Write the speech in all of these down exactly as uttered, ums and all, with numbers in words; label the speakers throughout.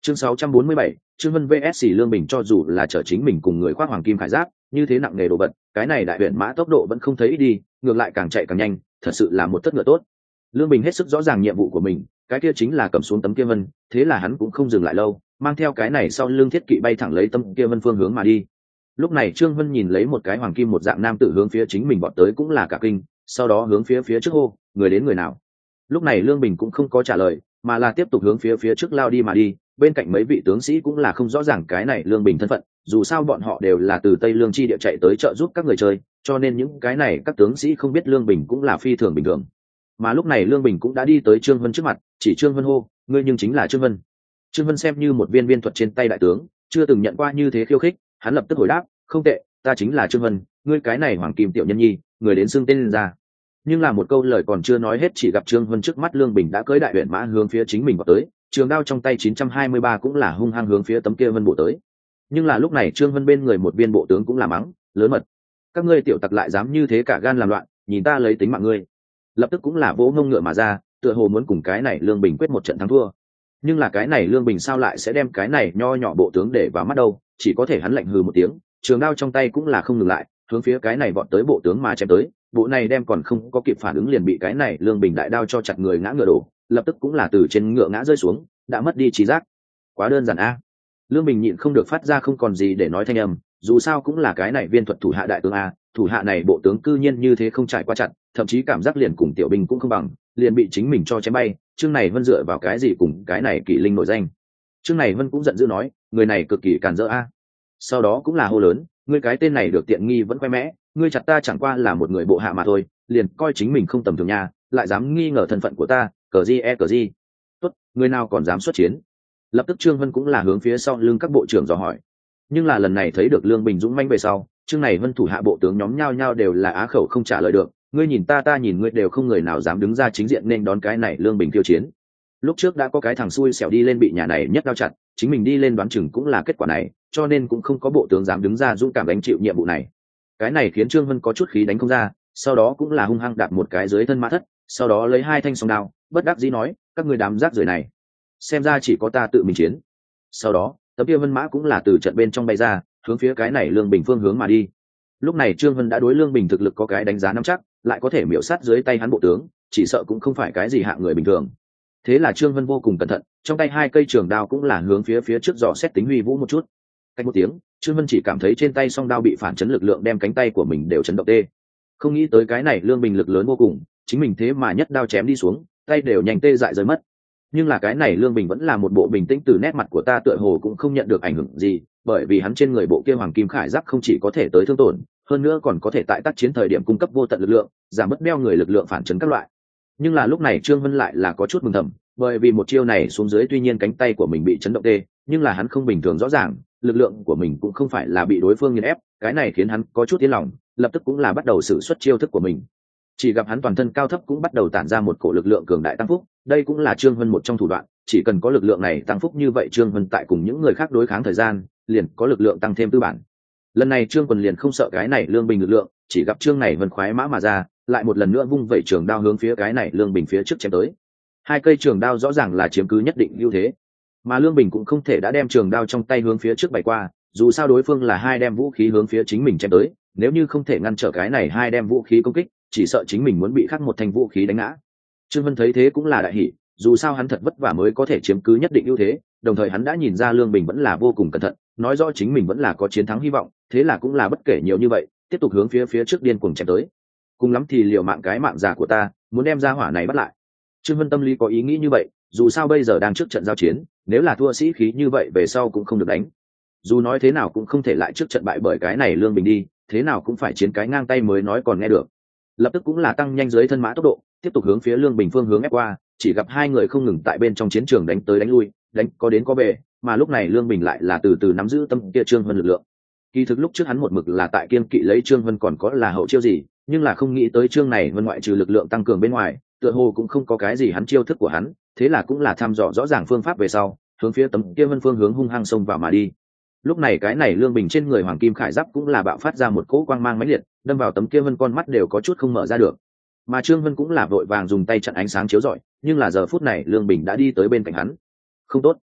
Speaker 1: Chương sáu trăm bốn mươi bảy, Trương Vân vs Lương Bình. Cho dù là trở chính mình cùng người khoác hoàng kim khải giáp như thế nặng nghề đồ vật, cái này đại huyện mã tốc độ vẫn không thấy ít đi, ngược lại càng chạy càng nhanh, thật sự là một thất ngựa tốt. Lương Bình hết sức rõ ràng nhiệm vụ của mình, cái kia chính là cầm xuống tấm kia vân, thế là hắn cũng không dừng lại lâu, mang theo cái này sau lưng thiết kỵ bay thẳng lấy tấm kia vân phương hướng mà đi. Lúc này Trương Vân nhìn lấy một cái hoàng kim một dạng nam tử hướng phía chính mình vọt tới cũng là cả kinh, sau đó hướng phía phía trước hô, người đến người nào. Lúc này Lương Bình cũng không có trả lời, mà là tiếp tục hướng phía phía trước lao đi mà đi. Bên cạnh mấy vị tướng sĩ cũng là không rõ ràng cái này Lương Bình thân phận, dù sao bọn họ đều là từ Tây Lương chi địa chạy tới trợ giúp các người chơi, cho nên những cái này các tướng sĩ không biết Lương Bình cũng là phi thường bình thường. Mà lúc này Lương Bình cũng đã đi tới Trương Vân trước mặt, chỉ Trương Vân hô, ngươi nhưng chính là Trương Vân. Trương Vân xem như một viên viên thuật trên tay đại tướng, chưa từng nhận qua như thế khiêu khích, hắn lập tức hồi đáp, không tệ, ta chính là Trương Vân, ngươi cái này hoàng kim tiểu nhân nhi, người đến xưng tên lên ra. Nhưng là một câu lời còn chưa nói hết, chỉ gặp Trương Vân trước mắt Lương Bình đã cưỡi đại huyện mã hướng phía chính mình vào tới, trường đao trong tay chín trăm hai mươi ba cũng là hung hăng hướng phía tấm kia vân bộ tới. Nhưng là lúc này Trương Vân bên người một viên bộ tướng cũng là mắng, lớn mật, các ngươi tiểu tặc lại dám như thế cả gan làm loạn, nhìn ta lấy tính mạng ngươi. Lập tức cũng là vỗ ngông ngựa mà ra, tựa hồ muốn cùng cái này Lương Bình quyết một trận thắng thua. Nhưng là cái này Lương Bình sao lại sẽ đem cái này nho nhỏ bộ tướng để vào mắt đâu, chỉ có thể hắn lạnh hừ một tiếng, trường đao trong tay cũng là không ngừng lại, hướng phía cái này vọt tới bộ tướng mà chém tới. Bộ này đem còn không có kịp phản ứng liền bị cái này Lương Bình đại đao cho chặt người ngã ngựa đổ, lập tức cũng là từ trên ngựa ngã rơi xuống, đã mất đi trí giác. Quá đơn giản a. Lương Bình nhịn không được phát ra không còn gì để nói thanh âm, dù sao cũng là cái này viên thuật thủ hạ đại tướng a, thủ hạ này bộ tướng cư nhiên như thế không trải qua chặt, thậm chí cảm giác liền cùng tiểu binh cũng không bằng, liền bị chính mình cho chém bay. Chương này Vân dựa vào cái gì cùng cái này Kỷ Linh nổi danh? Chương này Vân cũng giận dữ nói, người này cực kỳ càn rỡ a. Sau đó cũng là hô lớn, ngươi cái tên này được tiện nghi vẫn khoe mẽ, ngươi chặt ta chẳng qua là một người bộ hạ mà thôi, liền coi chính mình không tầm thường nha, lại dám nghi ngờ thân phận của ta, cờ gì e cờ gì. Tốt, người nào còn dám xuất chiến? Lập tức Trương Vân cũng là hướng phía sau lưng các bộ trưởng dò hỏi. Nhưng là lần này thấy được Lương Bình dũng mãnh về sau, chương này Vân thủ hạ bộ tướng nhóm nhao nhao đều là á khẩu không trả lời được, ngươi nhìn ta ta nhìn ngươi, đều không người nào dám đứng ra chính diện nên đón cái này Lương Bình tiêu chiến. Lúc trước đã có cái thằng xui xẻo đi lên bị nhà này nhất đao chặt, chính mình đi lên đoán chừng cũng là kết quả này, cho nên cũng không có bộ tướng dám đứng ra dũng cảm đánh chịu nhiệm vụ này. Cái này khiến Trương Vân có chút khí đánh không ra, sau đó cũng là hung hăng đạp một cái dưới thân mã thất, sau đó lấy hai thanh song đao, bất đắc dĩ nói, các ngươi đám rác rưởi này, xem ra chỉ có ta tự mình chiến. Sau đó tấm kia vân mã cũng là từ trận bên trong bay ra, hướng phía cái này Lương Bình phương hướng mà đi. Lúc này Trương Vân đã đối Lương Bình thực lực có cái đánh giá nắm chắc, lại có thể miểu sát dưới tay hắn bộ tướng, chỉ sợ cũng không phải cái gì hạng người bình thường. Thế là Trương Vân vô cùng cẩn thận, trong tay hai cây trường đao cũng là hướng phía phía trước dò xét tính huy vũ một chút. Cách một tiếng, Trương Vân chỉ cảm thấy trên tay song đao bị phản chấn lực lượng đem cánh tay của mình đều chấn động tê. Không nghĩ tới cái này Lương Bình lực lớn vô cùng, chính mình thế mà nhất đao chém đi xuống, tay đều nhanh tê dại rơi mất. Nhưng là cái này Lương Bình vẫn là một bộ bình tĩnh, từ nét mặt của ta tựa hồ cũng không nhận được ảnh hưởng gì, bởi vì hắn trên người bộ kia hoàng kim khải giáp không chỉ có thể tới thương tổn, hơn nữa còn có thể tại tác chiến thời điểm cung cấp vô tận lực lượng, giảm bớt đeo người lực lượng phản chấn các loại. Nhưng là lúc này Trương Vân lại là có chút mừng thầm, bởi vì một chiêu này xuống dưới tuy nhiên cánh tay của mình bị chấn động tê, nhưng là hắn không bình thường rõ ràng, lực lượng của mình cũng không phải là bị đối phương nghiền ép, cái này khiến hắn có chút yên lòng, lập tức cũng là bắt đầu sử xuất chiêu thức của mình. Chỉ gặp hắn toàn thân cao thấp cũng bắt đầu tản ra một cổ lực lượng cường đại tăng phúc, đây cũng là Trương Vân một trong thủ đoạn, chỉ cần có lực lượng này tăng phúc như vậy, Trương Vân tại cùng những người khác đối kháng thời gian, liền có lực lượng tăng thêm tư bản. Lần này Trương Quần liền không sợ cái này Lương Bình lực lượng, chỉ gặp Trương này Vân khoái mã mà ra, lại một lần nữa vung vẩy trường đao hướng phía cái này Lương Bình phía trước chém tới. Hai cây trường đao rõ ràng là chiếm cứ nhất định ưu thế, mà Lương Bình cũng không thể đã đem trường đao trong tay hướng phía trước bày qua, dù sao đối phương là hai đem vũ khí hướng phía chính mình chém tới, nếu như không thể ngăn trở cái này hai đem vũ khí công kích, chỉ sợ chính mình muốn bị khắc một thanh vũ khí đánh ngã. Trương Vân thấy thế cũng là đại hỉ, dù sao hắn thật vất vả mới có thể chiếm cứ nhất định ưu thế, đồng thời hắn đã nhìn ra Lương Bình vẫn là vô cùng cẩn thận, nói rõ chính mình vẫn là có chiến thắng hy vọng, thế là cũng là bất kể nhiều như vậy, tiếp tục hướng phía phía trước điên cuồng chém tới. Cùng lắm thì liều mạng cái mạng già của ta, muốn đem ra hỏa này bắt lại. Trương Vân tâm lý có ý nghĩ như vậy, dù sao bây giờ đang trước trận giao chiến, nếu là thua sĩ khí như vậy về sau cũng không được đánh. Dù nói thế nào cũng không thể lại trước trận bại bởi cái này Lương Bình đi, thế nào cũng phải chiến cái ngang tay mới nói còn nghe được. Lập tức cũng là tăng nhanh dưới thân mã tốc độ, tiếp tục hướng phía Lương Bình phương hướng ép qua, chỉ gặp hai người không ngừng tại bên trong chiến trường đánh tới đánh lui, đánh có đến có về, mà lúc này Lương Bình lại là từ từ nắm giữ tâm kia Trương Vân lực lượng. Kỳ thực lúc trước hắn một mực là tại kiên kỵ lấy Trương Vân còn có là hậu chiêu gì, nhưng là không nghĩ tới Trương này Vân ngoại trừ lực lượng tăng cường bên ngoài, tựa hồ cũng không có cái gì hắn chiêu thức của hắn, thế là cũng là thăm dò rõ ràng phương pháp về sau, hướng phía tấm kia Vân phương hướng hung hăng xông vào mà đi. Lúc này cái này Lương Bình trên người hoàng kim khải giáp cũng là bạo phát ra một cỗ quang mang mãnh liệt, đâm vào tấm kia Vân, con mắt đều có chút không mở ra được. Mà Trương Vân cũng là vội vàng dùng tay chặn ánh sáng chiếu rọi, nhưng là giờ phút này Lương Bình đã đi tới bên cạnh hắn. Không tốt.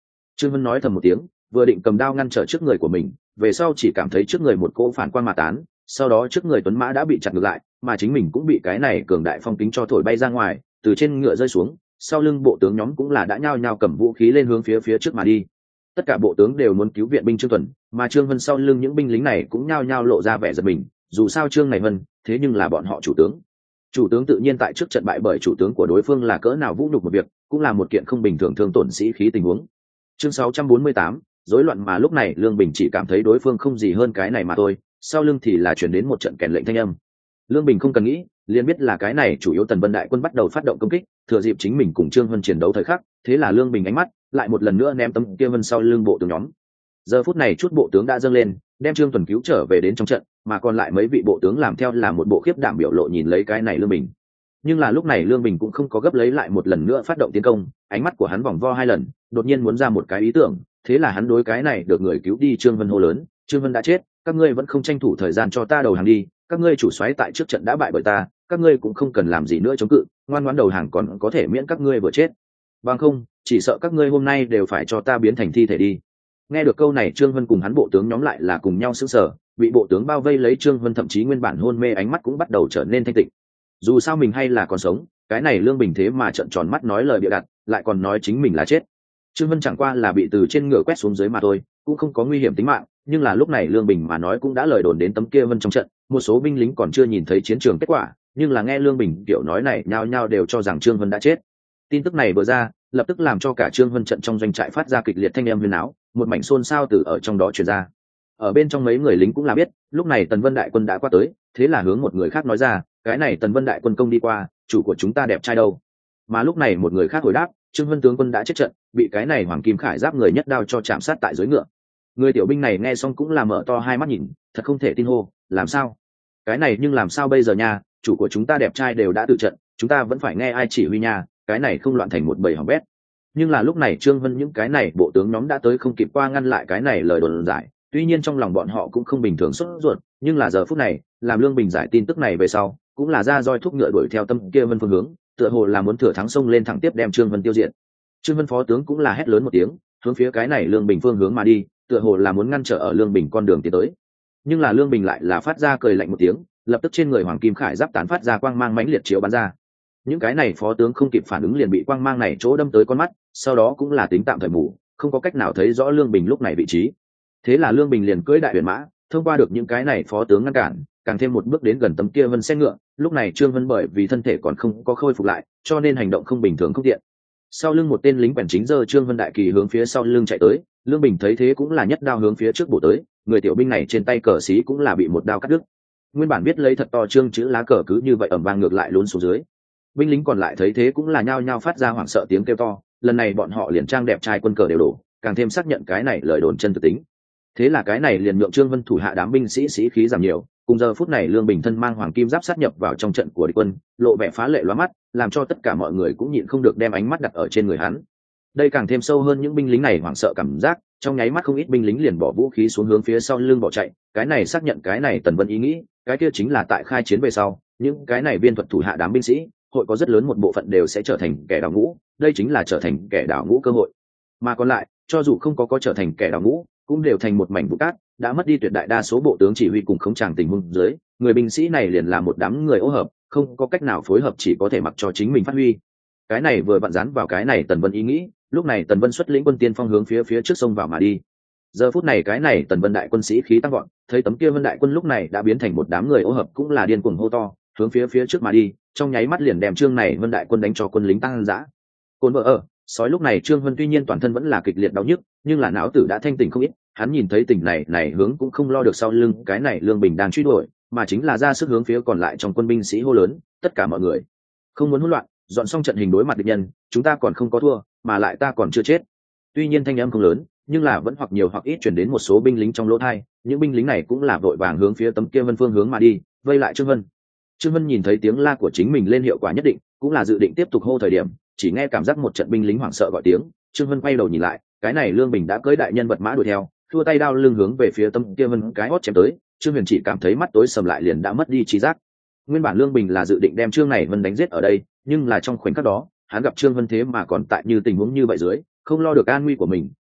Speaker 1: Trương Vân nói thầm một tiếng, vừa định cầm đao ngăn trở trước người của mình, về sau chỉ cảm thấy trước người một cỗ phản quang mà tán, sau đó trước người tuấn mã đã bị chặn ngược lại, mà chính mình cũng bị cái này cường đại phong kính cho thổi bay ra ngoài, từ trên ngựa rơi xuống. Sau lưng bộ tướng nhóm cũng là đã nhao nhao cầm vũ khí lên hướng phía phía trước mà đi. Tất cả bộ tướng đều muốn cứu viện binh Trương Tuần, mà Trương Vân sau lưng những binh lính này cũng nhao nhao lộ ra vẻ giật mình, dù sao Trương này Vân, thế nhưng là bọn họ chủ tướng. Chủ tướng tự nhiên tại trước trận bại bởi chủ tướng của đối phương là cỡ nào vũ nhục một việc, cũng là một kiện không bình thường thương tổn sĩ khí tình huống. Chương sáu trăm bốn mươi tám, rối loạn, mà lúc này Lương Bình chỉ cảm thấy đối phương không gì hơn cái này mà thôi, sau lưng thì là truyền đến một trận kèn lệnh thanh âm. Lương Bình không cần nghĩ, liền biết là cái này chủ yếu Tần Vân đại quân bắt đầu phát động công kích, thừa dịp chính mình cùng Trương Vân chiến đấu thời khắc, thế là Lương Bình ánh mắt lại một lần nữa ném tấm kia vân sau lưng bộ tướng nhóm. Giờ phút này chút bộ tướng đã dâng lên, đem Trương Tuần cứu trở về đến trong trận, mà còn lại mấy vị bộ tướng làm theo là một bộ khiếp đảm biểu lộ nhìn lấy cái này Lương Bình. Nhưng là lúc này Lương Bình cũng không có gấp lấy lại một lần nữa phát động tiến công, ánh mắt của hắn vòng vo hai lần, đột nhiên muốn ra một cái ý tưởng, thế là hắn đối cái này được người cứu đi Trương Vân hô lớn: Trương Vân đã chết, các ngươi vẫn không tranh thủ thời gian cho ta đầu hàng đi, các ngươi chủ soái tại trước trận đã bại bởi ta, các ngươi cũng không cần làm gì nữa chống cự, ngoan ngoãn đầu hàng còn có thể miễn các ngươi vừa chết. Bằng không, chỉ sợ các ngươi hôm nay đều phải cho ta biến thành thi thể đi. Nghe được câu này, Trương Vân cùng hắn bộ tướng nhóm lại là cùng nhau sững sờ, bị bộ tướng bao vây lấy Trương Vân thậm chí nguyên bản hôn mê ánh mắt cũng bắt đầu trở nên thanh tịnh. Dù sao mình hay là còn sống, cái này Lương Bình thế mà trợn tròn mắt nói lời bịa đặt, lại còn nói chính mình là chết. Trương Vân chẳng qua là bị từ trên ngựa quét xuống dưới mà thôi, cũng không có nguy hiểm tính mạng, nhưng là lúc này Lương Bình mà nói cũng đã lời đồn đến tấm kia vân trong trận, một số binh lính còn chưa nhìn thấy chiến trường kết quả, nhưng là nghe Lương Bình kiểu nói này, nhao nhao đều cho rằng Trương Vân đã chết. Tin tức này vừa ra, lập tức làm cho cả Trương Vân trận trong doanh trại phát ra kịch liệt thanh âm huyên náo, một mảnh xôn xao từ ở trong đó truyền ra. Ở bên trong mấy người lính cũng là biết, lúc này Tần Vân đại quân đã qua tới, thế là hướng một người khác nói ra: cái này Tần Vân đại quân công đi qua, chủ của chúng ta đẹp trai đâu? Mà lúc này một người khác hồi đáp: Trương Vân tướng quân đã chết trận, bị cái này Hoàng Kim Khải Giáp người nhất đao cho chạm sát tại dưới ngựa. Người tiểu binh này nghe xong cũng là mở to hai mắt nhìn, thật không thể tin hô: làm sao? Cái này nhưng làm sao bây giờ nha, chủ của chúng ta đẹp trai đều đã tự trận, chúng ta vẫn phải nghe ai chỉ huy nha, cái này không loạn thành một bầy hỏng bét. Nhưng là lúc này Trương Vân những cái này bộ tướng nhóm đã tới không kịp qua ngăn lại cái này lời đồn giải, tuy nhiên trong lòng bọn họ cũng không bình thường sốt ruột, nhưng là giờ phút này làm Lương Bình giải tin tức này về sau, cũng là ra roi thúc ngựa đuổi theo tâm kia Vân phương hướng, tựa hồ là muốn thừa thắng xông lên thẳng tiếp đem Trương Vân tiêu diệt. Trương Vân phó tướng cũng là hét lớn một tiếng, hướng phía cái này Lương Bình phương hướng mà đi, tựa hồ là muốn ngăn trở ở Lương Bình con đường tiến tới. Nhưng là Lương Bình lại là phát ra cười lạnh một tiếng, lập tức trên người Hoàng Kim Khải Giáp tán phát ra quang mang mãnh liệt chiếu bắn ra. Những cái này phó tướng không kịp phản ứng liền bị quang mang này chỗ đâm tới con mắt, sau đó cũng là tính tạm thời mù, không có cách nào thấy rõ Lương Bình lúc này vị trí. Thế là Lương Bình liền cưỡi đại huyền mã, thông qua được những cái này phó tướng ngăn cản, càng thêm một bước đến gần tấm kia vân xe ngựa. Lúc này Trương Vân bởi vì thân thể còn không có khôi phục lại, cho nên hành động không bình thường không tiện. Sau lưng một tên lính quèn chính giơ Trương Vân đại kỳ hướng phía sau lưng chạy tới, Lương Bình thấy thế cũng là nhất đao hướng phía trước bổ tới, người tiểu binh này trên tay cờ xí cũng là bị một đao cắt đứt. Nguyên bản biết lấy thật to trương chữ lá cờ cứ như vậy ầm vang ngược lại lún xuống dưới. Binh lính còn lại thấy thế cũng là nhao nhao phát ra hoảng sợ tiếng kêu to, lần này bọn họ liền trang đẹp trai quân cờ đều đổ, càng thêm xác nhận cái này lời đồn chân thực tính. Thế là cái này liền nhượng Trương Vân thủ hạ đám binh sĩ sĩ khí giảm nhiều, cùng giờ phút này Lương Bình thân mang hoàng kim giáp sát nhập vào trong trận của địch quân, lộ vẻ phá lệ lóa mắt, làm cho tất cả mọi người cũng nhịn không được đem ánh mắt đặt ở trên người hắn. Đây càng thêm sâu hơn những binh lính này hoảng sợ cảm giác, trong nháy mắt không ít binh lính liền bỏ vũ khí xuống hướng phía sau lưng bỏ chạy, cái này xác nhận cái này Tần Vân ý nghĩ, cái kia chính là tại khai chiến về sau, những cái này viên thuật thủ hạ đám binh sĩ, hội có rất lớn một bộ phận đều sẽ trở thành kẻ đào ngũ, đây chính là trở thành kẻ đào ngũ cơ hội. Mà còn lại, cho dù không có có trở thành kẻ đào ngũ, cũng đều thành một mảnh vụ cát, đã mất đi tuyệt đại đa số bộ tướng chỉ huy cùng khống tràng tình huống dưới, người binh sĩ này liền là một đám người ô hợp, không có cách nào phối hợp, chỉ có thể mặc cho chính mình phát huy. Cái này vừa vặn dán vào cái này Tần Vân ý nghĩ, lúc này Tần Vân xuất lĩnh quân tiên phong hướng phía phía trước sông vào mà đi. Giờ phút này cái này Tần Vân đại quân sĩ khí tăng vọt, thấy tấm kia Vân đại quân lúc này đã biến thành một đám người ô hợp cũng là điên cuồng hô to, hướng phía phía trước mà đi, trong nháy mắt liền đem Trương này Vân đại quân đánh cho quân lính tăng dã. Côn vợ ở, sói lúc này Trương Vân tuy nhiên toàn thân vẫn là kịch liệt đau nhức, nhưng là não tử đã thanh tỉnh không ít, hắn nhìn thấy tỉnh này này hướng cũng không lo được sau lưng cái này Lương Bình đang truy đuổi, mà chính là ra sức hướng phía còn lại trong quân binh sĩ hô lớn, tất cả mọi người không muốn hỗn loạn, dọn xong trận hình đối mặt địch nhân, chúng ta còn không có thua, mà lại ta còn chưa chết. Tuy nhiên thanh âm không lớn, nhưng là vẫn hoặc nhiều hoặc ít truyền đến một số binh lính trong lỗ tai, những binh lính này cũng là vội vàng hướng phía tấm kia Vân phương hướng mà đi, vây lại Trương Vân. Trương Vân nhìn thấy tiếng la của chính mình lên hiệu quả nhất định, cũng là dự định tiếp tục hô thời điểm, chỉ nghe cảm giác một trận binh lính hoảng sợ gọi tiếng, Trương Vân quay đầu nhìn lại, cái này Lương Bình đã cưỡi đại nhân vật mã đuổi theo, thua tay đao lưng hướng về phía tấm kia Vân cái hót chém tới, Trương Huyền chỉ cảm thấy mắt tối sầm lại liền đã mất đi trí giác. Nguyên bản Lương Bình là dự định đem Trương này Vân đánh giết ở đây, nhưng là trong khoảnh khắc đó, hắn gặp Trương Vân thế mà còn tại như tình huống như vậy dưới, không lo được an nguy của mình,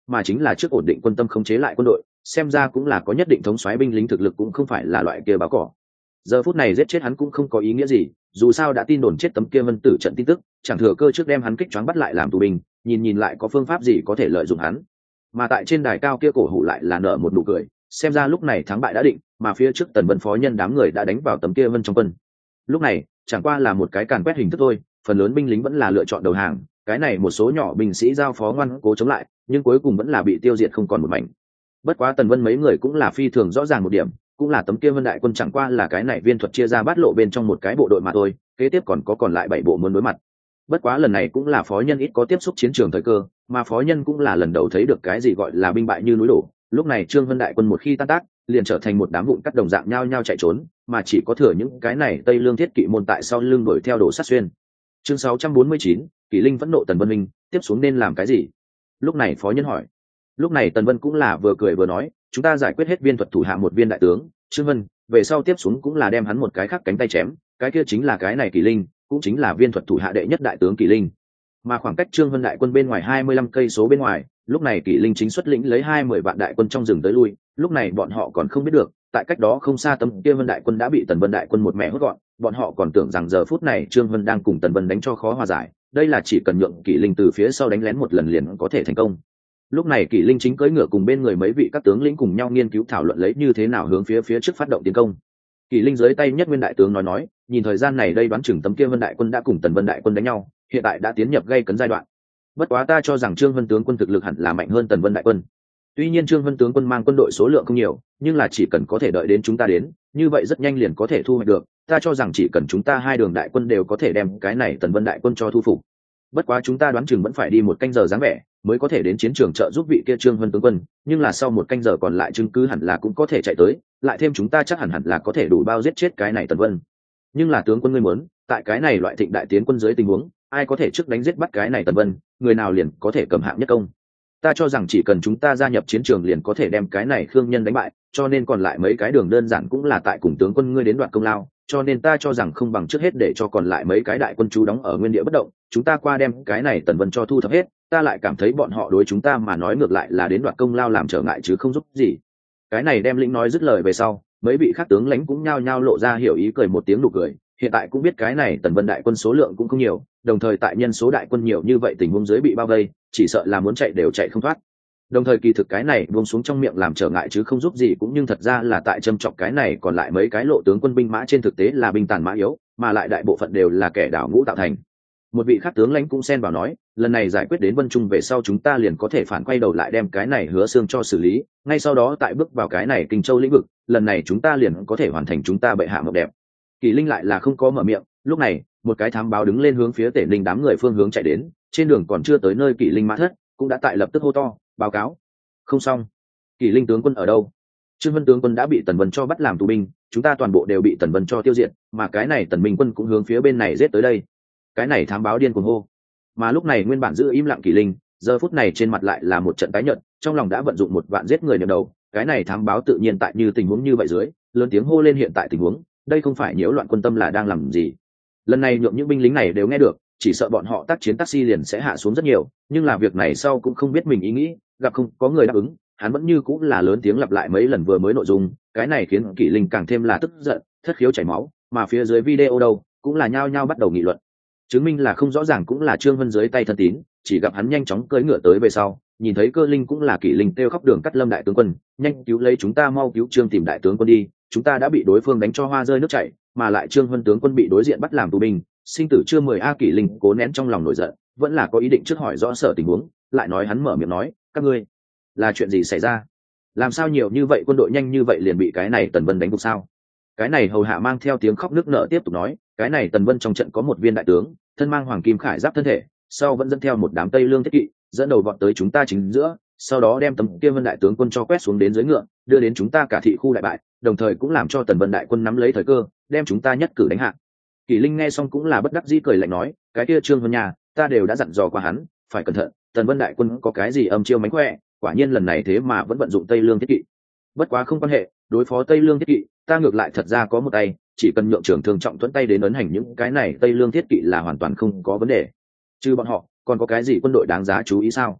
Speaker 1: mà chính là trước ổn định quân tâm khống chế lại quân đội, xem ra cũng là có nhất định thống soái binh lính thực lực, cũng không phải là loại kia báo cỏ. Giờ phút này giết chết hắn cũng không có ý nghĩa gì, dù sao đã tin đồn chết tấm kia Vân Tử trận tin tức, chẳng thừa cơ trước đem hắn kích choáng bắt lại làm tù binh, nhìn nhìn lại có phương pháp gì có thể lợi dụng hắn. Mà tại trên đài cao kia cổ hủ lại là nở một nụ cười, xem ra lúc này thắng bại đã định, mà phía trước Tần Vân phó nhân đám người đã đánh vào tấm kia Vân trong quân. Lúc này chẳng qua là một cái càn quét hình thức thôi, phần lớn binh lính vẫn là lựa chọn đầu hàng, cái này một số nhỏ binh sĩ giao phó ngoan cố chống lại, nhưng cuối cùng vẫn là bị tiêu diệt không còn một mảnh. Bất quá Tần Vân mấy người cũng là phi thường rõ ràng một điểm, cũng là tấm kia Vân đại quân chẳng qua là cái này viên thuật chia ra bát lộ bên trong một cái bộ đội mà thôi, kế tiếp còn có còn lại bảy bộ muốn đối mặt. Bất quá lần này cũng là phó nhân ít có tiếp xúc chiến trường thời cơ, mà phó nhân cũng là lần đầu thấy được cái gì gọi là binh bại như núi đổ. Lúc này Trương Vân đại quân một khi tan tác, liền trở thành một đám vụn cắt đồng dạng nhao nhao chạy trốn, mà chỉ có thừa những cái này Tây Lương thiết kỵ môn tại sau lưng đuổi theo đổ sát xuyên. Chương sáu trăm bốn mươi chín, Kỷ Linh vẫn nộ Tần Vân Minh, tiếp xuống nên làm cái gì? Lúc này phó nhân hỏi. Lúc này Tần Vân cũng là vừa cười vừa nói, chúng ta giải quyết hết viên thuật thủ hạ một viên đại tướng Trương Vân, về sau tiếp xuống cũng là đem hắn một cái khác cánh tay chém, cái kia chính là cái này Kỷ Linh, cũng chính là viên thuật thủ hạ đệ nhất đại tướng Kỷ Linh. Mà khoảng cách Trương Vân đại quân bên ngoài hai mươi lăm cây số bên ngoài, lúc này Kỷ Linh chính xuất lĩnh lấy hai mươi vạn đại quân trong rừng tới lui, lúc này bọn họ còn không biết được, tại cách đó không xa tấm kia Vân đại quân đã bị Tần Vân đại quân một mẹ hốt gọn, bọn họ còn tưởng rằng giờ phút này Trương Vân đang cùng Tần Vân đánh cho khó hòa giải, đây là chỉ cần nhượng Kỷ Linh từ phía sau đánh lén một lần liền có thể thành công. Lúc này Kỷ Linh chính cưỡi ngựa cùng bên người mấy vị các tướng lĩnh cùng nhau nghiên cứu thảo luận lấy như thế nào hướng phía phía trước phát động tiến công. Kỷ Linh dưới tay nhất nguyên đại tướng nói nói, nhìn thời gian này đây đoán chừng tấm kia Vân đại quân đã cùng Tần Vân đại quân đánh nhau, hiện tại đã tiến nhập gây cấn giai đoạn. Bất quá ta cho rằng Trương Vân tướng quân thực lực hẳn là mạnh hơn Tần Vân đại quân. Tuy nhiên Trương Vân tướng quân mang quân đội số lượng không nhiều, nhưng là chỉ cần có thể đợi đến chúng ta đến, như vậy rất nhanh liền có thể thu hoạch được. Ta cho rằng chỉ cần chúng ta hai đường đại quân đều có thể đem cái này Tần Vân đại quân cho thu phục. Bất quá chúng ta đoán chừng vẫn phải đi một canh giờ dáng vẻ mới có thể đến chiến trường trợ giúp vị kia Trương Vân tướng quân, nhưng là sau một canh giờ còn lại chứng cứ hẳn là cũng có thể chạy tới, lại thêm chúng ta chắc hẳn hẳn là có thể đủ bao giết chết cái này Tần Vân. Nhưng là tướng quân ngươi muốn, tại cái này loại thịnh đại tiến quân dưới tình huống, ai có thể trước đánh giết bắt cái này Tần Vân, người nào liền có thể cầm hạng nhất công. Ta cho rằng chỉ cần chúng ta gia nhập chiến trường liền có thể đem cái này Khương Nhân đánh bại, cho nên còn lại mấy cái đường đơn giản cũng là tại cùng tướng quân ngươi đến đoạt công lao, cho nên ta cho rằng không bằng trước hết để cho còn lại mấy cái đại quân chú đóng ở nguyên địa bất động, chúng ta qua đem cái này Tần Vân cho thu thập hết, ta lại cảm thấy bọn họ đối chúng ta mà nói ngược lại là đến đoạt công lao làm trở ngại chứ không giúp gì. Cái này đem lĩnh nói dứt lời về sau, mấy vị khác tướng lãnh cũng nhao nhao lộ ra hiểu ý cười một tiếng nụ cười, hiện tại cũng biết cái này Tần Vân đại quân số lượng cũng không nhiều, đồng thời tại nhân số đại quân nhiều như vậy tình huống dưới bị bao vây, chỉ sợ là muốn chạy đều chạy không thoát. Đồng thời kỳ thực cái này buông xuống trong miệng làm trở ngại chứ không giúp gì, cũng nhưng thật ra là tại châm chọc cái này còn lại mấy cái lộ tướng quân binh mã trên thực tế là binh tàn mã yếu, mà lại đại bộ phận đều là kẻ đảo ngũ tạo thành. Một vị khác tướng lãnh cũng xen vào nói, lần này giải quyết đến Vân Trung về sau chúng ta liền có thể phản quay đầu lại đem cái này Hứa Xương cho xử lý, ngay sau đó tại bước vào cái này Kinh Châu lĩnh vực, lần này chúng ta liền có thể hoàn thành chúng ta bệ hạ mộng đẹp. Kỷ Linh lại là không có mở miệng, lúc này một cái thám báo đứng lên hướng phía Tể Ninh đám người phương hướng chạy đến, trên đường còn chưa tới nơi Kỷ Linh mã thất, cũng đã tại lập tức hô to, báo cáo. Không xong, Kỷ Linh tướng quân ở đâu? Trương Vân tướng quân đã bị Tần Vân cho bắt làm tù binh, chúng ta toàn bộ đều bị Tần Vân cho tiêu diệt, mà cái này Tần Minh quân cũng hướng phía bên này giết tới đây. Cái này thám báo điên cuồng hô. Mà lúc này nguyên bản giữ im lặng Kỷ Linh, giờ phút này trên mặt lại là một trận tái nhợt, trong lòng đã vận dụng một vạn giết người niệm đầu, cái này thám báo tự nhiên tại như tình huống như vậy dưới, lớn tiếng hô lên hiện tại tình huống, đây không phải nhiễu loạn quân tâm là đang làm gì. Lần này nhượng những binh lính này đều nghe được, chỉ sợ bọn họ tác chiến taxi liền sẽ hạ xuống rất nhiều, nhưng là việc này sau cũng không biết mình ý nghĩ, gặp không có người đáp ứng, hắn vẫn như cũng là lớn tiếng lặp lại mấy lần vừa mới nội dung, cái này khiến Kỷ Linh càng thêm là tức giận, thất khiếu chảy máu, mà phía dưới video đâu cũng là nhao nhao bắt đầu nghị luận. Chứng minh là không rõ ràng cũng là Trương Vân dưới tay thân tín, chỉ gặp hắn nhanh chóng cưỡi ngựa tới về sau, nhìn thấy Cơ Linh cũng là Kỷ Linh kêu khóc đường cắt Lâm đại tướng quân, nhanh cứu lấy chúng ta, mau cứu Trương tìm đại tướng quân đi, chúng ta đã bị đối phương đánh cho hoa rơi nước chảy, mà lại Trương Vân tướng quân bị đối diện bắt làm tù binh, sinh tử chưa mười a. Kỷ Linh cố nén trong lòng nổi giận, vẫn là có ý định trước hỏi rõ sở tình huống, lại nói hắn mở miệng nói, các ngươi là chuyện gì xảy ra? Làm sao nhiều như vậy quân đội nhanh như vậy liền bị cái này Tần Vân đánh gục sao? Cái này hầu hạ mang theo tiếng khóc nức nở tiếp tục nói, cái này Tần Vân trong trận có một viên đại tướng, thân mang hoàng kim khải giáp thân thể, sau vẫn dẫn theo một đám Tây Lương thiết kỵ, dẫn đầu vọt tới chúng ta chính giữa, sau đó đem tấm kia Vân đại tướng quân cho quét xuống đến dưới ngựa, đưa đến chúng ta cả thị khu đại bại, đồng thời cũng làm cho Tần Vân đại quân nắm lấy thời cơ, đem chúng ta nhất cử đánh hạ. Kỷ Linh nghe xong cũng là bất đắc dĩ cười lạnh nói, cái kia Trương Vân nhà, ta đều đã dặn dò qua hắn, phải cẩn thận, Tần Vân đại quân có cái gì âm chiêu mánh khỏe, quả nhiên lần này thế mà vẫn vận dụng Tây Lương thiết kỵ. Bất quá không quan hệ, đối phó Tây Lương thiết kỵ, ta ngược lại thật ra có một tay, chỉ cần nhượng trưởng thường trọng thuẫn tay đến ấn hành những cái này Tây Lương thiết kỵ là hoàn toàn không có vấn đề. Trừ bọn họ, còn có cái gì quân đội đáng giá chú ý sao?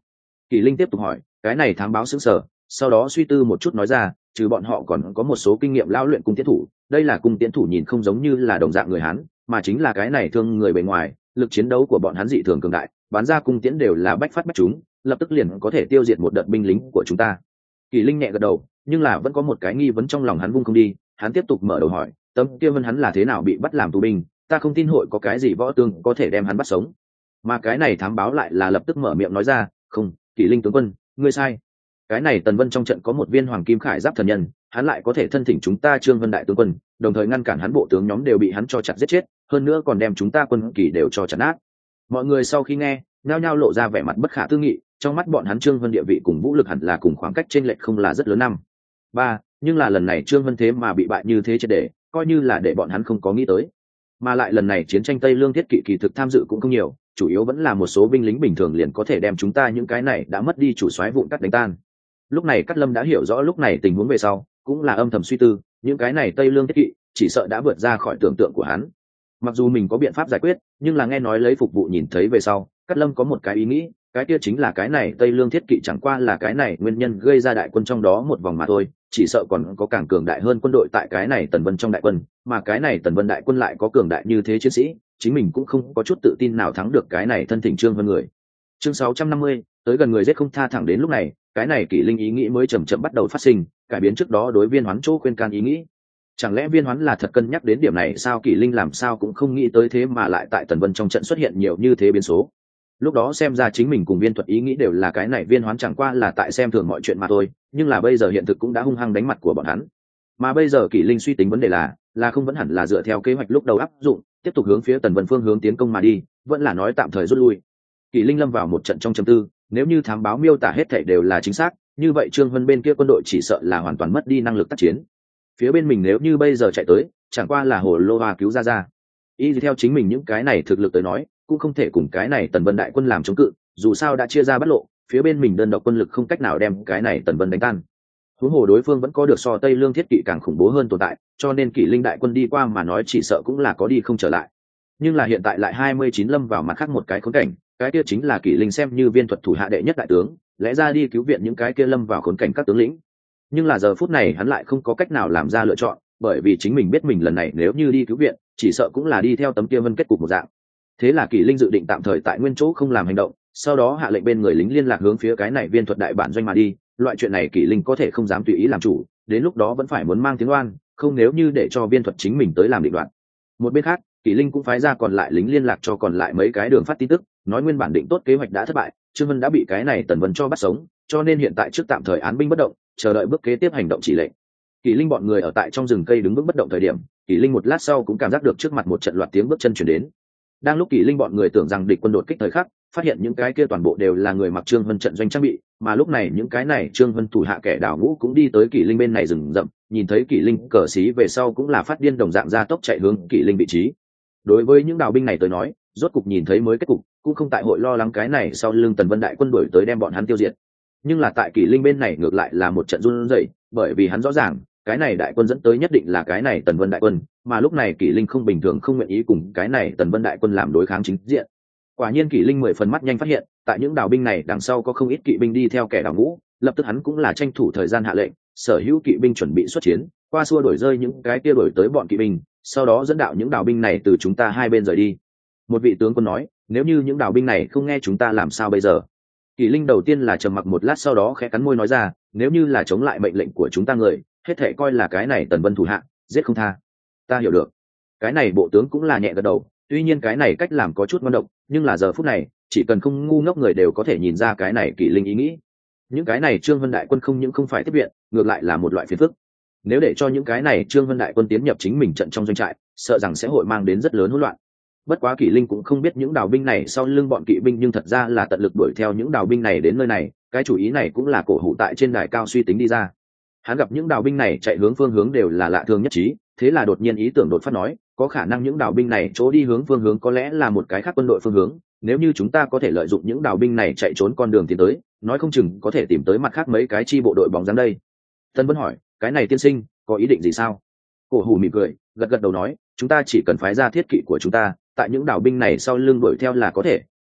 Speaker 1: Kỷ Linh tiếp tục hỏi, cái này thám báo sững sờ, sau đó suy tư một chút nói ra, trừ bọn họ còn có một số kinh nghiệm lao luyện cung tiễn thủ, đây là cung tiễn thủ nhìn không giống như là đồng dạng người Hán, mà chính là cái này thương người bề ngoài, lực chiến đấu của bọn hắn dị thường cường đại, bắn ra cung tiễn đều là bách phát bách trúng, lập tức liền có thể tiêu diệt một đợt binh lính của chúng ta. Kỷ Linh nhẹ gật đầu, nhưng là vẫn có một cái nghi vấn trong lòng hắn vung không đi, hắn tiếp tục mở đầu hỏi, tấm kia Vân hắn là thế nào bị bắt làm tù binh, ta không tin hội có cái gì võ tướng có thể đem hắn bắt sống. Mà cái này thám báo lại là lập tức mở miệng nói ra, không, Kỷ Linh tướng quân, ngươi sai. Cái này Tần Vân trong trận có một viên hoàng kim khải giáp thần nhân, hắn lại có thể thân thỉnh chúng ta Trương Vân đại tướng quân, đồng thời ngăn cản hắn bộ tướng nhóm đều bị hắn cho chặt giết chết, hơn nữa còn đem chúng ta quân kỳ đều cho chặt nát. Mọi người sau khi nghe, nhao nhao lộ ra vẻ mặt bất khả tư nghị, trong mắt bọn hắn Trương Vân địa vị cùng vũ lực hẳn là cùng khoảng cách trên lệch không là rất lớn năm. Ba, nhưng là lần này Trương Vân thế mà bị bại như thế triệt để, coi như là để bọn hắn không có nghĩ tới. Mà lại lần này chiến tranh Tây Lương thiết kỵ kỳ thực tham dự cũng không nhiều, chủ yếu vẫn là một số binh lính bình thường liền có thể đem chúng ta những cái này đã mất đi chủ soái vụn cắt đánh tan. Lúc này Cát Lâm đã hiểu rõ lúc này tình huống về sau, cũng là âm thầm suy tư, những cái này Tây Lương thiết kỵ chỉ sợ đã vượt ra khỏi tưởng tượng của hắn. Mặc dù mình có biện pháp giải quyết, nhưng là nghe nói lấy phục vụ nhìn thấy về sau, Cát Lâm có một cái ý nghĩ, cái kia chính là cái này Tây Lương thiết kỵ chẳng qua là cái này nguyên nhân gây ra đại quân trong đó một vòng mà thôi, chỉ sợ còn có càng cường đại hơn quân đội tại cái này Tần Vân trong đại quân, mà cái này Tần Vân đại quân lại có cường đại như thế chiến sĩ, chính mình cũng không có chút tự tin nào thắng được cái này thân thỉnh Trương Vân người. Chương sáu trăm năm mươi, tới gần người giết không tha. Thẳng đến lúc này, cái này Kỷ Linh ý nghĩ mới chậm chậm bắt đầu phát sinh, cải biến trước đó đối Viên Hoán chỗ khuyên can ý nghĩ. Chẳng lẽ Viên Hoán là thật cân nhắc đến điểm này sao? Kỷ Linh làm sao cũng không nghĩ tới thế mà lại tại Tần Vân trong trận xuất hiện nhiều như thế biến số. Lúc đó xem ra chính mình cùng Viên Thuật ý nghĩ đều là cái này Viên Hoán chẳng qua là tại xem thường mọi chuyện mà thôi, nhưng là bây giờ hiện thực cũng đã hung hăng đánh mặt của bọn hắn. Mà bây giờ Kỷ Linh suy tính vấn đề là, là không vẫn hẳn là dựa theo kế hoạch lúc đầu áp dụng, tiếp tục hướng phía Tần Vân phương hướng tiến công mà đi, vẫn là nói tạm thời rút lui. Kỷ Linh lâm vào một trận trong trầm tư, nếu như thám báo miêu tả hết thảy đều là chính xác, như vậy Trương Vân bên kia quân đội chỉ sợ là hoàn toàn mất đi năng lực tác chiến. Phía bên mình nếu như bây giờ chạy tới, chẳng qua là hồ lô hoa cứu ra ra. Y theo chính mình những cái này thực lực tới nói, cũng không thể cùng cái này Tần Vân đại quân làm chống cự, dù sao đã chia ra bất lộ, phía bên mình đơn độc quân lực không cách nào đem cái này Tần Vân đánh tan. Huống hồ đối phương vẫn có được so Tây Lương thiết kỵ càng khủng bố hơn tồn tại, cho nên Kỷ Linh đại quân đi qua mà nói chỉ sợ cũng là có đi không trở lại. Nhưng là hiện tại lại hai mươi chín lâm vào mặt khác một cái khốn cảnh, cái kia chính là Kỷ Linh xem như Viên Thuật thủ hạ đệ nhất đại tướng, lẽ ra đi cứu viện những cái kia lâm vào khốn cảnh các tướng lĩnh. Nhưng là giờ phút này hắn lại không có cách nào làm ra lựa chọn, bởi vì chính mình biết mình lần này nếu như đi cứu viện, chỉ sợ cũng là đi theo tấm kia vân kết cục một dạng. Thế là Kỷ Linh dự định tạm thời tại nguyên chỗ không làm hành động, sau đó hạ lệnh bên người lính liên lạc hướng phía cái này Viên Thuật đại bản doanh mà đi. Loại chuyện này Kỷ Linh có thể không dám tùy ý làm chủ, đến lúc đó vẫn phải muốn mang tiếng oan, không nếu như để cho Viên Thuật chính mình tới làm định đoạt. Một bên khác, Kỷ Linh cũng phái ra còn lại lính liên lạc cho còn lại mấy cái đường phát tin tức, nói nguyên bản định tốt kế hoạch đã thất bại, Trương Vân đã bị cái này Tần Vân cho bắt sống, cho nên hiện tại trước tạm thời án binh bất động, chờ đợi bước kế tiếp hành động chỉ lệnh. Kỷ Linh bọn người ở tại trong rừng cây đứng vững bất động thời điểm, Kỷ Linh một lát sau cũng cảm giác được trước mặt một trận loạt tiếng bước chân chuyển đến. Đang lúc Kỷ Linh bọn người tưởng rằng địch quân đột kích thời khắc, phát hiện những cái kia toàn bộ đều là người mặc Trương Vân trận doanh trang bị, mà lúc này những cái này Trương Vân thủ hạ kẻ đào ngũ cũng đi tới Kỷ Linh bên này rừng rậm, nhìn thấy Kỷ Linh cờ xí về sau cũng là phát điên đồng dạng ra tốc chạy hướng Kỷ Linh vị trí. Đối với những đào binh này tới nói, rốt cục nhìn thấy mới kết cục, cũng không tại hội lo lắng cái này sau lưng Tần Vân đại quân đuổi tới đem bọn hắn tiêu diệt. Nhưng là tại Kỷ Linh bên này ngược lại là một trận run rẩy, bởi vì hắn rõ ràng, cái này đại quân dẫn tới nhất định là cái này Tần Vân đại quân, mà lúc này Kỷ Linh không bình thường không nguyện ý cùng cái này Tần Vân đại quân làm đối kháng chính diện. Quả nhiên Kỷ Linh mười phần mắt nhanh phát hiện, tại những đào binh này đằng sau có không ít kỵ binh đi theo kẻ đào ngũ, lập tức hắn cũng là tranh thủ thời gian hạ lệnh, sở hữu kỵ binh chuẩn bị xuất chiến, qua xua đuổi rơi những cái kia đuổi tới bọn kỵ binh, sau đó dẫn đạo những đào binh này từ chúng ta hai bên rời đi. Một vị tướng quân nói, nếu như những đào binh này không nghe chúng ta làm sao bây giờ? Kỷ Linh đầu tiên là trầm mặc một lát, sau đó khẽ cắn môi nói ra, nếu như là chống lại mệnh lệnh của chúng ta người, hết thảy coi là cái này Tần Vân thủ hạ, giết không tha. Ta hiểu được. Cái này bộ tướng cũng là nhẹ gật đầu, tuy nhiên cái này cách làm có chút ngon độc, nhưng là giờ phút này, chỉ cần không ngu ngốc người đều có thể nhìn ra cái này Kỷ Linh ý nghĩ. Những cái này Trương Vân đại quân không những không phải tiếp viện, ngược lại là một loại phiền phức. Nếu để cho những cái này Trương Vân đại quân tiến nhập chính mình trận trong doanh trại, sợ rằng sẽ hội mang đến rất lớn hỗn loạn. Bất quá Kỷ Linh cũng không biết những đào binh này sau lưng bọn kỵ binh, nhưng thật ra là tận lực đuổi theo những đào binh này đến nơi này, cái chủ ý này cũng là cổ hủ tại trên đài cao suy tính đi ra. Hắn gặp những đào binh này chạy hướng phương hướng đều là lạ thường nhất trí, thế là đột nhiên ý tưởng đột phát nói, có khả năng những đào binh này chỗ đi hướng phương hướng có lẽ là một cái khác quân đội phương hướng, nếu như chúng ta có thể lợi dụng những đào binh này chạy trốn con đường tiến tới, nói không chừng có thể tìm tới mặt khác mấy cái chi bộ đội bóng dáng đây. Tân Vân hỏi, cái này tiên sinh có ý định gì sao? Cổ hủ mỉm cười, gật gật đầu nói, chúng ta chỉ cần phái ra thiết kỵ của chúng ta, tại những đảo binh này sau lưng đuổi theo là có thể,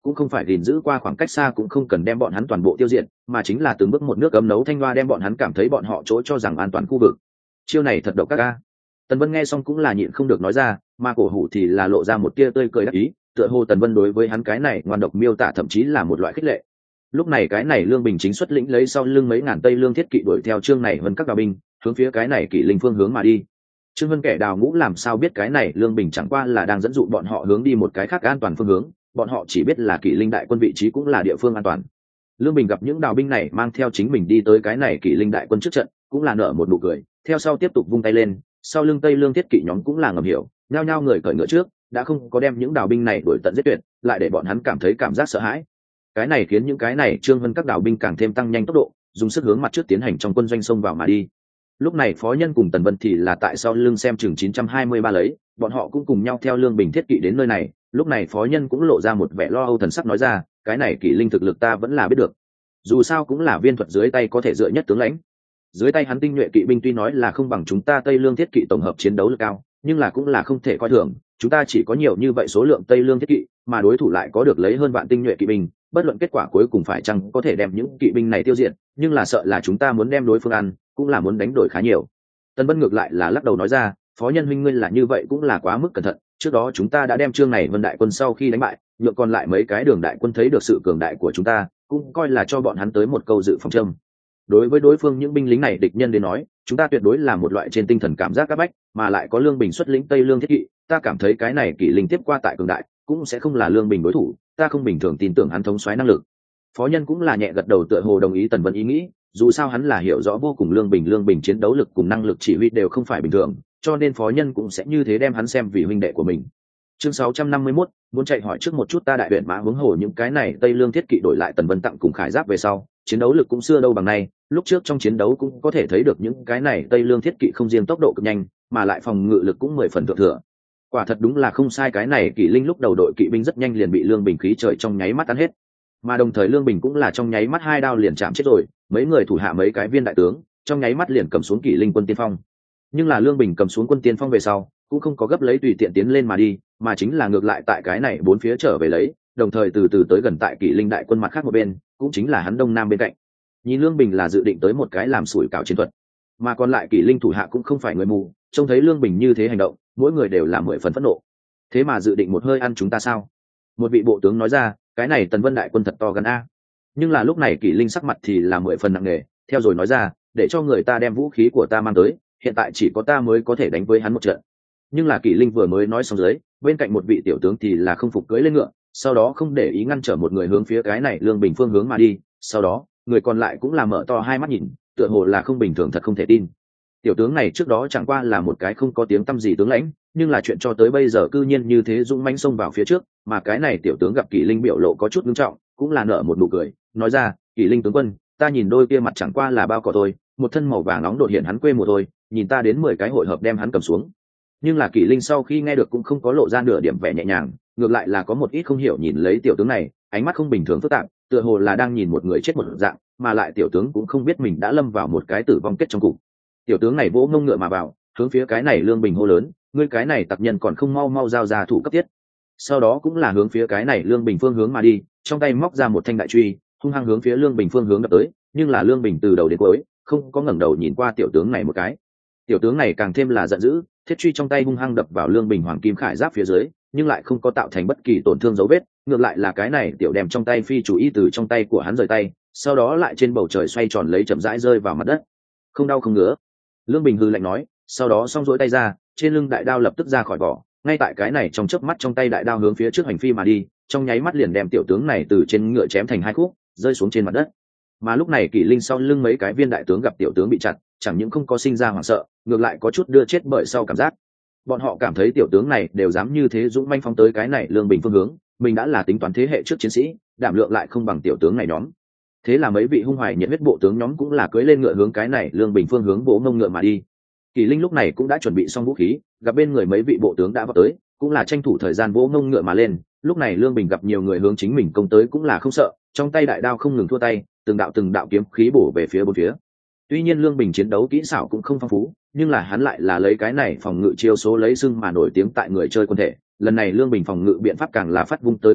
Speaker 1: cũng không phải gìn giữ qua khoảng cách xa, cũng không cần đem bọn hắn toàn bộ tiêu diệt, mà chính là từng bước một nước ấm nấu thanh loa đem bọn hắn cảm thấy bọn họ chỗ cho rằng an toàn khu vực. Chiêu này thật độc các ca. Tần Vân nghe xong cũng là nhịn không được nói ra, mà Cổ Hủ thì là lộ ra một tia tươi cười đắc ý, tựa hồ Tần Vân đối với hắn cái này ngoan độc miêu tả thậm chí là một loại khích lệ. Lúc này cái này Lương Bình chính xuất lĩnh lấy sau lưng mấy ngàn Tây Lương thiết kỵ đuổi theo Trương này Vân các đào binh, hướng phía cái này Kỷ Linh phương hướng mà đi. Trương Vân kẻ đào ngũ làm sao biết cái này Lương Bình chẳng qua là đang dẫn dụ bọn họ hướng đi một cái khác an toàn phương hướng, bọn họ chỉ biết là Kỷ Linh đại quân vị trí cũng là địa phương an toàn. Lương Bình gặp những đào binh này mang theo chính mình đi tới cái này Kỷ Linh đại quân trước trận, cũng là nở một nụ cười, theo sau tiếp tục vung tay lên, sau lưng Tây Lương thiết kỵ nhóm cũng là ngầm hiểu, nhao nhao người cởi ngựa trước, đã không có đem những đào binh này đuổi tận giết tuyệt, lại để bọn hắn cảm thấy cảm giác sợ hãi. Cái này khiến những cái này Trương Vân các đào binh càng thêm tăng nhanh tốc độ, dùng sức hướng mặt trước tiến hành trong quân doanh xông vào mà đi. Lúc này Phó Nhân cùng Tần Vân thì là tại sau lưng xem chừng chín trăm hai mươi ba lấy, bọn họ cũng cùng nhau theo Lương Bình thiết kỵ đến nơi này. Lúc này Phó Nhân cũng lộ ra một vẻ lo âu thần sắc nói ra, cái này Kỷ Linh thực lực ta vẫn là biết được, dù sao cũng là viên thuật dưới tay có thể dựa nhất tướng lãnh. Dưới tay hắn tinh nhuệ kỵ binh tuy nói là không bằng chúng ta Tây Lương thiết kỵ tổng hợp chiến đấu lực cao, nhưng là cũng là không thể coi thường. Chúng ta chỉ có nhiều như vậy số lượng Tây Lương thiết kỵ, mà đối thủ lại có được lấy hơn vạn tinh nhuệ kỵ binh, bất luận kết quả cuối cùng phải chăng có thể đem những kỵ binh này tiêu diệt, nhưng là sợ là chúng ta muốn đem đối phương ăn, cũng là muốn đánh đổi khá nhiều. Tân Vân ngược lại là lắc đầu nói ra, Phó Nhân huynh ngươi là như vậy cũng là quá mức cẩn thận, trước đó chúng ta đã đem Trương này Vân đại quân sau khi đánh bại, nhượng còn lại mấy cái đường đại quân thấy được sự cường đại của chúng ta, cũng coi là cho bọn hắn tới một câu dự phòng châm. Đối với đối phương những binh lính này địch nhân đến nói, chúng ta tuyệt đối là một loại trên tinh thần cảm giác áp bách, mà lại có Lương Bình xuất lĩnh Tây Lương thiết kỵ, ta cảm thấy cái này Kỷ Linh tiếp qua tại cường đại, cũng sẽ không là Lương Bình đối thủ, ta không bình thường tin tưởng hắn thống soái năng lực. Phó Nhân cũng là nhẹ gật đầu tựa hồ đồng ý Tần Vân ý nghĩ, dù sao hắn là hiểu rõ vô cùng Lương Bình Lương Bình chiến đấu lực cùng năng lực chỉ huy đều không phải bình thường, cho nên Phó Nhân cũng sẽ như thế đem hắn xem vì huynh đệ của mình. Chương sáu trăm năm mươi mốt, muốn chạy hỏi trước một chút ta đại huyện mã hướng hồ những cái này Tây Lương thiết kỵ đổi lại Tần Vân tặng cùng khải giáp về sau, chiến đấu lực cũng xưa đâu bằng nay, lúc trước trong chiến đấu cũng có thể thấy được những cái này Tây Lương thiết kỵ không riêng tốc độ cực nhanh, mà lại phòng ngự lực cũng mười phần thượng thừa. Quả thật đúng là không sai, cái này Kỷ Linh lúc đầu đội kỵ binh rất nhanh liền bị Lương Bình khí trời trong nháy mắt tan hết, mà đồng thời Lương Bình cũng là trong nháy mắt hai đao liền chạm chết rồi mấy người thủ hạ mấy cái viên đại tướng, trong nháy mắt liền cầm xuống Kỷ Linh quân tiên phong. Nhưng là Lương Bình cầm xuống quân tiên phong về sau cũng không có gấp lấy tùy tiện tiến lên mà đi, mà chính là ngược lại tại cái này bốn phía trở về lấy, đồng thời từ từ tới gần tại Kỷ Linh đại quân mặt khác một bên, cũng chính là hắn đông nam bên cạnh. Nhìn Lương Bình là dự định tới một cái làm sủi cảo chiến thuật, mà còn lại Kỷ Linh thủ hạ cũng không phải người mù, trông thấy Lương Bình như thế hành động, mỗi người đều là mười phần phẫn nộ. Thế mà dự định một hơi ăn chúng ta sao? Một vị bộ tướng nói ra, cái này Tần Vân đại quân thật to gần a. Nhưng là lúc này Kỷ Linh sắc mặt thì là mười phần nặng nề, theo rồi nói ra, để cho người ta đem vũ khí của ta mang tới, hiện tại chỉ có ta mới có thể đánh với hắn một trận. Nhưng là Kỷ Linh vừa mới nói xong dưới, bên cạnh một vị tiểu tướng thì là không phục cưỡi lên ngựa, sau đó không để ý ngăn trở một người hướng phía cái này Lương Bình phương hướng mà đi, sau đó người còn lại cũng là mở to hai mắt nhìn, tựa hồ là không bình thường thật không thể tin. Tiểu tướng này trước đó chẳng qua là một cái không có tiếng tăm gì tướng lãnh, nhưng là chuyện cho tới bây giờ cư nhiên như thế dũng mãnh xông vào phía trước, mà cái này tiểu tướng gặp Kỷ Linh biểu lộ có chút nghiêm trọng, cũng là nở một nụ cười, nói ra, Kỷ Linh tướng quân, ta nhìn đôi kia mặt chẳng qua là bao cỏ thôi, một thân màu vàng nóng đột hiện hắn quê mùa thôi, nhìn ta đến mười cái hội hợp đem hắn cầm xuống. Nhưng là Kỷ Linh sau khi nghe được cũng không có lộ ra nửa điểm vẻ nhẹ nhàng, ngược lại là có một ít không hiểu nhìn lấy tiểu tướng này, ánh mắt không bình thường phức tạp, tựa hồ là đang nhìn một người chết một dạng, mà lại tiểu tướng cũng không biết mình đã lâm vào một cái tử vong kết trong cục. Tiểu tướng này vỗ ngông ngựa mà vào, hướng phía cái này Lương Bình hô lớn, ngươi cái này tặc nhân còn không mau mau giao ra thủ cấp tiết. Sau đó cũng là hướng phía cái này Lương Bình phương hướng mà đi, trong tay móc ra một thanh đại truy, hung hăng hướng phía Lương Bình phương hướng đập tới, nhưng là Lương Bình từ đầu đến cuối không có ngẩng đầu nhìn qua tiểu tướng này một cái. Tiểu tướng này càng thêm là giận dữ, thiết truy trong tay hung hăng đập vào Lương Bình hoàng kim khải giáp phía dưới, nhưng lại không có tạo thành bất kỳ tổn thương dấu vết, ngược lại là cái này tiểu đem trong tay phi chủ y từ trong tay của hắn rời tay, sau đó lại trên bầu trời xoay tròn lấy chậm rãi rơi vào mặt đất. Không đau không ngứa. Lương Bình hừ lạnh nói, sau đó xong duỗi tay ra, trên lưng đại đao lập tức ra khỏi vỏ, ngay tại cái này trong chớp mắt trong tay đại đao hướng phía trước hành phi mà đi, trong nháy mắt liền đem tiểu tướng này từ trên ngựa chém thành hai khúc, rơi xuống trên mặt đất. Mà lúc này Kỷ Linh sau lưng mấy cái viên đại tướng gặp tiểu tướng bị chặt, chẳng những không có sinh ra hoảng sợ, ngược lại có chút đưa chết bởi sau cảm giác. Bọn họ cảm thấy tiểu tướng này đều dám như thế dũng manh phóng tới cái này Lương Bình phương hướng, mình đã là tính toán thế hệ trước chiến sĩ, đảm lượng lại không bằng tiểu tướng này nhóm. Thế là mấy vị hung hoài nhiệt huyết bộ tướng nhóm cũng là cưỡi lên ngựa hướng cái này Lương Bình phương hướng vỗ mông ngựa mà đi. Kỷ Linh lúc này cũng đã chuẩn bị xong vũ khí, gặp bên người mấy vị bộ tướng đã vào tới, cũng là tranh thủ thời gian vỗ mông ngựa mà lên. Lúc này Lương Bình gặp nhiều người hướng chính mình công tới cũng là không sợ, trong tay đại đao không ngừng thua tay, từng đạo từng đạo kiếm khí bổ về phía bốn phía. Tuy nhiên Lương Bình chiến đấu kỹ xảo cũng không phong phú, nhưng là hắn lại là lấy cái này phòng ngự chiêu số lấy xưng mà nổi tiếng tại người chơi quân thể. Lần này Lương Bình phòng ngự biện pháp càng là phát vung tới cực hạn,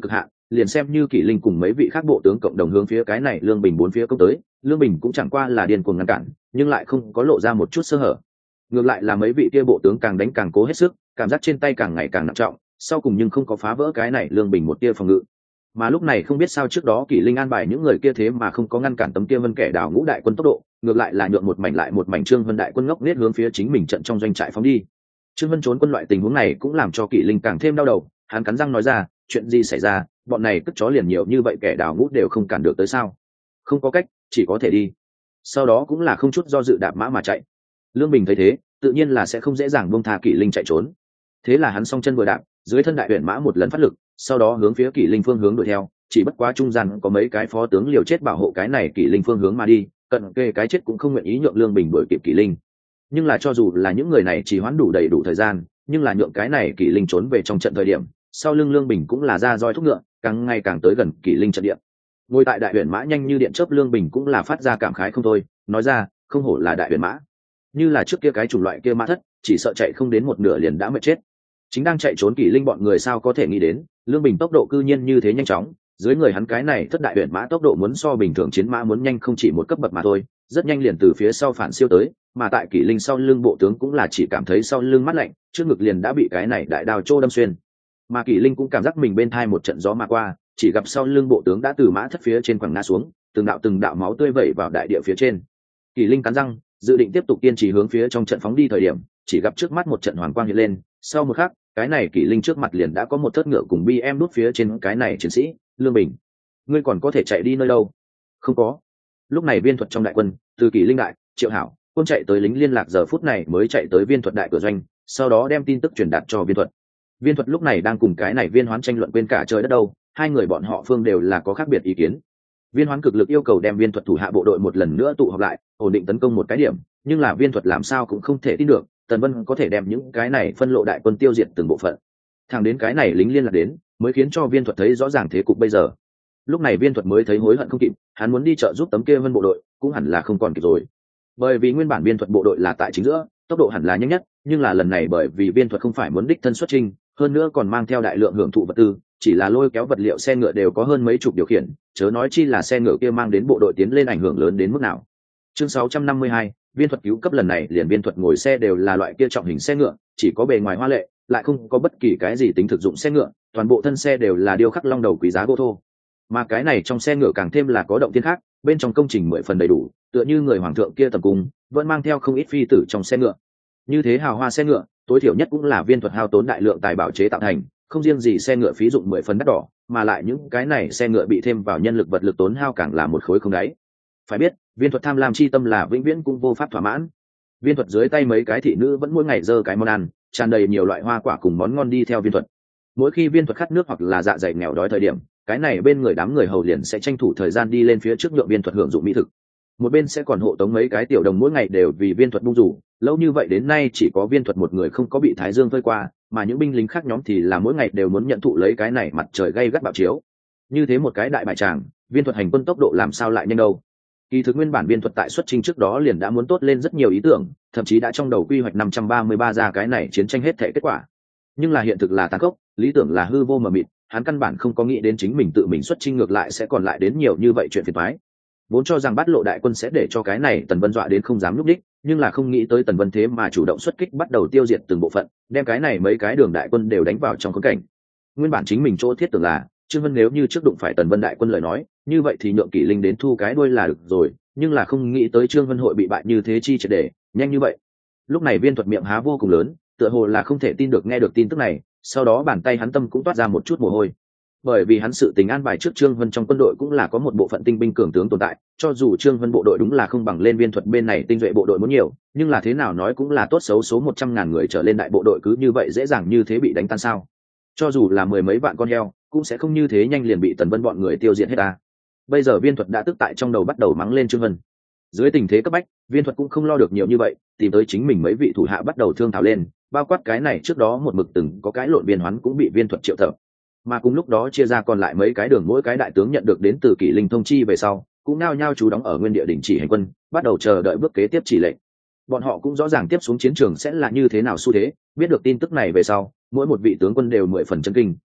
Speaker 1: liền xem như kỷ linh cùng mấy vị khác bộ tướng cộng đồng hướng phía cái này lương bình bốn phía công tới, lương bình cũng chẳng qua là điên cuồng ngăn cản, nhưng lại không có lộ ra một chút sơ hở. Ngược lại là mấy vị kia bộ tướng càng đánh càng cố hết sức, cảm giác trên tay càng ngày càng nặng trọng, sau cùng nhưng không có phá vỡ cái này lương bình một tia phòng ngự. Mà lúc này không biết sao trước đó kỷ linh an bài những người kia thế mà không có ngăn cản tấm kia vân kẻ đảo ngũ đại quân tốc độ, ngược lại là nhượng một mảnh lại một mảnh trương vân đại quân ngốc nết hướng phía chính mình trận trong doanh trại phóng đi. Trương vân trốn quân loại tình huống này cũng làm cho kỷ linh càng thêm đau đầu, hắn cắn răng nói ra, chuyện gì xảy ra, bọn này cất chó liền nhiều như vậy kẻ đảo ngũ đều không cản được tới sao? Không có cách, chỉ có thể đi. Sau đó cũng là không chút do dự đạp mã mà chạy. Lương Bình thấy thế, tự nhiên là sẽ không dễ dàng buông tha kỷ linh chạy trốn. Thế là hắn song chân vừa đạp, dưới thân đại huyền mã một lần phát lực, sau đó hướng phía kỷ linh phương hướng đuổi theo, chỉ bất quá trung gian có mấy cái phó tướng liều chết bảo hộ cái này kỷ linh phương hướng mà đi, cận kề cái chết cũng không nguyện ý nhượng Lương Bình đuổi kịp kỷ linh. Nhưng là cho dù là những người này chỉ hoãn đủ đầy đủ thời gian, nhưng là nhượng cái này kỷ linh trốn về trong trận thời điểm, sau lưng Lương Bình cũng là ra roi thúc ngựa, càng ngày càng tới gần kỷ linh trận địa. Ngồi tại đại huyền mã nhanh như điện chớp Lương Bình cũng là phát ra cảm khái không thôi, nói ra, không hổ là đại huyền mã, như là trước kia cái chủng loại kia mã thất, chỉ sợ chạy không đến một nửa liền đã mệt chết. Chính đang chạy trốn kỷ linh bọn người sao có thể nghĩ đến, Lương Bình tốc độ cư nhiên như thế nhanh chóng, dưới người hắn cái này thất đại huyền mã tốc độ muốn so bình thường chiến mã muốn nhanh không chỉ một cấp bậc mà thôi, rất nhanh liền từ phía sau phản siêu tới, mà tại kỷ linh sau lưng bộ tướng cũng là chỉ cảm thấy sau lưng mát lạnh, trước ngực liền đã bị cái này đại đao trô đâm xuyên. Mà kỷ linh cũng cảm giác mình bên thai một trận gió mà qua, chỉ gặp sau lưng bộ tướng đã từ mã thất phía trên quẳng ngã xuống, từng đạo từng đạo máu tươi vẩy vào đại địa phía trên. Kỷ linh cắn răng, dự định tiếp tục kiên trì hướng phía trong trận phóng đi thời điểm, chỉ gặp trước mắt một trận hoàng quang hiện lên, sau một khắc, cái này kỷ linh trước mặt liền đã có một thớt ngựa cùng bi em nút phía trên cái này chiến sĩ. Lương Bình, ngươi còn có thể chạy đi nơi đâu? Không có. Lúc này viên thuật trong đại quân, từ kỷ linh đại, Triệu Hảo, quân chạy tới lính liên lạc giờ phút này mới chạy tới viên thuật đại cửa doanh, sau đó đem tin tức truyền đạt cho viên thuật. Viên thuật lúc này đang cùng cái này viên hoán tranh luận quên cả trời đất đâu, hai người bọn họ phương đều là có khác biệt ý kiến. Viên hoán cực lực yêu cầu đem viên thuật thủ hạ bộ đội một lần nữa tụ họp lại, ổn định tấn công một cái điểm, nhưng là viên thuật làm sao cũng không thể tin được Tần Vân có thể đem những cái này phân lộ đại quân tiêu diệt từng bộ phận. Thẳng đến cái này lính liên lạc đến, mới khiến cho viên thuật thấy rõ ràng thế cục bây giờ. Lúc này viên thuật mới thấy hối hận không kịp, hắn muốn đi trợ giúp tấm kia Vân bộ đội, cũng hẳn là không còn kịp rồi. Bởi vì nguyên bản viên thuật bộ đội là tại chính giữa, tốc độ hẳn là nhanh nhất, nhưng là lần này bởi vì viên thuật không phải muốn đích thân xuất chinh, hơn nữa còn mang theo đại lượng hưởng thụ vật tư, chỉ là lôi kéo vật liệu xe ngựa đều có hơn mấy chục điều khiển, chớ nói chi là xe ngựa kia mang đến bộ đội tiến lên ảnh hưởng lớn đến mức nào. Chương sáu trăm năm mươi hai, viên thuật cứu cấp lần này liền viên thuật ngồi xe đều là loại kia trọng hình xe ngựa, chỉ có bề ngoài hoa lệ, lại không có bất kỳ cái gì tính thực dụng xe ngựa, toàn bộ thân xe đều là điêu khắc long đầu quý giá gỗ thô. Mà cái này trong xe ngựa càng thêm là có động thiên khác, bên trong công trình mười phần đầy đủ, tựa như người hoàng thượng kia tầm cung, vẫn mang theo không ít phi tử trong xe ngựa. Như thế hào hoa xe ngựa, tối thiểu nhất cũng là viên thuật hao tốn đại lượng tài bảo chế tạo thành, không riêng gì xe ngựa phí dụng mười phần đắt đỏ, mà lại những cái này xe ngựa bị thêm vào nhân lực vật lực tốn hao càng là một khối không đáy. Phải biết, viên thuật tham lam chi tâm là vĩnh viễn cũng vô pháp thỏa mãn. Viên thuật dưới tay mấy cái thị nữ vẫn mỗi ngày dơ cái món ăn, tràn đầy nhiều loại hoa quả cùng món ngon đi theo viên thuật. Mỗi khi viên thuật khát nước hoặc là dạ dày nghèo đói thời điểm, cái này bên người đám người hầu liền sẽ tranh thủ thời gian đi lên phía trước nhượng viên thuật hưởng dụng mỹ thực. Một bên sẽ còn hộ tống mấy cái tiểu đồng mỗi ngày đều vì viên thuật bung rủ, lâu như vậy đến nay chỉ có viên thuật một người không có bị thái dương phơi qua, mà những binh lính khác nhóm thì là mỗi ngày đều muốn nhận thụ lấy cái này mặt trời gay gắt bạo chiếu. Như thế một cái đại bại tràng, viên thuật hành quân tốc độ làm sao lại nhanh đâu. Kỳ thực nguyên bản viên thuật tại xuất chinh trước đó liền đã muốn tốt lên rất nhiều ý tưởng, thậm chí đã trong đầu quy hoạch năm trăm ba mươi ba ra cái này chiến tranh hết thể kết quả. Nhưng là hiện thực là tàn khốc, lý tưởng là hư vô mờ mịt, hắn căn bản không có nghĩ đến chính mình tự mình xuất chinh ngược lại sẽ còn lại đến nhiều như vậy chuyện phiền toái. Vốn cho rằng Bát Lộ đại quân sẽ để cho cái này Tần Vân dọa đến không dám lúc đích, nhưng là không nghĩ tới Tần Vân thế mà chủ động xuất kích bắt đầu tiêu diệt từng bộ phận, đem cái này mấy cái đường đại quân đều đánh vào trong khốn cảnh. Nguyên bản chính mình chỗ thiết tưởng là Trương Vân nếu như trước đụng phải Tần Vân đại quân lời nói, như vậy thì nhượng Kỷ Linh đến thu cái đuôi là được rồi, nhưng là không nghĩ tới Trương Vân hội bị bại như thế chi triệt để, nhanh như vậy. Lúc này viên thuật miệng há vô cùng lớn, tựa hồ là không thể tin được nghe được tin tức này, sau đó bàn tay hắn tâm cũng toát ra một chút mồ hôi. Bởi vì hắn sự tình an bài trước Trương Vân trong quân đội cũng là có một bộ phận tinh binh cường tướng tồn tại, cho dù Trương Vân bộ đội đúng là không bằng lên viên thuật bên này tinh duệ bộ đội muốn nhiều, nhưng là thế nào nói cũng là tốt xấu số một trăm ngàn người trở lên đại bộ đội cứ như vậy dễ dàng như thế bị đánh tan sao? Cho dù là mười mấy vạn con heo, cũng sẽ không như thế nhanh liền bị Tần Vân bọn người tiêu diệt hết ta. Bây giờ viên thuật đã tức tại trong đầu bắt đầu mắng lên Trương Vân. Dưới tình thế cấp bách, viên thuật cũng không lo được nhiều như vậy, tìm tới chính mình mấy vị thủ hạ bắt đầu thương thảo lên, bao quát cái này trước đó một mực từng có cái lộn viên hoán cũng bị viên thuật triệu tập. Mà cùng lúc đó chia ra còn lại mấy cái đường, mỗi cái đại tướng nhận được đến từ Kỷ Linh thông chi về sau, cũng nao nhao chú đóng ở nguyên địa đình chỉ hành quân, bắt đầu chờ đợi bước kế tiếp chỉ lệnh. Bọn họ cũng rõ ràng tiếp xuống chiến trường sẽ là như thế nào xu thế, biết được tin tức này về sau, mỗi một vị tướng quân đều mười phần chấn kinh,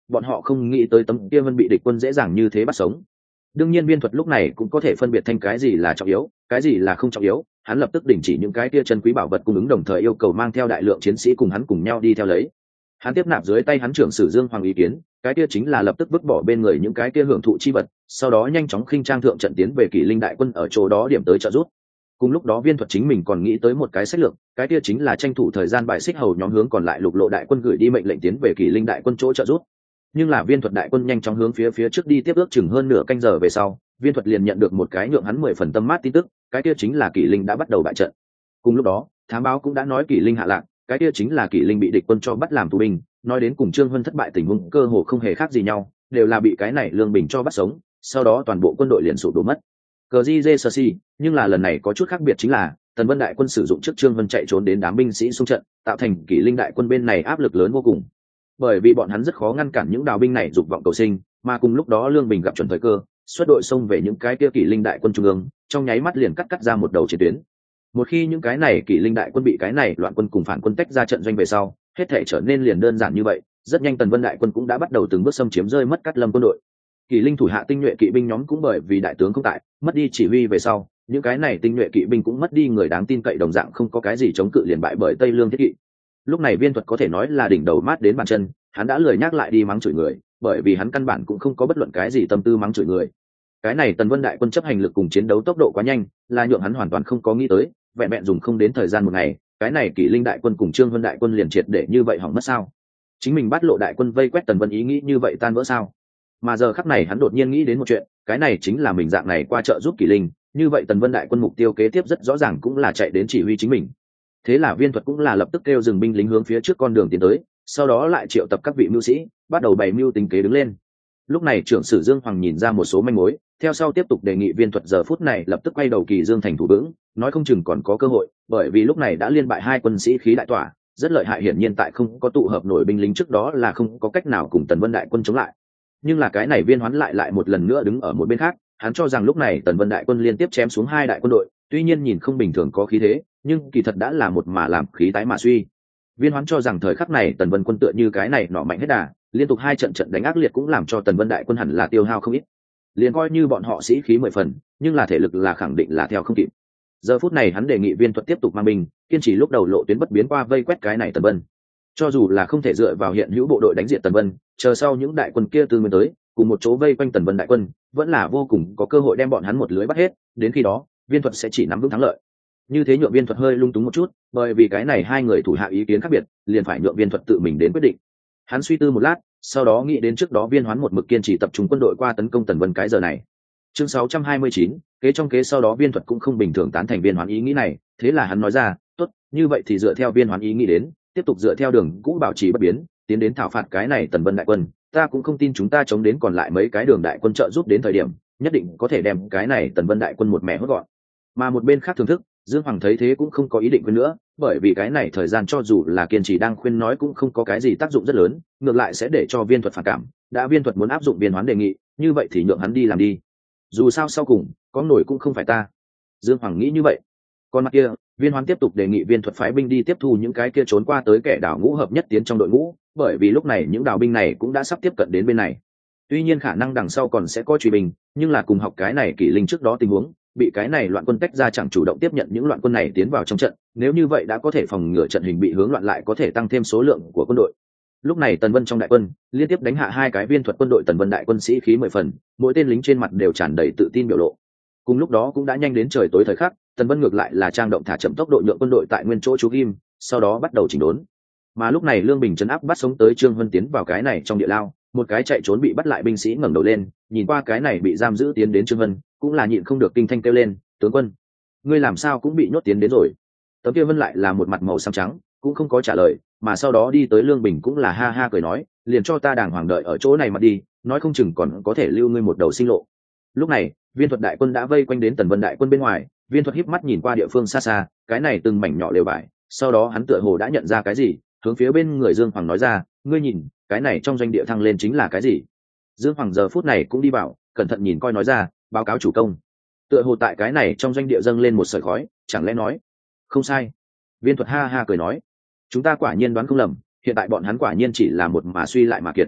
Speaker 1: bọn họ không nghĩ tới tấm kia vân bị địch quân dễ dàng như thế bắt sống. Đương nhiên viên thuật lúc này cũng có thể phân biệt thanh cái gì là trọng yếu, cái gì là không trọng yếu, hắn lập tức đình chỉ những cái kia chân quý bảo vật cung ứng, đồng thời yêu cầu mang theo đại lượng chiến sĩ cùng hắn cùng nhau đi theo lấy. Hắn tiếp nạp dưới tay hắn trưởng sử Dương Hoàng ý kiến, cái kia chính là lập tức vứt bỏ bên người những cái kia hưởng thụ chi vật, sau đó nhanh chóng khinh trang thượng trận tiến về Kỷ Linh đại quân ở chỗ đó điểm tới trợ giúp. Cùng lúc đó viên thuật chính mình còn nghĩ tới một cái sách lược, cái kia chính là tranh thủ thời gian bại xích hầu nhóm hướng còn lại lục lộ đại quân gửi đi mệnh lệnh tiến về Kỷ Linh đại quân chỗ trợ giúp. Nhưng là viên thuật đại quân nhanh chóng hướng phía phía trước đi tiếp ước chừng hơn nửa canh giờ về sau, viên thuật liền nhận được một cái nhượng hắn mười phần tâm mát tin tức, cái kia chính là Kỷ Linh đã bắt đầu bại trận. Cùng lúc đó thám báo cũng đã nói Kỷ Linh hạ lạc, cái kia chính là Kỷ Linh bị địch quân cho bắt làm tù binh, nói đến cùng Trương Vân thất bại tình huống cơ hồ không hề khác gì nhau, đều là bị cái này Lương Bình cho bắt sống, sau đó toàn bộ quân đội liền sụp đổ mất. Cờ Di Dê Sơ Si, nhưng là lần này có chút khác biệt chính là Tần Vân đại quân sử dụng trước Trương Vân chạy trốn đến đám binh sĩ xung trận, tạo thành Kỷ Linh đại quân bên này áp lực lớn vô cùng. Bởi vì bọn hắn rất khó ngăn cản những đào binh này dục vọng cầu sinh, mà cùng lúc đó Lương Bình gặp chuẩn thời cơ, xuất đội xông về những cái kia Kỷ Linh đại quân trung ương, trong nháy mắt liền cắt cắt ra một đầu chiến tuyến. Một khi những cái này Kỷ Linh đại quân bị cái này loạn quân cùng phản quân tách ra trận doanh về sau, hết thể trở nên liền đơn giản như vậy, rất nhanh Tần Vân đại quân cũng đã bắt đầu từng bước xâm chiếm rơi mất Cát Lâm quân đội. Kỷ Linh thủ hạ tinh nhuệ kỵ binh nhóm cũng bởi vì đại tướng không tại, mất đi chỉ huy về sau, những cái này tinh nhuệ kỵ binh cũng mất đi người đáng tin cậy, đồng dạng không có cái gì chống cự liền bại bởi Tây Lương thiết kỵ. Lúc này viên thuật có thể nói là đỉnh đầu mát đến bàn chân, hắn đã lười nhắc lại đi mắng chửi người, bởi vì hắn căn bản cũng không có bất luận cái gì tâm tư mắng chửi người. Cái này Tần Vân đại quân chấp hành lực cùng chiến đấu tốc độ quá nhanh, là nhượng hắn hoàn toàn không có nghĩ tới, vẹn vẹn dùng không đến thời gian một ngày, cái này Kỷ Linh đại quân cùng Trương Vân đại quân liền triệt để như vậy hỏng mất sao? Chính mình bắt lộ đại quân vây quét Tần Vân ý nghĩ như vậy tan vỡ sao? Mà giờ khắc này hắn đột nhiên nghĩ đến một chuyện, cái này chính là mình dạng này qua trợ giúp Kỷ Linh, như vậy Tần Vân đại quân mục tiêu kế tiếp rất rõ ràng cũng là chạy đến chỉ huy chính mình. Thế là viên thuật cũng là lập tức kêu dừng binh lính hướng phía trước con đường tiến tới, sau đó lại triệu tập các vị mưu sĩ, bắt đầu bày mưu tính kế đứng lên. Lúc này trưởng sử Dương Hoàng nhìn ra một số manh mối, theo sau tiếp tục đề nghị viên thuật giờ phút này lập tức quay đầu Kỳ Dương thành thủ vững, nói không chừng còn có cơ hội, bởi vì lúc này đã liên bại hai quân sĩ khí đại tỏa, rất lợi hại, hiển nhiên tại không có tụ hợp nổi binh lính trước đó là không có cách nào cùng Tần Vân đại quân chống lại. Nhưng là cái này Viên Hoán lại lại một lần nữa đứng ở một bên khác, hắn cho rằng lúc này Tần Vân đại quân liên tiếp chém xuống hai đại quân đội, tuy nhiên nhìn không bình thường có khí thế, nhưng kỳ thật đã là một mà làm khí tái mà suy. Viên Hoán cho rằng thời khắc này Tần Vân quân tựa như cái này nọ mạnh hết đà, liên tục hai trận trận đánh ác liệt cũng làm cho Tần Vân đại quân hẳn là tiêu hao không ít. Liền coi như bọn họ sĩ khí mười phần, nhưng là thể lực là khẳng định là theo không kịp. Giờ phút này hắn đề nghị Viên Thuật tiếp tục mang binh, kiên trì lúc đầu lộ tuyến bất biến qua vây quét cái này Tần Vân. Cho dù là không thể dựa vào hiện hữu bộ đội đánh diệt Tần Vân, chờ sau những đại quân kia từ nguyên tới, cùng một chỗ vây quanh Tần Vân đại quân, vẫn là vô cùng có cơ hội đem bọn hắn một lưới bắt hết, đến khi đó, Viên Thuật sẽ chỉ nắm vững thắng lợi. Như thế nhượng Viên Thuật hơi lung túng một chút, bởi vì cái này hai người thủ hạ ý kiến khác biệt, liền phải nhượng Viên Thuật tự mình đến quyết định. Hắn suy tư một lát, sau đó nghĩ đến trước đó Viên Hoán một mực kiên trì tập trung quân đội qua tấn công Tần Vân cái giờ này. Chương sáu trăm hai mươi chín, kế trong kế sau đó Viên Thuật cũng không bình thường tán thành Viên Hoán ý nghĩ này, thế là hắn nói ra, tốt, như vậy thì dựa theo Viên Hoán ý nghĩ đến, tiếp tục dựa theo đường cũ bảo trì bất biến, tiến đến thảo phạt cái này Tần Vân đại quân, ta cũng không tin chúng ta chống đến còn lại mấy cái đường đại quân trợ giúp đến thời điểm, nhất định có thể đem cái này Tần Vân đại quân một mẻ hốt gọn. Mà một bên khác thưởng thức, Dương Hoàng thấy thế cũng không có ý định quên nữa, bởi vì cái này thời gian cho dù là kiên trì đang khuyên nói cũng không có cái gì tác dụng rất lớn, ngược lại sẽ để cho Viên Thuật phản cảm, đã Viên Thuật muốn áp dụng Viên Hoán đề nghị, như vậy thì nhượng hắn đi làm đi. Dù sao sau cùng, có nổi cũng không phải ta. Dương Hoàng nghĩ như vậy. Còn mặt kia, Viên Hoán tiếp tục đề nghị Viên Thuật phái binh đi tiếp thu những cái kia trốn qua tới kẻ đảo ngũ hợp nhất tiến trong đội ngũ, bởi vì lúc này những đảo binh này cũng đã sắp tiếp cận đến bên này. Tuy nhiên khả năng đằng sau còn sẽ có truy binh, nhưng là cùng học cái này Kỷ Linh trước đó tình huống, bị cái này loạn quân tách ra chẳng chủ động tiếp nhận những loạn quân này tiến vào trong trận, nếu như vậy đã có thể phòng ngừa trận hình bị hướng loạn, lại có thể tăng thêm số lượng của quân đội. Lúc này Tần Vân trong đại quân liên tiếp đánh hạ hai cái Viên Thuật quân đội Tần Vân đại quân sĩ khí mười phần, mỗi tên lính trên mặt đều tràn đầy tự tin biểu lộ. Cùng lúc đó cũng đã nhanh đến trời tối thời khắc, Tần Vân ngược lại là trang động thả chậm tốc độ nhượng quân đội tại nguyên chỗ trú ghim, sau đó bắt đầu chỉnh đốn. Mà lúc này Lương Bình trấn áp bắt sống tới Trương Vân tiến vào cái này trong địa lao, một cái chạy trốn bị bắt lại binh sĩ ngẩng đầu lên, nhìn qua cái này bị giam giữ tiến đến Trương Vân, cũng là nhịn không được kinh thanh kêu lên, tướng quân, ngươi làm sao cũng bị nhốt tiến đến rồi. Tấm kia Vân lại là một mặt màu xám trắng, cũng không có trả lời, mà sau đó đi tới Lương Bình cũng là ha ha cười nói, liền cho ta đàng hoàng đợi ở chỗ này mà đi, nói không chừng còn có thể lưu ngươi một đầu sinh lộ. Lúc này Viên Thuật đại quân đã vây quanh đến Tần Vân đại quân bên ngoài, Viên Thuật híp mắt nhìn qua địa phương xa xa, cái này từng mảnh nhỏ lều vải, sau đó hắn tựa hồ đã nhận ra cái gì, hướng phía bên người Dương Hoàng nói ra, ngươi nhìn, cái này trong doanh địa thăng lên chính là cái gì. Dương Hoàng giờ phút này cũng đi vào, cẩn thận nhìn coi nói ra, báo cáo chủ công, tựa hồ tại cái này trong doanh địa dâng lên một sợi khói, chẳng lẽ nói không sai. Viên Thuật ha ha cười nói, chúng ta quả nhiên đoán không lầm, hiện tại bọn hắn quả nhiên chỉ là một mà suy lại mà kiệt.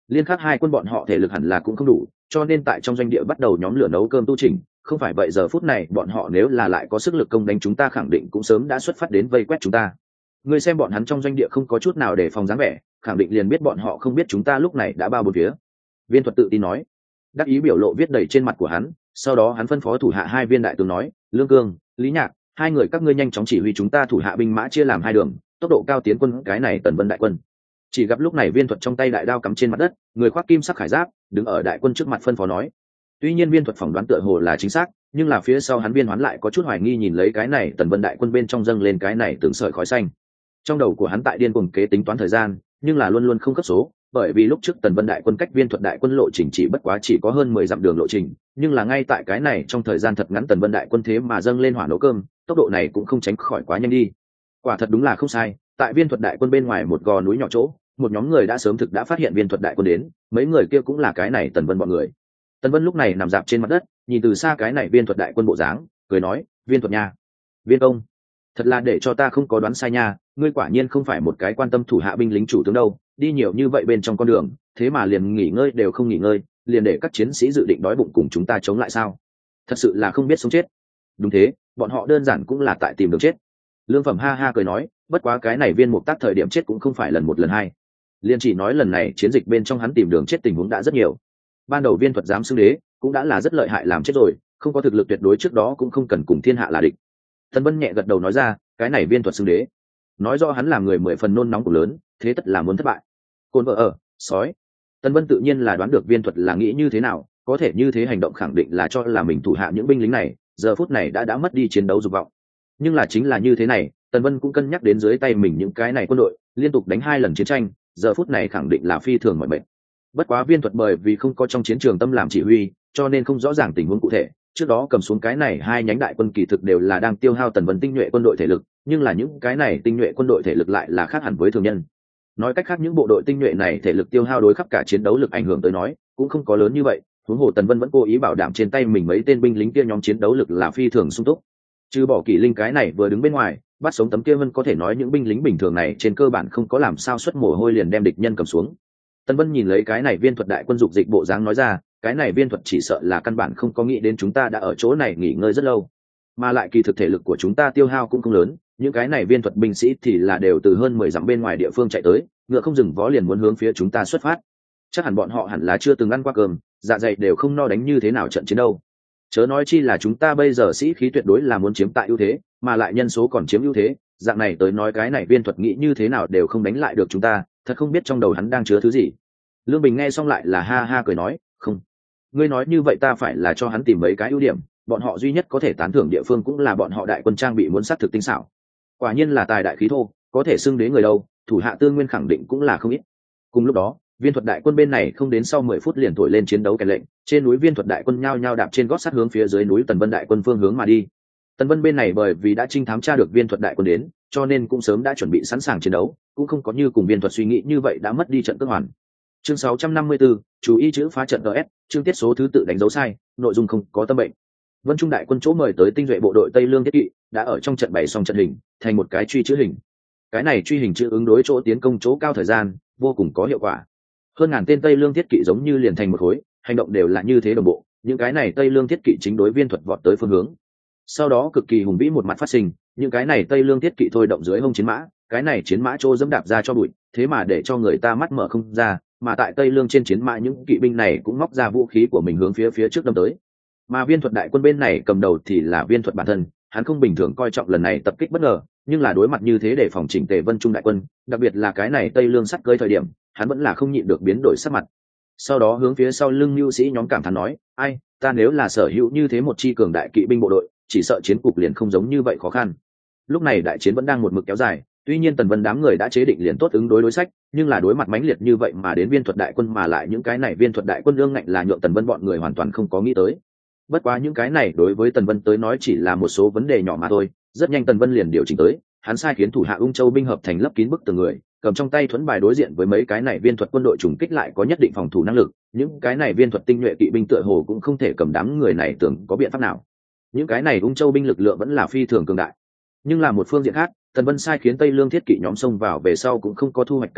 Speaker 1: liên khắc hai quân bọn họ thể lực hẳn là cũng không đủ, cho nên tại trong doanh địa bắt đầu nhóm lửa nấu cơm tu chỉnh, không phải vậy giờ phút này bọn họ nếu là lại có sức lực công đánh chúng ta khẳng định cũng sớm đã xuất phát đến vây quét chúng ta. Ngươi xem bọn hắn trong doanh địa không có chút nào để phòng dáng vẻ, khẳng định liền biết bọn họ không biết chúng ta lúc này đã bao bốn phía. Viên Thuật tự tin nói. Đắc ý biểu lộ viết đầy trên mặt của hắn, sau đó hắn phân phó thủ hạ hai viên đại tướng nói, Lương Cương, Lý Nhạc, hai người các ngươi nhanh chóng chỉ huy chúng ta thủ hạ binh mã chia làm hai đường, tốc độ cao tiến quân cái này Tần Vân đại quân. Chỉ gặp lúc này Viên Thuật trong tay đại đao cắm trên mặt đất, người khoác kim sắc khải giáp, đứng ở đại quân trước mặt phân phó nói. Tuy nhiên Viên Thuật phỏng đoán tựa hồ là chính xác, nhưng là phía sau hắn Viên Hoán lại có chút hoài nghi nhìn lấy cái này Tần Vân đại quân bên trong dâng lên cái này từng sợi khói xanh. Trong đầu của hắn tại điên cuồng kế tính toán thời gian, nhưng là luôn luôn không cấp số, bởi vì lúc trước Tần Vân đại quân cách Viên Thuật đại quân lộ trình chỉ bất quá chỉ có hơn mười dặm đường lộ trình, nhưng là ngay tại cái này trong thời gian thật ngắn Tần Vân đại quân thế mà dâng lên hỏa nấu cơm, tốc độ này cũng không tránh khỏi quá nhanh đi. Quả thật đúng là không sai, tại Viên Thuật đại quân bên ngoài một gò núi nhỏ chỗ, một nhóm người đã sớm thực đã phát hiện Viên Thuật đại quân đến, mấy người kia cũng là cái này Tần Vân bọn người. Tần Vân lúc này nằm dạp trên mặt đất, nhìn từ xa cái này Viên Thuật đại quân bộ dáng, cười nói, Viên Thuật nha, Viên công, thật là để cho ta không có đoán sai nha, ngươi quả nhiên không phải một cái quan tâm thủ hạ binh lính chủ tướng đâu, đi nhiều như vậy bên trong con đường, thế mà liền nghỉ ngơi đều không nghỉ ngơi, liền để các chiến sĩ dự định đói bụng cùng chúng ta chống lại sao? Thật sự là không biết sống chết. Đúng thế, bọn họ đơn giản cũng là tại tìm đường chết. Lương Phẩm ha ha cười nói, bất quá cái này Viên Mục Tác thời điểm chết cũng không phải lần một lần hai, liền chỉ nói lần này chiến dịch bên trong hắn tìm đường chết tình huống đã rất nhiều. Ban đầu Viên Thuật dám xưng đế, cũng đã là rất lợi hại làm chết rồi, không có thực lực tuyệt đối trước đó cũng không cần cùng thiên hạ là địch. Tần Vân nhẹ gật đầu nói ra, cái này Viên Thuật xưng đế, nói rõ hắn là người mười phần nôn nóng của lớn, thế tất là muốn thất bại. Côn vợ ở, sói. Tần Vân tự nhiên là đoán được Viên Thuật là nghĩ như thế nào, có thể như thế hành động khẳng định là cho là mình thủ hạ những binh lính này, giờ phút này đã đã mất đi chiến đấu dục vọng. Nhưng là chính là như thế này, Tần Vân cũng cân nhắc đến dưới tay mình những cái này quân đội, liên tục đánh hai lần chiến tranh, giờ phút này khẳng định là phi thường mọi bệnh. Bất quá Viên Thuật bởi vì không có trong chiến trường tâm làm chỉ huy, cho nên không rõ ràng tình huống cụ thể. Trước đó cầm xuống cái này hai nhánh đại quân kỳ thực đều là đang tiêu hao Tần Vân tinh nhuệ quân đội thể lực, nhưng là những cái này tinh nhuệ quân đội thể lực lại là khác hẳn với thường nhân. Nói cách khác những bộ đội tinh nhuệ này thể lực tiêu hao đối khắp cả chiến đấu lực ảnh hưởng tới nói cũng không có lớn như vậy, huống hồ Tần Vân vẫn cố ý bảo đảm trên tay mình mấy tên binh lính kia nhóm chiến đấu lực là phi thường sung túc. Trừ bỏ Kỷ Linh cái này vừa đứng bên ngoài, bắt sống tấm kia Vân có thể nói những binh lính bình thường này trên cơ bản không có làm sao xuất mồ hôi liền đem địch nhân cầm xuống. Tần Vân nhìn lấy cái này Viên Thuật đại quân dục dịch bộ dáng nói ra, cái này Viên Thuật chỉ sợ là căn bản không có nghĩ đến chúng ta đã ở chỗ này nghỉ ngơi rất lâu, mà lại kỳ thực thể lực của chúng ta tiêu hao cũng không lớn, những cái này Viên Thuật binh sĩ thì là đều từ hơn mười dặm bên ngoài địa phương chạy tới, ngựa không dừng vó liền muốn hướng phía chúng ta xuất phát. Chắc hẳn bọn họ hẳn là chưa từng ăn qua cơm, dạ dày đều không no đánh như thế nào trận chiến đâu. Chớ nói chi là chúng ta bây giờ sĩ khí tuyệt đối là muốn chiếm tại ưu thế, mà lại nhân số còn chiếm ưu thế, dạng này tới nói cái này Viên Thuật nghĩ như thế nào đều không đánh lại được chúng ta, thật không biết trong đầu hắn đang chứa thứ gì. Lương Bình nghe xong lại là ha ha cười nói, không, ngươi nói như vậy ta phải là cho hắn tìm mấy cái ưu điểm, bọn họ duy nhất có thể tán thưởng địa phương cũng là bọn họ đại quân trang bị muốn sát thực tinh xảo. Quả nhiên là tài đại khí thô, có thể xưng đế người đâu, thủ hạ tương nguyên khẳng định cũng là không ít. Cùng lúc đó, Viên Thuật đại quân bên này không đến sau mười phút liền thổi lên chiến đấu kèn lệnh, trên núi Viên Thuật đại quân nhao nhao đạp trên gót sắt hướng phía dưới núi Tần Vân đại quân phương hướng mà đi. Tần Vân bên này bởi vì đã trinh thám tra được Viên Thuật đại quân đến, cho nên cũng sớm đã chuẩn bị sẵn sàng chiến đấu, cũng không có như cùng Viên Thuật suy nghĩ như vậy đã mất đi trận cước hoàn. Chương sáu trăm năm mươi tư, chú ý chữ phá trận đê ét, chương tiết số thứ tự đánh dấu sai, nội dung không có tâm bệnh. Vân Trung đại quân chỗ mời tới tinh duệ bộ đội Tây Lương Thiết Kỵ đã ở trong trận bày xong trận hình, thành một cái truy chữ hình. Cái này truy hình chữ ứng đối chỗ tiến công chỗ cao thời gian, vô cùng có hiệu quả. Hơn ngàn tên Tây Lương Thiết Kỵ giống như liền thành một khối, hành động đều là như thế đồng bộ, những cái này Tây Lương Thiết Kỵ chính đối Viên Thuật vọt tới phương hướng. Sau đó cực kỳ hùng vĩ một mặt phát sinh, những cái này Tây Lương Thiết Kỵ thôi động dưới hông chiến mã, cái này chiến mã trô dẫm đạp ra cho bụi, thế mà để cho người ta mắt mở không ra, mà tại Tây Lương trên chiến mã những kỵ binh này cũng móc ra vũ khí của mình hướng phía phía trước đâm tới. Mà Viên Thuật đại quân bên này cầm đầu thì là Viên Thuật bản thân, hắn không bình thường coi trọng lần này tập kích bất ngờ, nhưng là đối mặt như thế để phòng chỉnh tề Vân Trung đại quân, đặc biệt là cái này Tây Lương sắt cưỡi thời điểm, hắn vẫn là không nhịn được biến đổi sắc mặt. Sau đó hướng phía sau lưng nhu sĩ nhóm cảm thán nói, ai, ta nếu là sở hữu như thế một chi cường đại kỵ binh bộ đội, chỉ sợ chiến cục liền không giống như vậy khó khăn. Lúc này đại chiến vẫn đang một mực kéo dài, tuy nhiên Tần Vân đám người đã chế định liền tốt ứng đối đối sách, nhưng là đối mặt mãnh liệt như vậy mà đến Viên Thuật đại quân mà lại những cái này Viên Thuật đại quân lương ngạnh là nhượng Tần Vân bọn người hoàn toàn không có nghĩ tới. Bất quá những cái này đối với Tần Vân tới nói chỉ là một số vấn đề nhỏ mà thôi, rất nhanh Tần Vân liền điều chỉnh tới, hắn sai khiến thủ hạ Ung Châu binh hợp thành lấp kín bức tường người, cầm trong tay thuẫn bài đối diện với mấy cái này Viên Thuật quân đội trùng kích lại có nhất định phòng thủ năng lực, những cái này Viên Thuật tinh nhuệ kỵ binh tựa hồ cũng không thể cầm đám người này tưởng có biện pháp nào. Những cái này Ung Châu binh lực lượng vẫn là phi thường cường đại. Nhưng là một phương diện khác, Tần Vân sai khiến Tây Lương Thiết Kỵ nhóm xông vào về sau cũng không có thu hoạch cái gì,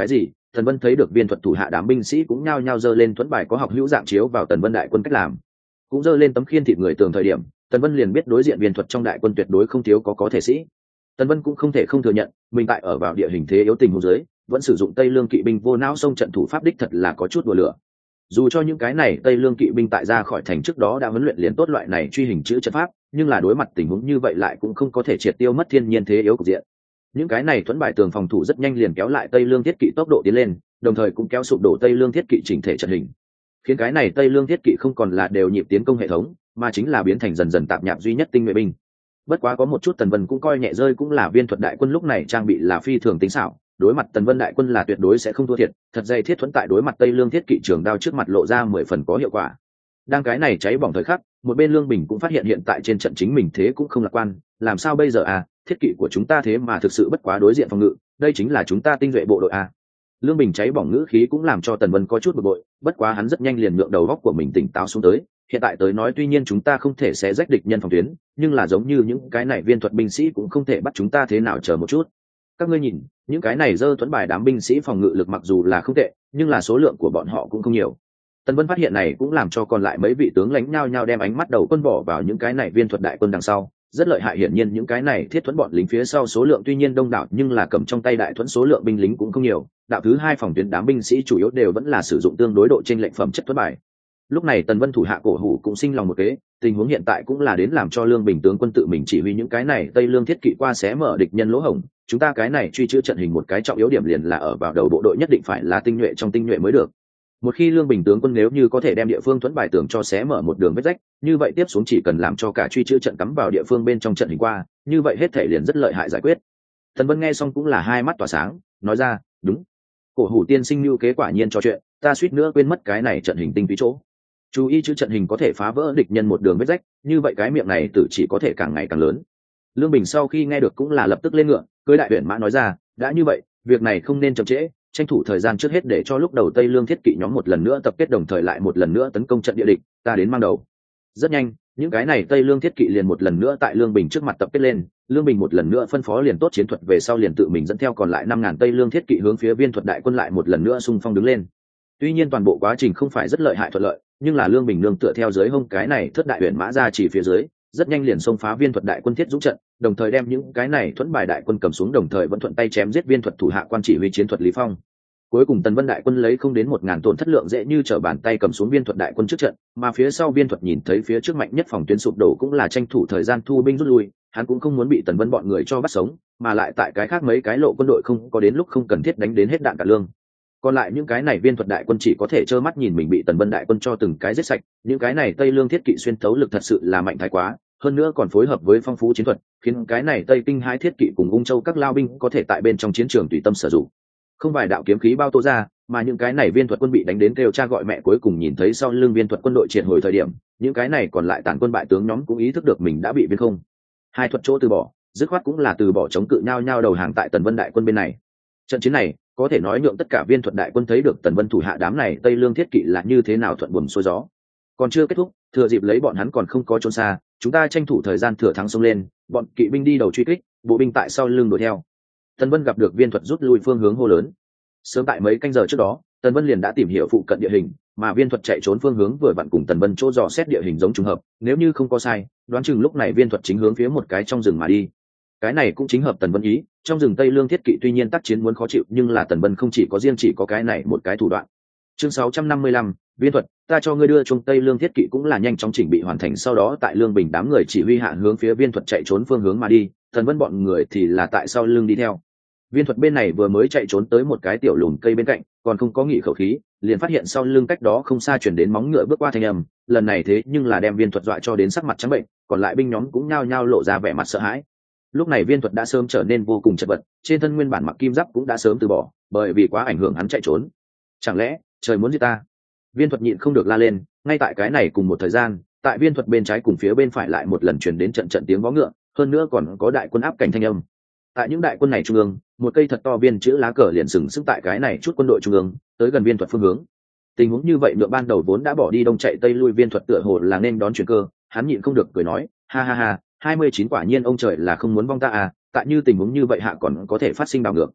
Speaker 1: Tần Vân thấy được viên thuật thủ hạ đám binh sĩ cũng nhao nhao giơ lên thuẫn bài có học hữu dạng chiếu vào Tần Vân đại quân cách làm, cũng giơ lên tấm khiên thịt người tường thời điểm, Tần Vân liền biết đối diện viên thuật trong đại quân tuyệt đối không thiếu có có thể sĩ. Tần Vân cũng không thể không thừa nhận, mình tại ở vào địa hình thế yếu tình huống dưới, vẫn sử dụng Tây Lương kỵ binh vô não xông trận thủ pháp đích thật là có chút đùa lửa. Dù cho những cái này Tây Lương kỵ binh tại ra khỏi thành trước đó đã huấn luyện liền tốt loại này truy hình chữ trận pháp, nhưng là đối mặt tình huống như vậy lại cũng không có thể triệt tiêu mất thiên nhiên thế yếu cục diện. Những cái này thuẫn bài tường phòng thủ rất nhanh liền kéo lại Tây Lương thiết kỵ tốc độ tiến lên, đồng thời cũng kéo sụp đổ Tây Lương thiết kỵ chỉnh thể trận hình, khiến cái này Tây Lương thiết kỵ không còn là đều nhịp tiến công hệ thống, mà chính là biến thành dần dần tạp nhạp duy nhất tinh nhuệ binh. Bất quá có một chút Tần Vân cũng coi nhẹ rơi cũng là viên thuật đại quân lúc này trang bị là phi thường tính xảo, đối mặt Tần Vân đại quân là tuyệt đối sẽ không thua thiệt, thật dày thiết thuẫn tại đối mặt Tây Lương thiết kỵ trường đao trước mặt lộ ra mười phần có hiệu quả. Đang cái này cháy bỏng thời khắc, một bên Lương Bình cũng phát hiện hiện tại trên trận chính mình thế cũng không lạc quan, làm sao bây giờ à, thiết kỵ của chúng ta thế mà thực sự bất quá đối diện phòng ngự, đây chính là chúng ta tinh nhuệ bộ đội à. Lương Bình cháy bỏng ngữ khí cũng làm cho Tần Vân có chút bực bội, bất quá hắn rất nhanh liền nhượng đầu góc của mình tỉnh táo xuống tới, hiện tại tới nói tuy nhiên chúng ta không thể xé rách địch nhân phòng tuyến, nhưng là giống như những cái này viên thuật binh sĩ cũng không thể bắt chúng ta thế nào, chờ một chút. Các ngươi nhìn, những cái này dơ thuẫn bài đám binh sĩ phòng ngự lực mặc dù là không tệ, nhưng là số lượng của bọn họ cũng không nhiều. Tần Vân phát hiện này cũng làm cho còn lại mấy vị tướng lãnh nhao nhao đem ánh mắt đầu quân bỏ vào những cái này viên thuật đại quân đằng sau, rất lợi hại. Hiển nhiên những cái này thiết thuẫn bọn lính phía sau số lượng tuy nhiên đông đảo, nhưng là cầm trong tay đại thuẫn số lượng binh lính cũng không nhiều. Đạo thứ hai phòng tuyến đám binh sĩ chủ yếu đều vẫn là sử dụng tương đối độ trên lệnh phẩm chất thuẫn bài. Lúc này Tần Vân thủ hạ Cổ Hủ cũng sinh lòng một kế, tình huống hiện tại cũng là đến làm cho Lương Bình tướng quân tự mình chỉ huy những cái này Tây Lương thiết kỵ qua xé mở địch nhân lỗ hổng, chúng ta cái này truy chữa trận hình một cái trọng yếu điểm liền là ở vào đầu bộ đội nhất định phải là tinh nhuệ trong tinh nhuệ mới được. Một khi Lương Bình tướng quân nếu như có thể đem địa phương thuẫn bài tường cho xé mở một đường vết rách, như vậy tiếp xuống chỉ cần làm cho cả truy chữa trận cắm vào địa phương bên trong trận hình qua, như vậy hết thể liền rất lợi hại giải quyết. Tần Vân nghe xong cũng là hai mắt tỏa sáng, nói ra, đúng. Cổ Hủ tiên sinh lưu kế quả nhiên cho chuyện, ta suýt nữa quên mất cái này trận hình tinh túy chỗ. Chú ý chữ trận hình có thể phá vỡ địch nhân một đường vết rách, như vậy cái miệng này tử chỉ có thể càng ngày càng lớn. Lương Bình sau khi nghe được cũng là lập tức lên ngựa, cưỡi đại huyền mã nói ra, đã như vậy, việc này không nên chậm trễ, tranh thủ thời gian trước hết để cho lúc đầu Tây Lương thiết kỵ nhóm một lần nữa tập kết, đồng thời lại một lần nữa tấn công trận địa địch, ta đến mang đầu. Rất nhanh, những cái này Tây Lương thiết kỵ liền một lần nữa tại Lương Bình trước mặt tập kết lên, Lương Bình một lần nữa phân phó liền tốt chiến thuật về sau liền tự mình dẫn theo còn lại năm ngàn Tây Lương thiết kỵ hướng phía viên thuật đại quân lại một lần nữa xung phong đứng lên. Tuy nhiên toàn bộ quá trình không phải rất lợi hại thuận lợi, nhưng là Lương Bình nương tựa theo dưới hông cái này thất đại huyền mã ra chỉ phía dưới, rất nhanh liền xông phá viên thuật đại quân thiết dũng trận, đồng thời đem những cái này thuẫn bài đại quân cầm xuống, đồng thời vẫn thuận tay chém giết viên thuật thủ hạ quan chỉ huy chiến thuật Lý Phong. Cuối cùng Tần Vân đại quân lấy không đến một ngàn tổn thất lượng dễ như trở bàn tay cầm xuống viên thuật đại quân trước trận, mà phía sau viên thuật nhìn thấy phía trước mạnh nhất phòng tuyến sụp đổ cũng là tranh thủ thời gian thu binh rút lui, hắn cũng không muốn bị Tần Vân bọn người cho bắt sống, mà lại tại cái khác mấy cái lộ quân đội không có đến lúc không cần thiết đánh đến hết đạn cả lương. Còn lại những cái này viên thuật đại quân chỉ có thể trơ mắt nhìn mình bị Tần Vân đại quân cho từng cái giết sạch, những cái này Tây Lương thiết kỵ xuyên thấu lực thật sự là mạnh thái quá, hơn nữa còn phối hợp với phong phú chiến thuật, khiến cái này Tây Kinh hai thiết kỵ cùng Ung Châu các lao binh có thể tại bên trong chiến trường tùy tâm sử dụng. Không vài đạo kiếm khí bao tô ra, mà những cái này viên thuật quân bị đánh đến kêu cha gọi mẹ, cuối cùng nhìn thấy sau lưng viên thuật quân đội triệt hồi thời điểm, những cái này còn lại tàn quân bại tướng nhóm cũng ý thức được mình đã bị viên không hai thuật chỗ từ bỏ, dứt khoát cũng là từ bỏ chống cự, nhau nhau đầu hàng tại Tần Vân đại quân bên này. Trận chiến này có thể nói nhượng tất cả viên thuật đại quân thấy được Tần Vân thủ hạ đám này Tây Lương thiết kỵ là như thế nào thuận buồm xuôi gió. Còn chưa kết thúc, thừa dịp lấy bọn hắn còn không có trốn xa, chúng ta tranh thủ thời gian thừa thắng xông lên, bọn kỵ binh đi đầu truy kích, bộ binh tại sau lưng đuổi theo. Tần Vân gặp được viên thuật rút lui phương hướng hô lớn. Sớm tại mấy canh giờ trước đó, Tần Vân liền đã tìm hiểu phụ cận địa hình, mà viên thuật chạy trốn phương hướng vừa vặn cùng Tần Vân chỗ dò xét địa hình giống trùng hợp, nếu như không có sai, đoán chừng lúc này viên thuật chính hướng phía một cái trong rừng mà đi. Cái này cũng chính hợp Tần Vân ý, trong rừng Tây Lương thiết kỵ tuy nhiên tác chiến muốn khó chịu, nhưng là Tần Vân không chỉ có riêng chỉ có cái này một cái thủ đoạn. Chương sáu trăm năm mươi lăm, viên thuật, ta cho ngươi đưa chung Tây Lương thiết kỵ cũng là nhanh chóng chỉnh bị hoàn thành, sau đó tại Lương Bình đám người chỉ huy hạ hướng phía viên thuật chạy trốn phương hướng mà đi, Tần Vân bọn người thì là tại sau lưng đi theo. Viên thuật bên này vừa mới chạy trốn tới một cái tiểu lùm cây bên cạnh, còn không có nghỉ khẩu khí, liền phát hiện sau lưng cách đó không xa chuyển đến móng ngựa bước qua thanh âm, lần này thế nhưng là đem viên thuật dọa cho đến sắc mặt trắng bệnh, còn lại binh nhóm cũng nhao nhao lộ ra vẻ mặt sợ hãi. Lúc này viên thuật đã sớm trở nên vô cùng chật vật, trên thân nguyên bản mặc kim giáp cũng đã sớm từ bỏ, bởi vì quá ảnh hưởng hắn chạy trốn. Chẳng lẽ trời muốn giết ta? Viên thuật nhịn không được la lên. Ngay tại cái này cùng một thời gian, tại viên thuật bên trái cùng phía bên phải lại một lần truyền đến trận trận tiếng vó ngựa, hơn nữa còn có đại quân áp cảnh thanh âm. Tại những đại quân này trung ương, một cây thật to viên chữ lá cờ liền sừng sững tại cái này chút quân đội trung ương, tới gần viên thuật phương hướng. Tình huống như vậy nhựa ban đầu vốn đã bỏ đi đông chạy tây lui viên thuật tựa hồ là nên đón chuyển cơ, hắn nhịn không được cười nói, ha ha ha, hai mươi chín quả nhiên ông trời là không muốn vong ta à, tại như tình huống như vậy hạ còn có thể phát sinh đảo ngược.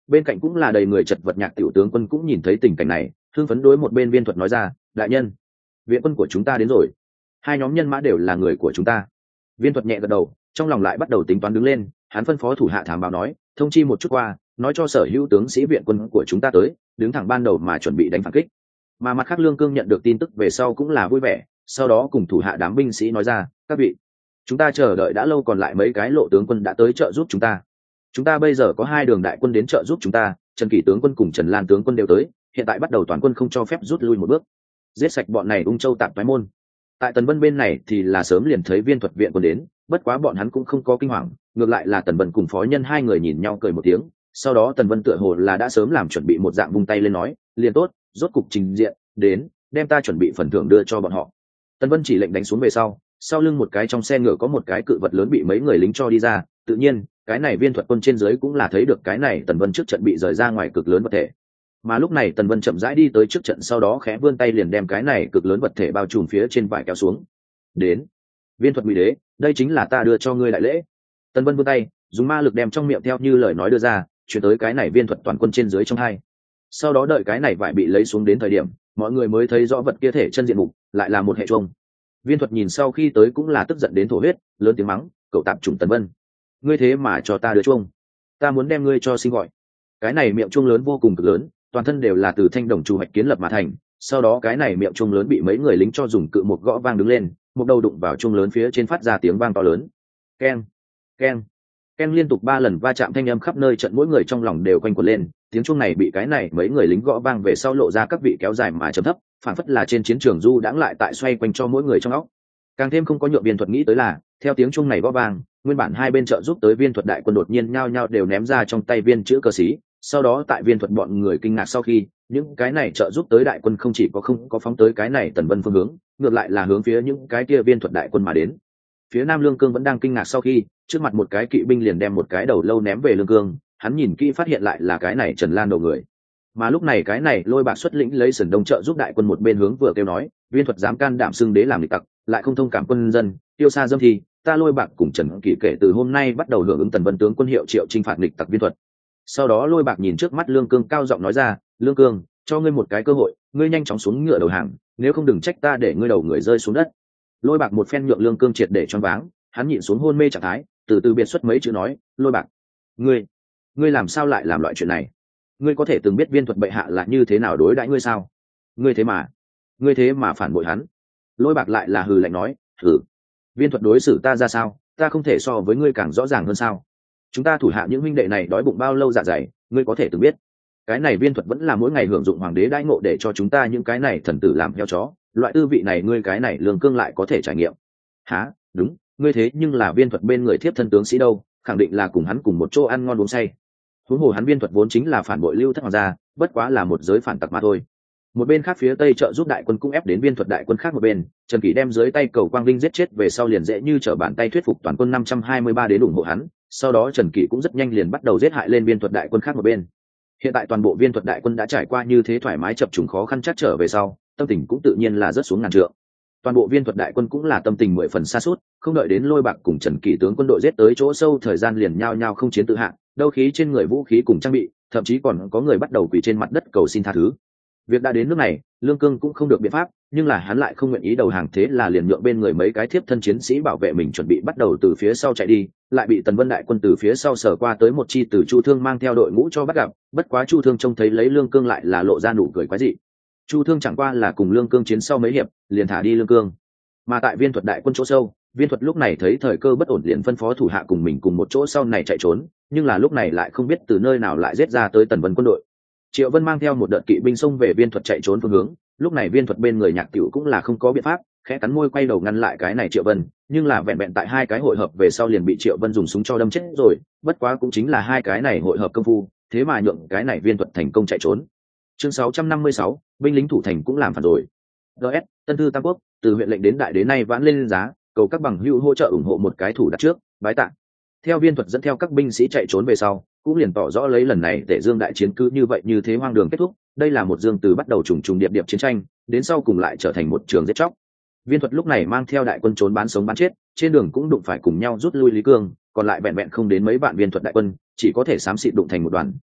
Speaker 1: Bên cạnh cũng là đầy người chật vật nhạc tiểu tướng quân cũng nhìn thấy tình cảnh này, thương phấn đối một bên viên thuật nói ra, đại nhân, viện quân của chúng ta đến rồi. Hai nhóm nhân mã đều là người của chúng ta. Viên thuật nhẹ gật đầu, trong lòng lại bắt đầu tính toán đứng lên, hắn phân phó thủ hạ thám báo nói, thông chi một chút qua, nói cho sở hữu tướng sĩ viện quân của chúng ta tới, đứng thẳng ban đầu mà chuẩn bị đánh phản kích. Mà mặt khác Lương Cương nhận được tin tức về sau cũng là vui vẻ, sau đó cùng thủ hạ đám binh sĩ nói ra, các vị, chúng ta chờ đợi đã lâu, còn lại mấy cái lộ tướng quân đã tới trợ giúp chúng ta. Chúng ta bây giờ có hai đường đại quân đến trợ giúp chúng ta, Trần Kỷ tướng quân cùng Trần Lan tướng quân đều tới, hiện tại bắt đầu toàn quân không cho phép rút lui một bước, giết sạch bọn này ung châu tạp toái môn. Tại Tần Vân bên này thì là sớm liền thấy viên thuật viện quân đến, bất quá bọn hắn cũng không có kinh hoàng, ngược lại là Tần Vân cùng phó nhân hai người nhìn nhau cười một tiếng, sau đó Tần Vân tựa hồ là đã sớm làm chuẩn bị một dạng vung tay lên nói, liền tốt, rốt cục trình diện đến, đem ta chuẩn bị phần thưởng đưa cho bọn họ. Tần Vân chỉ lệnh đánh xuống về sau, sau lưng một cái trong xe ngựa có một cái cự vật lớn bị mấy người lính cho đi ra, tự nhiên cái này viên thuật quân trên dưới cũng là thấy được cái này Tần Vân trước trận bị rời ra ngoài cực lớn vật thể. Mà lúc này Tần Vân chậm rãi đi tới trước trận, sau đó khẽ vươn tay liền đem cái này cực lớn vật thể bao trùm phía trên vải kéo xuống. Đến, viên thuật ngụy đế, đây chính là ta đưa cho ngươi đại lễ. Tần Vân vươn tay, dùng ma lực đem trong miệng theo như lời nói đưa ra, chuyển tới cái này viên thuật toàn quân trên dưới trong hai. Sau đó đợi cái này vải bị lấy xuống đến thời điểm, mọi người mới thấy rõ vật kia thể chân diện mục, lại là một hệ chuông. Viên thuật nhìn sau khi tới cũng là tức giận đến thổ huyết, lớn tiếng mắng, cậu tạp chủng Tần Vân, ngươi thế mà cho ta đưa chuông, ta muốn đem ngươi cho sinh gọi. Cái này miệng chuông lớn vô cùng cực lớn, toàn thân đều là từ thanh đồng chủ hạch kiến lập mà thành. Sau đó cái này miệng chuông lớn bị mấy người lính cho dùng cự một gõ vang đứng lên, một đầu đụng vào chuông lớn phía trên phát ra tiếng vang to lớn, keng keng keng, liên tục ba lần va chạm thanh âm khắp nơi trận, mỗi người trong lòng đều quanh quẩn lên. Tiếng chuông này bị cái này mấy người lính gõ vang về sau lộ ra các vị kéo dài mà trầm thấp, phản phất là trên chiến trường du đãng lại tại xoay quanh cho mỗi người trong óc. Càng thêm không có nhượng viên thuật nghĩ tới là, theo tiếng chuông này gõ vang, nguyên bản hai bên trợ giúp tới viên thuật đại quân đột nhiên nhao nhao đều ném ra trong tay viên chữ cờ xí. Sau đó tại viên thuật bọn người kinh ngạc sau khi, những cái này trợ giúp tới đại quân không chỉ có không có phóng tới cái này Tần Vân phương hướng, ngược lại là hướng phía những cái kia viên thuật đại quân mà đến. Phía Nam Lương Cương vẫn đang kinh ngạc sau khi, trước mặt một cái kỵ binh liền đem một cái đầu lâu ném về Lương Cương, hắn nhìn kỹ phát hiện lại là cái này Trần Lan đầu người. Mà lúc này cái này Lôi Bạc xuất lĩnh lấy Sườn Đông trợ giúp đại quân một bên hướng vừa kêu nói, viên thuật dám can đảm xưng đế làm địch tặc, lại không thông cảm quân dân, tiêu xa dâm thì ta Lôi Bạc cùng Trần Kỷ kể từ hôm nay bắt đầu hưởng ứng Tần Vân tướng quân hiệu triệu chinh phạt địch tặc viên thuật. Sau đó Lôi Bạc nhìn trước mắt Lương Cương cao giọng nói ra, Lương Cương, cho ngươi một cái cơ hội, ngươi nhanh chóng xuống ngựa đầu hàng, nếu không đừng trách ta để ngươi đầu người rơi xuống đất. Lôi Bạc một phen nhượng Lương Cương triệt để choáng váng, hắn nhịn xuống hôn mê trạng thái, từ từ biệt xuất mấy chữ nói, Lôi Bạc, ngươi ngươi làm sao lại làm loại chuyện này? Ngươi có thể từng biết viên thuật bệ hạ là như thế nào đối đãi ngươi sao? Ngươi thế mà ngươi thế mà phản bội hắn. Lôi Bạc lại là hừ lạnh nói, hừ, viên thuật đối xử ta ra sao, ta không thể so với ngươi càng rõ ràng hơn sao? Chúng ta thủ hạ những huynh đệ này đói bụng bao lâu dạ dày, ngươi có thể từng biết. Cái này viên thuật vẫn là mỗi ngày hưởng dụng hoàng đế đãi ngộ để cho chúng ta những cái này thần tử làm heo chó, loại tư vị này ngươi cái này Lương Cương lại có thể trải nghiệm. Hả? Đúng, ngươi thế nhưng là viên thuật bên người thiếp thân tướng sĩ đâu, khẳng định là cùng hắn cùng một chỗ ăn ngon uống say. Huống hồ hắn viên thuật vốn chính là phản bội Lưu Thất Hoàng gia, bất quá là một giới phản tặc mà thôi. Một bên khác phía tây trợ giúp đại quân cũng ép đến viên thuật đại quân khác một bên, Trần Kỷ đem dưới tay cầu Quang Vinh giết chết về sau liền dễ như trở bàn tay thuyết phục toàn quân năm trăm hai mươi ba đến ủng hộ hắn, sau đó Trần Kỷ cũng rất nhanh liền bắt đầu giết hại lên viên thuật đại quân khác một bên. Hiện tại toàn bộ viên thuật đại quân đã trải qua như thế thoải mái chập trùng khó khăn chắc trở về sau, tâm tình cũng tự nhiên là rất xuống ngàn trượng. Toàn bộ viên thuật đại quân cũng là tâm tình mười phần sa sút, không đợi đến Lôi Bạc cùng Trần Kỷ tướng quân đội giết tới chỗ sâu, thời gian liền nhao nhao không chiến tự hạ, đâu khí trên người vũ khí cùng trang bị, thậm chí còn có người bắt đầu quỳ trên mặt đất cầu xin tha thứ. Việc đã đến nước này, Lương Cương cũng không được biện pháp, nhưng là hắn lại không nguyện ý đầu hàng, thế là liền nhượng bên người mấy cái thiếp thân chiến sĩ bảo vệ mình chuẩn bị bắt đầu từ phía sau chạy đi, lại bị Tần Vân đại quân từ phía sau sở qua tới một chi từ Chu Thương mang theo đội ngũ cho bắt gặp, bất quá Chu Thương trông thấy lấy Lương Cương lại là lộ ra nụ cười quái dị. Chu Thương chẳng qua là cùng Lương Cương chiến sau mấy hiệp, liền thả đi Lương Cương. Mà tại viên thuật đại quân chỗ sâu, viên thuật lúc này thấy thời cơ bất ổn liền phân phó thủ hạ cùng mình cùng một chỗ sau này chạy trốn, nhưng là lúc này lại không biết từ nơi nào lại giết ra tới Tần Vân quân đội. Triệu Vân mang theo một đợt kỵ binh xông về viên thuật chạy trốn phương hướng, lúc này viên thuật bên người Nhạc Tiểu cũng là không có biện pháp, khẽ cắn môi quay đầu ngăn lại cái này Triệu Vân, nhưng là vẹn vẹn tại hai cái hội hợp về sau liền bị Triệu Vân dùng súng cho đâm chết rồi, bất quá cũng chính là hai cái này hội hợp công phu, thế mà nhượng cái này viên thuật thành công chạy trốn. Chương sáu trăm năm mươi sáu, binh lính thủ thành cũng làm phản rồi. đê ét Tân Thư Tam Quốc, từ huyện lệnh đến đại đến nay vãn lên giá, cầu các bằng hữu hỗ trợ ủng hộ một cái thủ đặt trước, bái tạ. Theo viên thuật dẫn theo các binh sĩ chạy trốn về sau, cũng liền tỏ rõ lấy lần này Tể Dương đại chiến cứ như vậy như thế hoang đường kết thúc, đây là một dương từ bắt đầu trùng trùng điệp điệp chiến tranh, đến sau cùng lại trở thành một trường giết chóc. Viên thuật lúc này mang theo đại quân trốn bán sống bán chết, trên đường cũng đụng phải cùng nhau rút lui Lý Cương, còn lại vẹn vẹn không đến mấy vạn viên thuật đại quân, chỉ có thể xám xịt đụng thành một đoàn,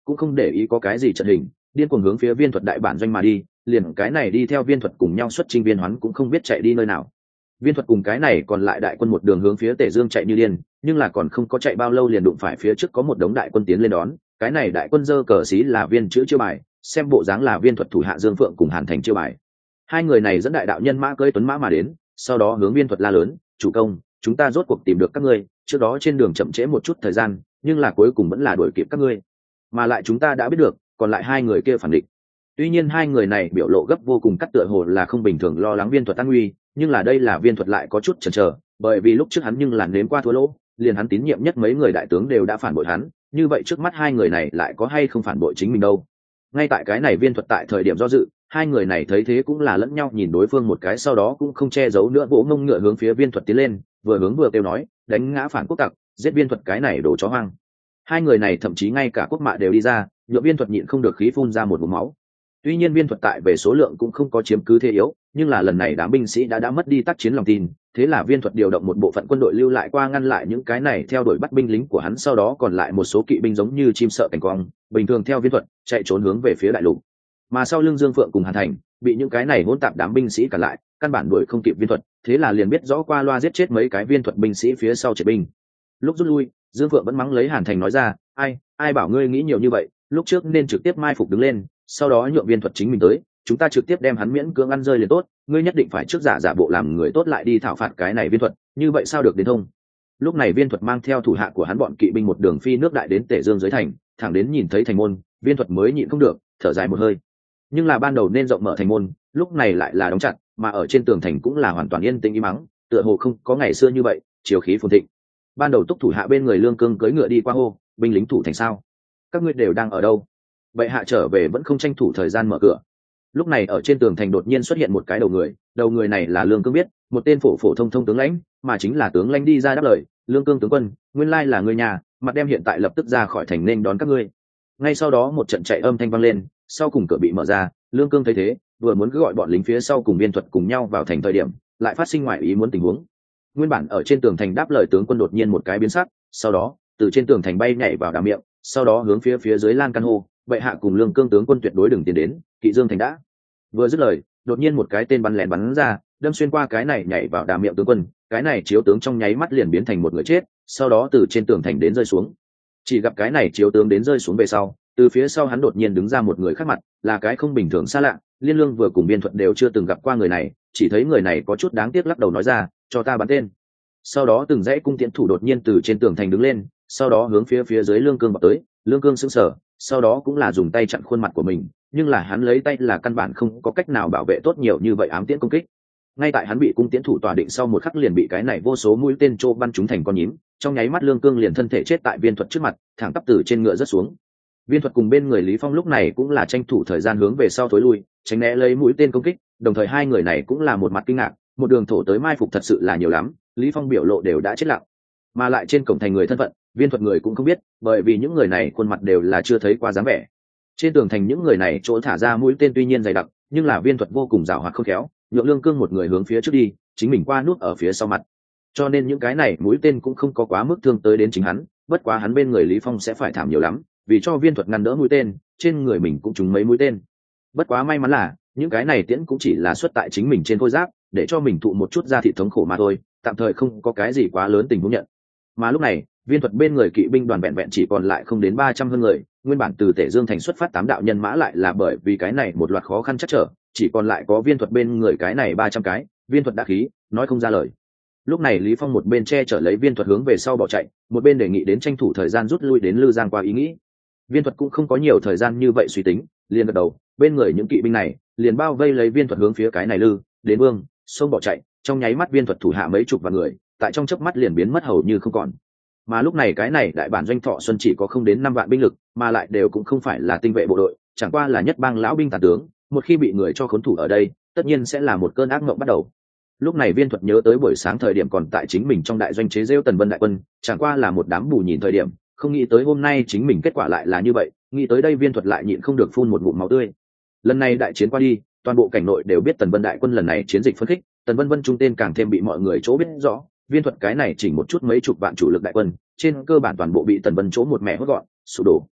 Speaker 1: cũng không để ý có cái gì trận hình, điên cuồng hướng phía viên thuật đại bản doanh mà đi, liền cái này đi theo viên thuật cùng nhau xuất chinh viên hoán cũng không biết chạy đi nơi nào. Viên thuật cùng cái này còn lại đại quân một đường hướng phía Tể Dương chạy như điên, nhưng là còn không có chạy bao lâu liền đụng phải phía trước có một đống đại quân tiến lên đón, cái này đại quân dơ cờ xí là viên chữ chiêu bài, xem bộ dáng là viên thuật thủ hạ Dương Phượng cùng Hàn Thành chiêu bài. Hai người này dẫn đại đạo nhân mã cưỡi tuấn mã mà đến, sau đó hướng viên thuật la lớn, chủ công, chúng ta rốt cuộc tìm được các ngươi, trước đó trên đường chậm trễ một chút thời gian, nhưng là cuối cùng vẫn là đuổi kịp các ngươi, mà lại chúng ta đã biết được, còn lại hai người kia phản địch. Tuy nhiên hai người này biểu lộ gấp vô cùng, cắt tựa hồ là không bình thường lo lắng viên thuật an nguy, nhưng là đây là viên thuật lại có chút chần chờ, bởi vì lúc trước hắn nhưng là nếm qua thua lỗ, liền hắn tín nhiệm nhất mấy người đại tướng đều đã phản bội hắn, như vậy trước mắt hai người này lại có hay không phản bội chính mình đâu. Ngay tại cái này viên thuật tại thời điểm do dự, hai người này thấy thế cũng là lẫn nhau nhìn đối phương một cái, sau đó cũng không che giấu nữa, vỗ ngông ngựa hướng phía viên thuật tiến lên, vừa hướng vừa kêu nói, đánh ngã phản quốc tặc, giết viên thuật cái này đồ chó hoang. Hai người này thậm chí ngay cả quốc mạ đều đi ra, nhựa viên thuật nhịn không được khí phun ra một ngụm máu. Tuy nhiên viên thuật tại về số lượng cũng không có chiếm cứ thế yếu, nhưng là lần này đám binh sĩ đã đã mất đi tác chiến lòng tin, thế là viên thuật điều động một bộ phận quân đội lưu lại qua ngăn lại những cái này theo đuổi bắt binh lính của hắn, sau đó còn lại một số kỵ binh giống như chim sợ cảnh quang bình thường theo viên thuật chạy trốn hướng về phía đại lục. Mà sau lưng Dương Phượng cùng Hàn Thành bị những cái này hỗn tạp đám binh sĩ cản lại, căn bản đuổi không kịp viên thuật, thế là liền biết rõ qua loa giết chết mấy cái viên thuật binh sĩ phía sau triệt binh. Lúc rút lui, Dương Phượng vẫn mắng lấy Hàn Thành nói ra, ai ai bảo ngươi nghĩ nhiều như vậy, lúc trước nên trực tiếp mai phục đứng lên, sau đó nhượng viên thuật chính mình tới, chúng ta trực tiếp đem hắn miễn cưỡng ăn rơi liền tốt, ngươi nhất định phải trước giả giả bộ làm người tốt lại đi thảo phạt cái này viên thuật, như vậy sao được đến thông. Lúc này viên thuật mang theo thủ hạ của hắn bọn kỵ binh một đường phi nước đại đến Tể Dương dưới thành, thẳng đến nhìn thấy thành môn, viên thuật mới nhịn không được thở dài một hơi. Nhưng là ban đầu nên rộng mở thành môn, lúc này lại là đóng chặt, mà ở trên tường thành cũng là hoàn toàn yên tĩnh im mắng, tựa hồ không có ngày xưa như vậy chiều khí phồn thịnh. Ban đầu túc thủ hạ bên người Lương Cương cưỡi ngựa đi qua hô, binh lính thủ thành sao, các ngươi đều đang ở đâu? Vậy hạ trở về vẫn không tranh thủ thời gian mở cửa. Lúc này ở trên tường thành đột nhiên xuất hiện một cái đầu người, đầu người này là Lương Cương biết, một tên phổ phổ thông thông tướng lãnh, mà chính là tướng lãnh đi ra đáp lời, Lương Cương tướng quân, nguyên lai là người nhà, mặt đem hiện tại lập tức ra khỏi thành nên đón các ngươi. Ngay sau đó một trận chạy âm thanh vang lên, sau cùng cửa bị mở ra, Lương Cương thấy thế, vừa muốn cứ gọi bọn lính phía sau cùng viên thuật cùng nhau vào thành thời điểm, lại phát sinh ngoại ý muốn tình huống. Nguyên bản ở trên tường thành đáp lời tướng quân đột nhiên một cái biến sắc, sau đó từ trên tường thành bay nhảy vào đàm miệng, sau đó hướng phía phía dưới lan can hô, bệ hạ cùng Lương Cương tướng quân tuyệt đối đừng tiến đến, Kỵ Dương thành đã. Vừa dứt lời, đột nhiên một cái tên bắn lén bắn ra, đâm xuyên qua cái này nhảy vào đàm miệng tướng quân, cái này chiếu tướng trong nháy mắt liền biến thành một người chết, sau đó từ trên tường thành đến rơi xuống. Chỉ gặp cái này chiếu tướng đến rơi xuống về sau, từ phía sau hắn đột nhiên đứng ra một người khác mặt, là cái không bình thường xa lạ, Liên Lương vừa cùng Biên Thuật đều chưa từng gặp qua người này, chỉ thấy người này có chút đáng tiếc lắc đầu nói ra, cho ta bắn tên. Sau đó từng dãy cung tiễn thủ đột nhiên từ trên tường thành đứng lên, sau đó hướng phía phía dưới Lương Cương bọc tới, Lương Cương sững sờ, sau đó cũng là dùng tay chặn khuôn mặt của mình, nhưng là hắn lấy tay là căn bản không có cách nào bảo vệ tốt nhiều như vậy ám tiễn công kích. Ngay tại hắn bị cung tiễn thủ tỏa định sau một khắc liền bị cái này vô số mũi tên trô bắn trúng thành con nhím, trong nháy mắt Lương Cương liền thân thể chết tại Viên Thuật trước mặt, thẳng tắp từ trên ngựa rớt xuống. Viên Thuật cùng bên người Lý Phong lúc này cũng là tranh thủ thời gian hướng về sau thối lui, tránh né lấy mũi tên công kích, đồng thời hai người này cũng là một mặt kinh ngạc, một đường thổ tới mai phục thật sự là nhiều lắm, Lý Phong biểu lộ đều đã chết lặng. Mà lại trên cổng thành người thân phận, Viên Thuật người cũng không biết, bởi vì những người này khuôn mặt đều là chưa thấy qua dáng vẻ. Trên tường thành những người này chỗ thả ra mũi tên tuy nhiên dày đặc, nhưng là Viên Thuật vô cùng giàu hoạt không khéo, nhượng Lương Cương một người hướng phía trước đi, chính mình qua nút ở phía sau mặt. Cho nên những cái này mũi tên cũng không có quá mức thương tới đến chính hắn, bất quá hắn bên người Lý Phong sẽ phải thảm nhiều lắm, vì cho Viên Thuật ngăn đỡ mũi tên, trên người mình cũng trúng mấy mũi tên. Bất quá may mắn là, những cái này tiễn cũng chỉ là xuất tại chính mình trên khôi giáp, để cho mình thụ một chút da thịt thống khổ mà thôi, tạm thời không có cái gì quá lớn tình huống nhận. Mà lúc này, Viên Thuật bên người kỵ binh đoàn vẹn vẹn chỉ còn lại không đến ba trăm hơn người, nguyên bản từ Tể Dương thành xuất phát tám đạo nhân mã lại là bởi vì cái này một loạt khó khăn chắc trở, chỉ còn lại có Viên Thuật bên người cái này ba trăm cái, Viên Thuật đã khí, nói không ra lời. Lúc này Lý Phong một bên che chở lấy Viên Thuật hướng về sau bỏ chạy, một bên đề nghị đến tranh thủ thời gian rút lui đến Lư Giang qua ý nghĩ. Viên Thuật cũng không có nhiều thời gian như vậy suy tính, liền gật đầu, bên người những kỵ binh này liền bao vây lấy Viên Thuật hướng phía cái này Lư, đến Vương, sông bỏ chạy, trong nháy mắt Viên Thuật thủ hạ mấy chục vạn người, tại trong chớp mắt liền biến mất hầu như không còn. Mà lúc này cái này đại bản doanh Thọ Xuân chỉ có không đến năm vạn binh lực, mà lại đều cũng không phải là tinh vệ bộ đội, chẳng qua là nhất bang lão binh tàn tướng, một khi bị người cho khốn thủ ở đây, tất nhiên sẽ là một cơn ác mộng bắt đầu. Lúc này Viên Thuật nhớ tới buổi sáng thời điểm còn tại chính mình trong đại doanh chế giễu Tần Vân đại quân, chẳng qua là một đám bù nhìn thời điểm, không nghĩ tới hôm nay chính mình kết quả lại là như vậy, nghĩ tới đây Viên Thuật lại nhịn không được phun một ngụm máu tươi. Lần này đại chiến qua đi, toàn bộ cảnh nội đều biết Tần Vân đại quân lần này chiến dịch phân khích, Tần Vân Vân trung tên càng thêm bị mọi người chỗ biết rõ, Viên Thuật cái này chỉnh một chút mấy chục vạn chủ lực đại quân, trên cơ bản toàn bộ bị Tần Vân chỗ một mẹ hốt gọn, sụp đổ.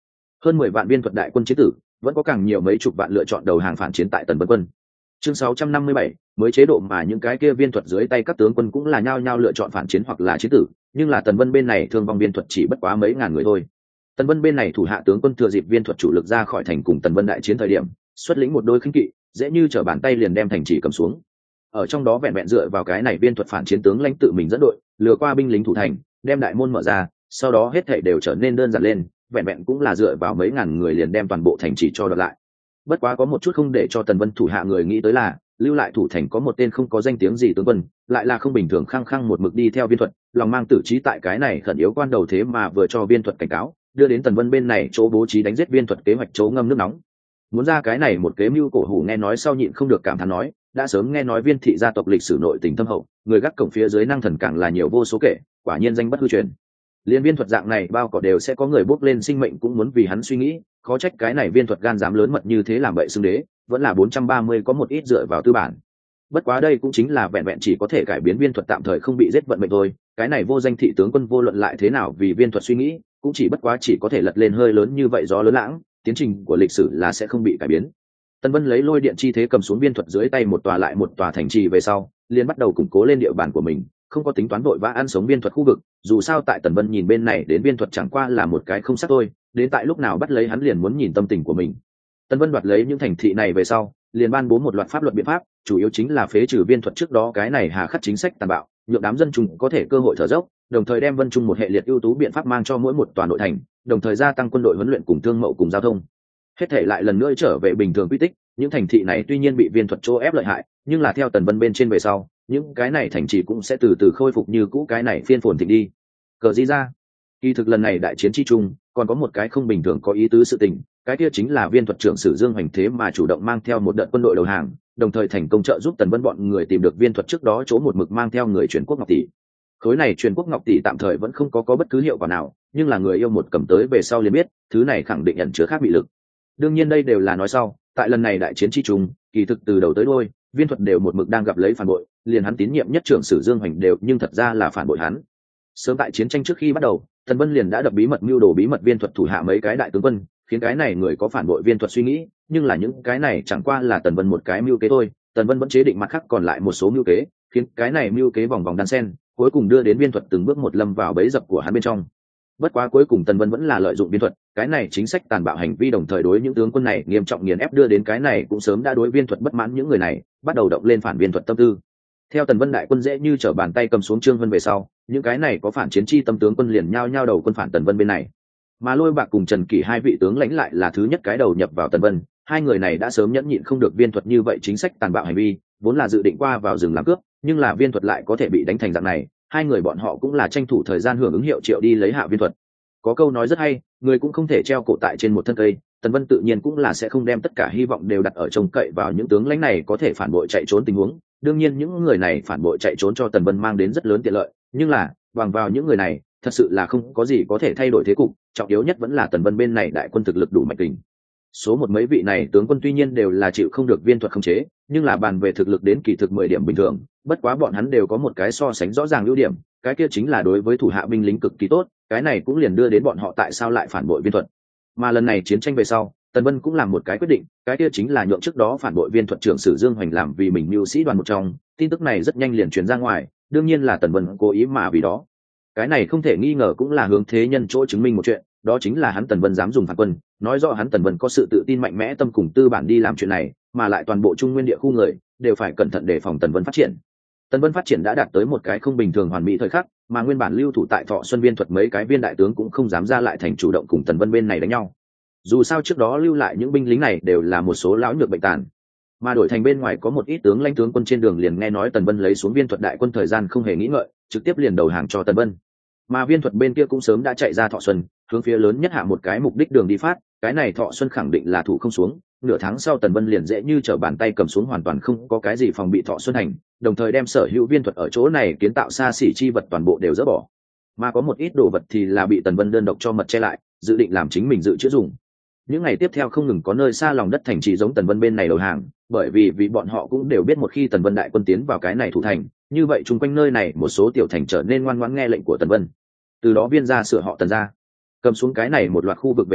Speaker 1: hơn mười vạn viên thuật đại quân chiến tử, vẫn có càng nhiều mấy chục vạn lựa chọn đầu hàng phản chiến tại Tần Vân quân. Chương sáu trăm năm mươi bảy, mới chế độ mà những cái kia viên thuật dưới tay các tướng quân cũng là nhao nhao lựa chọn phản chiến hoặc là chiến tử, nhưng là Tần Vân bên này thương vong viên thuật chỉ bất quá mấy ngàn người thôi. Tần Vân bên này thủ hạ tướng quân thừa dịp viên thuật chủ lực ra khỏi thành cùng Tần Vân đại chiến thời điểm, xuất lĩnh một đôi khinh kỵ, dễ như trở bàn tay liền đem thành trì cầm xuống. Ở trong đó vẹn vẹn dựa vào cái này viên thuật phản chiến tướng lãnh tự mình dẫn đội, lừa qua binh lính thủ thành, đem đại môn mở ra, sau đó hết thảy đều trở nên đơn giản lên, vẹn vẹn cũng là dựa vào mấy ngàn người liền đem toàn bộ thành trì cho đoạt lại. Bất quá có một chút không để cho Tần Vân thủ hạ người nghĩ tới là, lưu lại thủ thành có một tên không có danh tiếng gì tướng quân, lại là không bình thường khăng khăng một mực đi theo viên thuật, lòng mang tử trí tại cái này khẩn yếu quan đầu thế mà vừa cho viên thuật cảnh cáo, đưa đến Tần Vân bên này chỗ bố trí đánh giết viên thuật kế hoạch chỗ ngâm nước nóng. Muốn ra cái này một kế mưu cổ hủ nghe nói sau nhịn không được cảm thán nói, đã sớm nghe nói viên thị gia tộc lịch sử nội tình thâm hậu, người gác cổng phía dưới năng thần càng là nhiều vô số kể, quả nhiên danh bất hư truyền. Liên viên thuật dạng này bao cỏ đều sẽ có người bước lên sinh mệnh cũng muốn vì hắn suy nghĩ, khó trách cái này viên thuật gan dám lớn mật như thế làm bậy xưng đế, vẫn là bốn trăm ba mươi có một ít dựa vào tư bản. Bất quá đây cũng chính là vẹn vẹn chỉ có thể cải biến viên thuật tạm thời không bị giết vận mệnh thôi, cái này vô danh thị tướng quân vô luận lại thế nào vì viên thuật suy nghĩ, cũng chỉ bất quá chỉ có thể lật lên hơi lớn như vậy gió lớn lãng, tiến trình của lịch sử là sẽ không bị cải biến. Tần Vân lấy lôi điện chi thế cầm xuống viên thuật dưới tay một tòa lại một tòa thành trì về sau, liền bắt đầu củng cố lên địa bàn của mình, không có tính toán vội vã ăn sống viên thuật khu vực, dù sao tại Tần Vân nhìn bên này đến viên thuật chẳng qua là một cái không sắc thôi, đến tại lúc nào bắt lấy hắn liền muốn nhìn tâm tình của mình. Tần Vân đoạt lấy những thành thị này về sau, liền ban bố một loạt pháp luật biện pháp, chủ yếu chính là phế trừ viên thuật trước đó cái này hà khắc chính sách tàn bạo, nhượng đám dân chúng có thể cơ hội thở dốc, đồng thời đem Vân Trung một hệ liệt ưu tú biện pháp mang cho mỗi một tòa nội thành, đồng thời gia tăng quân đội huấn luyện cùng thương mậu cùng giao thông. Hết thể lại lần nữa trở về bình thường quy tích, những thành thị này tuy nhiên bị viên thuật chỗ ép lợi hại, nhưng là theo Tần Vân bên trên về sau, những cái này thành trì cũng sẽ từ từ khôi phục như cũ cái này phiên phồn thịnh đi. Cờ di ra, kỳ thực lần này đại chiến chi chung, còn có một cái không bình thường có ý tứ sự tình, cái kia chính là viên thuật trưởng sử Dương Hoành thế mà chủ động mang theo một đợt quân đội đầu hàng, đồng thời thành công trợ giúp Tần Vân bọn người tìm được viên thuật trước đó chỗ một mực mang theo người truyền quốc ngọc tỷ. Khối này truyền quốc ngọc tỷ tạm thời vẫn không có có bất cứ hiệu quả nào, nhưng là người yêu một cầm tới về sau liền biết, thứ này khẳng định ẩn chứa khác bị lực. Đương nhiên đây đều là nói sau, tại lần này đại chiến chi trùng, kỳ thực từ đầu tới đuôi, viên thuật đều một mực đang gặp lấy phản bội, liền hắn tín nhiệm nhất trưởng sử Dương Hoành đều nhưng thật ra là phản bội hắn. Sớm tại chiến tranh trước khi bắt đầu, Tần Vân liền đã đập bí mật mưu đồ bí mật viên thuật thủ hạ mấy cái đại tướng quân, khiến cái này người có phản bội viên thuật suy nghĩ, nhưng là những cái này chẳng qua là Tần Vân một cái mưu kế thôi, Tần Vân vẫn chế định mặt khác còn lại một số mưu kế, khiến cái này mưu kế vòng vòng đan xen, cuối cùng đưa đến viên thuật từng bước một lâm vào bẫy dập của hắn bên trong. Bất quá cuối cùng Tần Vân vẫn là lợi dụng viên thuật, cái này chính sách tàn bạo hành vi đồng thời đối những tướng quân này nghiêm trọng nghiền ép đưa đến cái này cũng sớm đã đối viên thuật bất mãn những người này, bắt đầu động lên phản viên thuật tâm tư. Theo Tần Vân đại quân dễ như trở bàn tay cầm xuống Trương Vân về sau, những cái này có phản chiến chi tâm tướng quân liền nhao nhao đầu quân phản Tần Vân bên này. Mà Lôi Bạc cùng Trần Kỷ hai vị tướng lãnh lại là thứ nhất cái đầu nhập vào Tần Vân, hai người này đã sớm nhẫn nhịn không được viên thuật như vậy chính sách tàn bạo hành vi, vốn là dự định qua vào rừng làm cướp, nhưng là viên thuật lại có thể bị đánh thành dạng này, hai người bọn họ cũng là tranh thủ thời gian hưởng ứng hiệu triệu đi lấy hạ viên thuật. Có câu nói rất hay, người cũng không thể treo cổ tại trên một thân cây, Tần Vân tự nhiên cũng là sẽ không đem tất cả hy vọng đều đặt ở trông cậy vào những tướng lãnh này có thể phản bội chạy trốn tình huống. Đương nhiên những người này phản bội chạy trốn cho Tần Vân mang đến rất lớn tiện lợi, nhưng là bằng vào những người này, thật sự là không có gì có thể thay đổi thế cục, trọng yếu nhất vẫn là Tần Vân bên này đại quân thực lực đủ mạnh kình. Số một mấy vị này tướng quân tuy nhiên đều là chịu không được viên thuật khống chế, nhưng là bàn về thực lực đến kỳ thực mười điểm bình thường, bất quá bọn hắn đều có một cái so sánh rõ ràng ưu điểm, cái kia chính là đối với thủ hạ binh lính cực kỳ tốt, cái này cũng liền đưa đến bọn họ tại sao lại phản bội viên thuật. Mà lần này chiến tranh về sau, Tần Vân cũng làm một cái quyết định, cái kia chính là nhượng trước đó phản bội viên thuật trưởng sử Dương Hoành làm vì mình mưu sĩ đoàn một trong, tin tức này rất nhanh liền truyền ra ngoài, đương nhiên là Tần Vân cố ý mà vì đó. Cái này không thể nghi ngờ cũng là hướng thế nhân chỗ chứng minh một chuyện, đó chính là hắn Tần Vân dám dùng phản quân, nói rõ hắn Tần Vân có sự tự tin mạnh mẽ tâm cùng tư bản đi làm chuyện này, mà lại toàn bộ Trung Nguyên địa khu người đều phải cẩn thận đề phòng Tần Vân phát triển. Tần Vân phát triển đã đạt tới một cái không bình thường hoàn mỹ thời khắc, mà nguyên bản lưu thủ tại Thọ Xuân viên thuật mấy cái viên đại tướng cũng không dám ra lại thành chủ động cùng Tần Vân bên này đánh nhau. Dù sao trước đó lưu lại những binh lính này đều là một số lão nhược bệnh tàn, mà đổi thành bên ngoài có một ít tướng lãnh tướng quân trên đường liền nghe nói Tần Vân lấy xuống viên thuật đại quân thời gian không hề nghĩ ngợi, trực tiếp liền đầu hàng cho Tần Vân. Mà viên thuật bên kia cũng sớm đã chạy ra Thọ Xuân, hướng phía lớn nhất hạ một cái mục đích đường đi phát, cái này Thọ Xuân khẳng định là thủ không xuống, nửa tháng sau Tần Vân liền dễ như trở bàn tay cầm xuống hoàn toàn không có cái gì phòng bị Thọ Xuân hành, đồng thời đem sở hữu viên thuật ở chỗ này kiến tạo xa xỉ chi vật toàn bộ đều dỡ bỏ. Mà có một ít đồ vật thì là bị Tần Vân đơn độc cho mật che lại, dự định làm chính mình dự trữ dùng. Những ngày tiếp theo không ngừng có nơi xa lòng đất thành trì giống Tần Vân bên này đầu hàng, bởi vì vì bọn họ cũng đều biết một khi Tần Vân đại quân tiến vào cái này thủ thành, như vậy chung quanh nơi này một số tiểu thành trở nên ngoan ngoãn nghe lệnh của Tần Vân. Từ đó viên gia sửa họ Tần gia. Cầm xuống cái này một loạt khu vực về sau,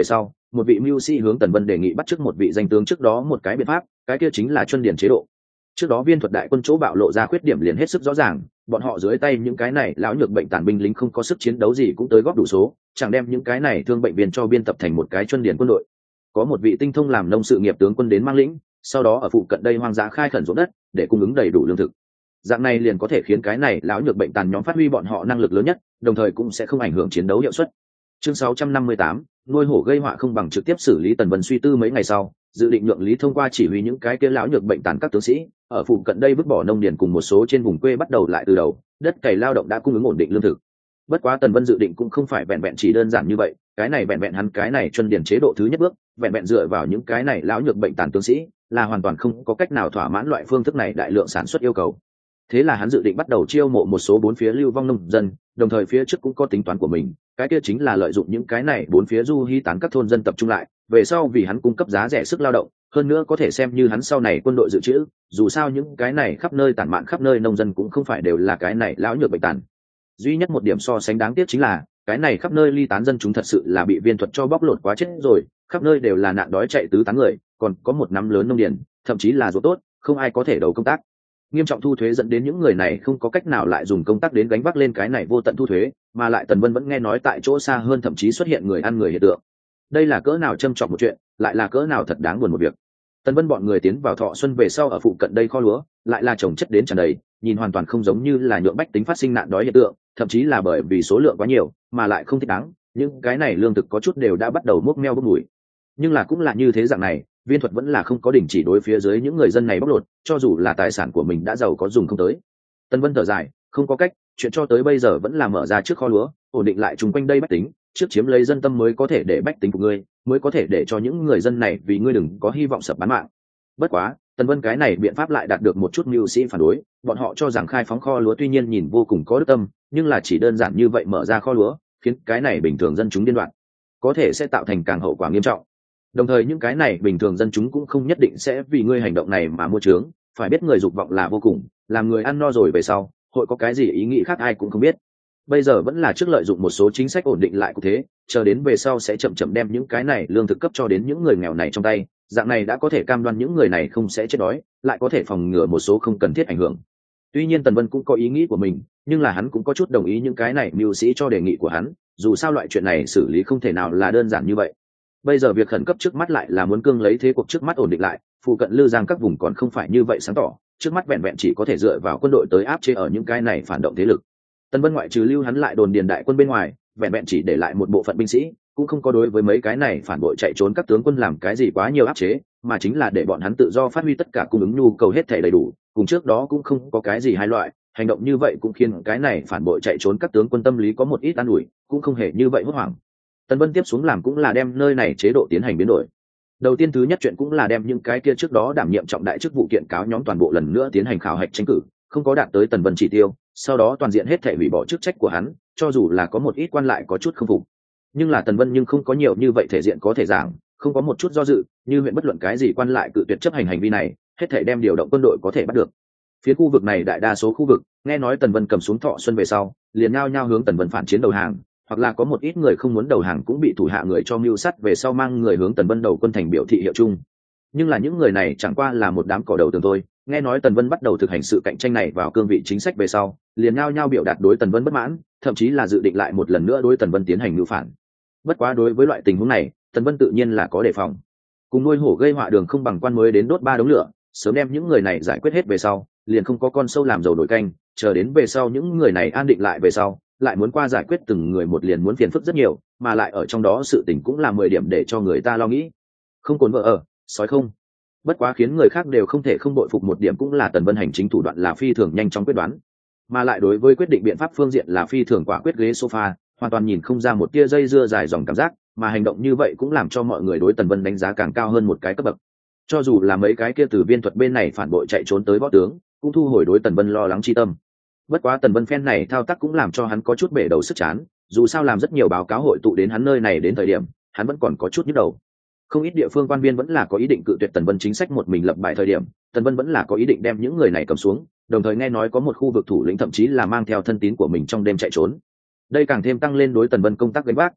Speaker 1: một vị mưu sĩ hướng Tần Vân đề nghị bắt chước một vị danh tướng trước đó một cái biện pháp, cái kia chính là chuân điển chế độ. Trước đó viên thuật đại quân chỗ bạo lộ ra khuyết điểm liền hết sức rõ ràng, bọn họ dưới tay những cái này lão nhược bệnh tàn binh lính không có sức chiến đấu gì cũng tới góp đủ số, chẳng đem những cái này thương bệnh viên cho biên tập thành một cái chuân điển quân đội. Có một vị tinh thông làm nông sự nghiệp tướng quân đến mang lĩnh, sau đó ở phụ cận đây hoang dã khai khẩn ruộng đất để cung ứng đầy đủ lương thực. Dạng này liền có thể khiến cái này lão nhược bệnh tàn nhóm phát huy bọn họ năng lực lớn nhất, đồng thời cũng sẽ không ảnh hưởng chiến đấu hiệu suất. Chương sáu trăm năm mươi tám, nuôi hổ gây họa không bằng trực tiếp xử lý. Tần Vân suy tư mấy ngày sau, dự định nhượng Lý Thông qua chỉ huy những cái kia lão nhược bệnh tàn các tướng sĩ ở phụ cận đây vứt bỏ nông điền cùng một số trên vùng quê bắt đầu lại từ đầu, đất cày lao động đã cung ứng ổn định lương thực. Bất quá Tần Vân dự định cũng không phải vẹn vẹn chỉ đơn giản như vậy, cái này vẹn vẹn hắn cái này chuân điển chế độ thứ nhất bước, vẹn vẹn dựa vào những cái này lão nhược bệnh tàn tướng sĩ là hoàn toàn không có cách nào thỏa mãn loại phương thức này đại lượng sản xuất yêu cầu. Thế là hắn dự định bắt đầu chiêu mộ một số bốn phía lưu vong nông dân, đồng thời phía trước cũng có tính toán của mình, cái kia chính là lợi dụng những cái này bốn phía du hy tán các thôn dân tập trung lại, về sau vì hắn cung cấp giá rẻ sức lao động, hơn nữa có thể xem như hắn sau này quân đội dự trữ, dù sao những cái này khắp nơi tản mạn khắp nơi nông dân cũng không phải đều là cái này lão nhược bệnh tàn. Duy nhất một điểm so sánh đáng tiếc chính là cái này khắp nơi ly tán dân chúng thật sự là bị viên thuật cho bóc lột quá chết rồi, khắp nơi đều là nạn đói chạy tứ tán người, còn có một nắm lớn nông điền, thậm chí là ruộng tốt, không ai có thể đầu công tác. Nghiêm trọng thu thuế dẫn đến những người này không có cách nào lại dùng công tác đến gánh vác lên cái này vô tận thu thuế, mà lại Tần Vân vẫn nghe nói tại chỗ xa hơn thậm chí xuất hiện người ăn người hiện tượng. Đây là cỡ nào trâm trọng một chuyện, lại là cỡ nào thật đáng buồn một việc. Tần Vân bọn người tiến vào Thọ Xuân về sau ở phụ cận đây kho lúa, lại là trồng chất đến tràn đầy, nhìn hoàn toàn không giống như là nhượng bách tính phát sinh nạn đói hiện tượng, thậm chí là bởi vì số lượng quá nhiều, mà lại không thích đáng, những cái này lương thực có chút đều đã bắt đầu mốc meo bốc mùi. Nhưng là cũng là như thế dạng này, viên thuật vẫn là không có đình chỉ đối phía dưới những người dân này bóc lột, cho dù là tài sản của mình đã giàu có dùng không tới. Tần Vân thở dài, không có cách, chuyện cho tới bây giờ vẫn là mở ra trước kho lúa, ổn định lại chung quanh đây bách tính, trước chiếm lấy dân tâm mới có thể để bách tính của ngươi, mới có thể để cho những người dân này vì ngươi đừng có hy vọng sập bán mạng. Bất quá, Tần Vân cái này biện pháp lại đạt được một chút mưu sĩ phản đối, bọn họ cho rằng khai phóng kho lúa tuy nhiên nhìn vô cùng có đức tâm, nhưng là chỉ đơn giản như vậy mở ra kho lúa, khiến cái này bình thường dân chúng điên loạn, có thể sẽ tạo thành càng hậu quả nghiêm trọng. Đồng thời những cái này bình thường dân chúng cũng không nhất định sẽ vì ngươi hành động này mà mua trướng, phải biết người dục vọng là vô cùng, làm người ăn no rồi về sau, hội có cái gì ý nghĩ khác ai cũng không biết. Bây giờ vẫn là trước lợi dụng một số chính sách ổn định lại cục thế, chờ đến về sau sẽ chậm chậm đem những cái này lương thực cấp cho đến những người nghèo này trong tay, dạng này đã có thể cam đoan những người này không sẽ chết đói, lại có thể phòng ngừa một số không cần thiết ảnh hưởng. Tuy nhiên Tần Vân cũng có ý nghĩ của mình, nhưng là hắn cũng có chút đồng ý những cái này mưu sĩ cho đề nghị của hắn, dù sao loại chuyện này xử lý không thể nào là đơn giản như vậy. Bây giờ việc khẩn cấp trước mắt lại là muốn cương lấy thế cuộc trước mắt ổn định lại, phụ cận Lư Giang các vùng còn không phải như vậy sáng tỏ, trước mắt vẹn vẹn chỉ có thể dựa vào quân đội tới áp chế ở những cái này phản động thế lực. Tần Vân ngoại trừ lưu hắn lại đồn điền đại quân bên ngoài, vẹn vẹn chỉ để lại một bộ phận binh sĩ, cũng không có đối với mấy cái này phản bội chạy trốn các tướng quân làm cái gì quá nhiều áp chế, mà chính là để bọn hắn tự do phát huy tất cả cung ứng nhu cầu hết thảy đầy đủ, cùng trước đó cũng không có cái gì hai loại, hành động như vậy cũng khiến cái này phản bội chạy trốn các tướng quân tâm lý có một ít an ủi, cũng không hề như vậy hốt hoảng. Tần Vân tiếp xuống làm cũng là đem nơi này chế độ tiến hành biến đổi. Đầu tiên thứ nhất chuyện cũng là đem những cái kia trước đó đảm nhiệm trọng đại chức vụ kiện cáo nhóm toàn bộ lần nữa tiến hành khảo hạch tranh cử, không có đạt tới Tần Vân chỉ tiêu, sau đó toàn diện hết thể hủy bỏ chức trách của hắn, cho dù là có một ít quan lại có chút không phục. Nhưng là Tần Vân nhưng không có nhiều như vậy thể diện có thể giảng, không có một chút do dự, như huyện bất luận cái gì quan lại cự tuyệt chấp hành hành vi này, hết thể đem điều động quân đội có thể bắt được. Phía khu vực này đại đa số khu vực, nghe nói Tần Vân cầm xuống Thọ Xuân về sau, liền nhao nhao hướng Tần Vân phản chiến đầu hàng, hoặc là có một ít người không muốn đầu hàng cũng bị thủ hạ người cho mưu sát về sau mang người hướng Tần Vân đầu quân thành biểu thị hiệu chung. Nhưng là những người này chẳng qua là một đám cỏ đầu tường thôi, nghe nói Tần Vân bắt đầu thực hành sự cạnh tranh này vào cương vị chính sách về sau, liền nhao nhao biểu đạt đối Tần Vân bất mãn, thậm chí là dự định lại một lần nữa đối Tần Vân tiến hành mưu phản. Bất quá đối với loại tình huống này, Tần Vân tự nhiên là có đề phòng. Cùng nuôi hổ gây họa đường không bằng quan mới đến đốt ba đống lửa, sớm đem những người này giải quyết hết về sau, liền không có con sâu làm dầu nổi canh, chờ đến về sau những người này an định lại về sau, lại muốn qua giải quyết từng người một liền muốn phiền phức rất nhiều, mà lại ở trong đó sự tình cũng là mười điểm để cho người ta lo nghĩ. Không cồn vợ ở, sói không. Bất quá khiến người khác đều không thể không bội phục một điểm cũng là Tần Vân hành chính thủ đoạn là phi thường nhanh chóng quyết đoán, mà lại đối với quyết định biện pháp phương diện là phi thường quả quyết ghế sofa, hoàn toàn nhìn không ra một tia dây dưa dài dòng cảm giác, mà hành động như vậy cũng làm cho mọi người đối Tần Vân đánh giá càng cao hơn một cái cấp bậc. Cho dù là mấy cái kia từ viên thuật bên này phản bội chạy trốn tới võ tướng, cũng thu hồi đối Tần Vân lo lắng chi tâm. Bất quá Tần Vân phen này thao tác cũng làm cho hắn có chút bể đầu sức chán, dù sao làm rất nhiều báo cáo hội tụ đến hắn nơi này đến thời điểm, hắn vẫn còn có chút nhức đầu. Không ít địa phương quan viên vẫn là có ý định cự tuyệt Tần Vân chính sách một mình lập bài thời điểm, Tần Vân vẫn là có ý định đem những người này cầm xuống, đồng thời nghe nói có một khu vực thủ lĩnh thậm chí là mang theo thân tín của mình trong đêm chạy trốn. Đây càng thêm tăng lên đối Tần Vân công tác gánh vác.